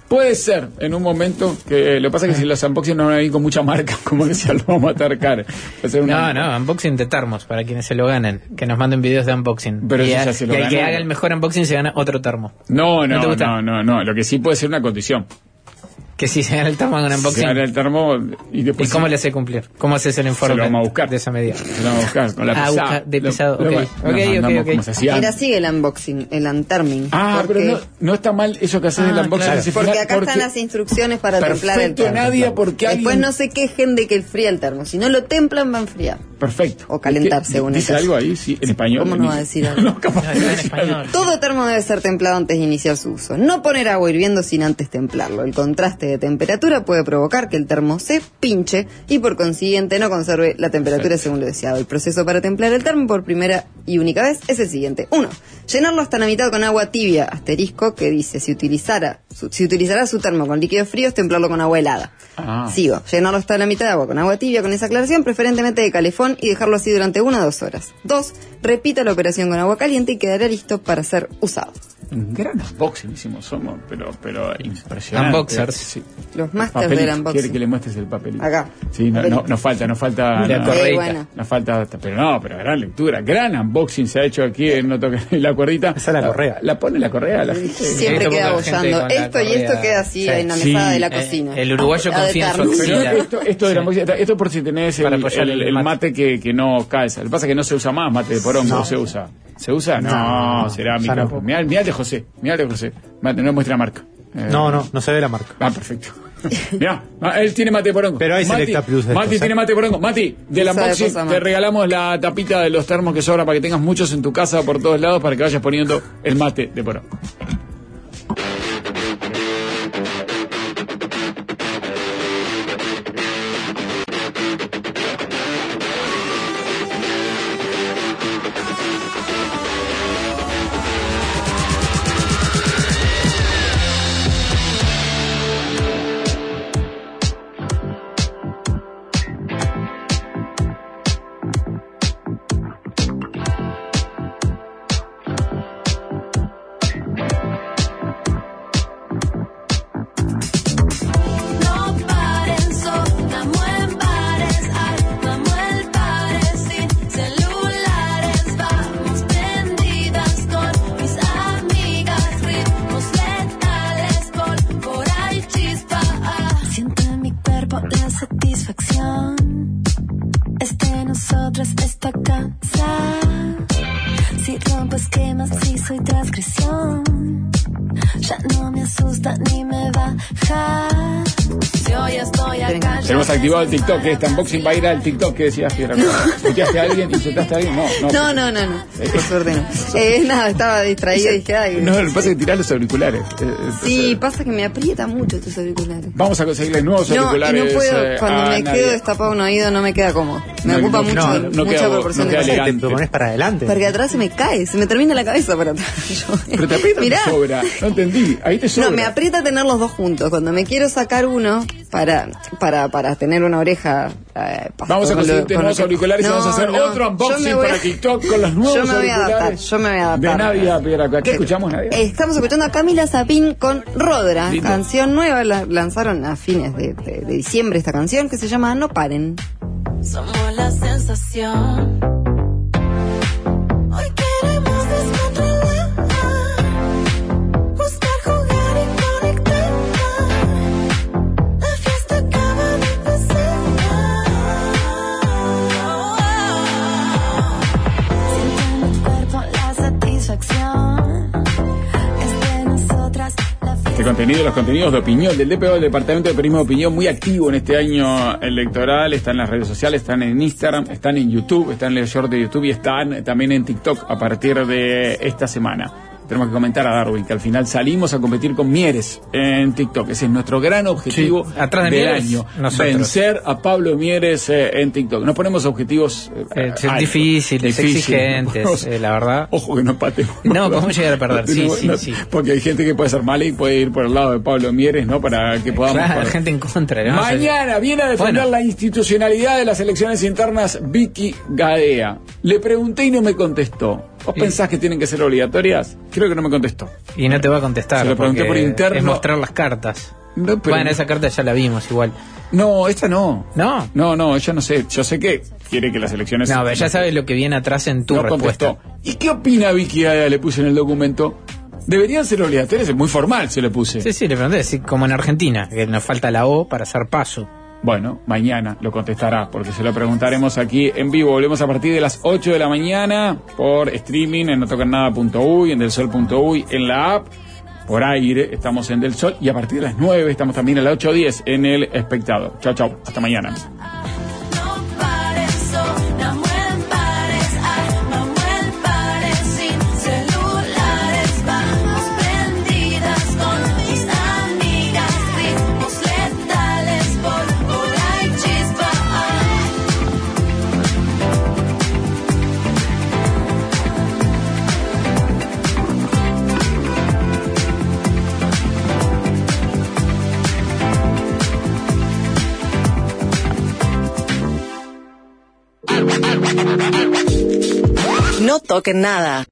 Speaker 2: Puede ser en un momento que lo que pasa es que si los unboxing no van a ir con mucha marca, como decía, lo vamos a atarcar.
Speaker 3: No, unboxing de termos para quienes se lo ganen, que nos manden videos de unboxing.
Speaker 2: Pero
Speaker 3: y
Speaker 2: ya se lo
Speaker 3: el que haga el mejor unboxing se gana otro termo.
Speaker 2: No, lo que sí puede ser una condición.
Speaker 3: Que si se gana el termo en un unboxing.
Speaker 2: Se gana el termo y después.
Speaker 3: ¿Y cómo le hace cumplir? ¿Cómo haces el informe?
Speaker 2: Se lo vamos a buscar.
Speaker 3: De esa medida.
Speaker 2: Se lo vamos a buscar con la pesada.
Speaker 3: De pesado, ok.
Speaker 4: Mira, sigue el unboxing, el unterming.
Speaker 2: Pero no está mal eso que haces del unboxing.
Speaker 4: Claro. Porque acá están las instrucciones para templar el termo.
Speaker 2: Nadia, porque
Speaker 4: después no se quejen de que enfría el termo. Si no lo templan, va a enfriar.
Speaker 2: Perfecto.
Speaker 4: O calentar, según
Speaker 2: ¿Dice algo ahí? Sí, en español.
Speaker 4: ¿Cómo no va a decir algo?
Speaker 3: En español.
Speaker 4: Todo termo debe ser templado antes de iniciar su uso. No poner agua hirviendo sin antes templarlo. El contraste de temperatura puede provocar que el termo se pinche y por consiguiente no conserve la temperatura según lo deseado. El proceso para templar el termo por primera y única vez es el siguiente. 1. Llenarlo hasta la mitad con agua tibia, asterisco, que dice si utilizará su termo con líquidos fríos, templarlo con agua helada. Sigo. Llenarlo hasta la mitad de agua con agua tibia con esa aclaración, preferentemente de calefón, y dejarlo así durante 1 a 2 horas. 2. Repita la operación con agua caliente y quedará listo para ser usado.
Speaker 2: Un gran unboxing hicimos, somos, pero impresionante.
Speaker 3: Unboxers.
Speaker 2: Sí.
Speaker 4: Los masters del unboxing.
Speaker 2: Quiere que le muestres el papelito.
Speaker 4: Acá.
Speaker 2: Sí, nos falta.
Speaker 3: La correita.
Speaker 2: Nos falta, pero gran lectura, gran unboxing se ha hecho aquí en No Toques la Cuerdita.
Speaker 6: Esa es la correa.
Speaker 2: La pone la correa la gente.
Speaker 4: Siempre queda bollando. Esto y esto queda así en la mesada de la cocina.
Speaker 3: El uruguayo confía en su axila.
Speaker 2: Esto del unboxing, esto por si tenés el mate que no calza. Lo que pasa es que no se usa más mate de porongo, se usa. ¿Se usa? No, cerámica. Mirá José. No muestra la marca.
Speaker 6: No se ve la marca.
Speaker 2: Perfecto. Mirá, él tiene mate de porongo.
Speaker 6: Pero hay Selecta Plus.
Speaker 2: Mati tiene mate de porongo. Mati, del unboxing te regalamos la tapita de los termos que sobra para que tengas muchos en tu casa por todos lados para que vayas poniendo el mate de porongo. Tenemos activado el TikTok, que este unboxing va a ir al TikTok que decías que era. ¿Escuchaste a alguien? ¿Insultaste a alguien? No.
Speaker 4: Por suerte no. Nada, estaba distraído y dije, ay.
Speaker 2: No, lo que pasa es que tirás los auriculares.
Speaker 4: Sí, pasa que me aprieta mucho tus auriculares.
Speaker 2: Vamos a conseguirle nuevos auriculares.
Speaker 4: No puedo, cuando me quedo destapado un oído no me queda cómodo. Me ocupa mucha proporción de cosas.
Speaker 6: Te pones para adelante.
Speaker 4: Porque atrás se me cae, se me termina la cabeza para atrás.
Speaker 2: Pero te aprieta, te sobra. No entendí, ahí te sobra.
Speaker 4: No, me aprieta tener los dos juntos. Cuando me quiero sacar uno para tener una oreja.
Speaker 2: Vamos a conseguirte nuevos auriculares y vamos a hacer otro unboxing para TikTok con los nuevos auriculares.
Speaker 4: Yo me voy a adaptar.
Speaker 2: De Nadia Piedra. ¿Qué escuchamos, Nadia?
Speaker 4: Estamos escuchando a Camila Zapín con Rodra, canción nueva. La lanzaron a fines de diciembre esta canción que se llama No Paren.
Speaker 14: Somos la sensación. Hoy queremos descontrolar, buscar, jugar y conectar. La fiesta acaba de empezar. Siento en mi cuerpo la satisfacción. Es de nosotras la fiesta.
Speaker 2: Los contenidos de opinión del DPO, del Departamento de Periodismo de Opinión, muy activo en este año electoral. Están en las redes sociales, están en Instagram, están en YouTube, están en el short de YouTube y están también en TikTok a partir de esta semana. Tenemos que comentar a Darwin que al final salimos a competir con Mieres en TikTok. Ese es nuestro gran objetivo del año. Vencer a Pablo Mieres en TikTok. Nos ponemos objetivos
Speaker 3: difíciles, exigentes, la verdad.
Speaker 2: Ojo que no empatemos.
Speaker 3: No, podemos llegar a perder, sí.
Speaker 2: Porque hay gente que puede ser mala y puede ir por el lado de Pablo Mieres, ¿no? Para que podamos...
Speaker 3: Claro, gente en contra. ¿No?
Speaker 2: Mañana viene a defender la institucionalidad de las elecciones internas Vicky Gadea. Le pregunté y no me contestó. ¿Vos pensás que tienen que ser obligatorias? Creo que no me contestó.
Speaker 3: Y no te va a contestar.
Speaker 2: Se lo pregunté por interno.
Speaker 3: Es mostrar las cartas.
Speaker 2: No, pero...
Speaker 3: Bueno, esa carta ya la vimos igual.
Speaker 2: No, esta no.
Speaker 3: ¿No?
Speaker 2: No, ella no sé. Yo sé que quiere que las elecciones...
Speaker 3: No, pero ya sabes lo que viene atrás en tu respuesta.
Speaker 2: Contestó. ¿Y qué opina Vicky Aya? Le puse en el documento. Deberían ser obligatorias, es muy formal, se le puse.
Speaker 3: Sí, le pregunté, sí, como en Argentina, que nos falta la O para hacer paso.
Speaker 2: Bueno, mañana lo contestará, porque se lo preguntaremos aquí en vivo. Volvemos a partir de las 8 de la mañana por streaming en notocannada.uy, en delsol.uy, en la app, por aire, estamos en Del Sol, y a partir de las 9 estamos también a las 8:10 en El Espectador. Chau, hasta mañana.
Speaker 1: No toquen nada.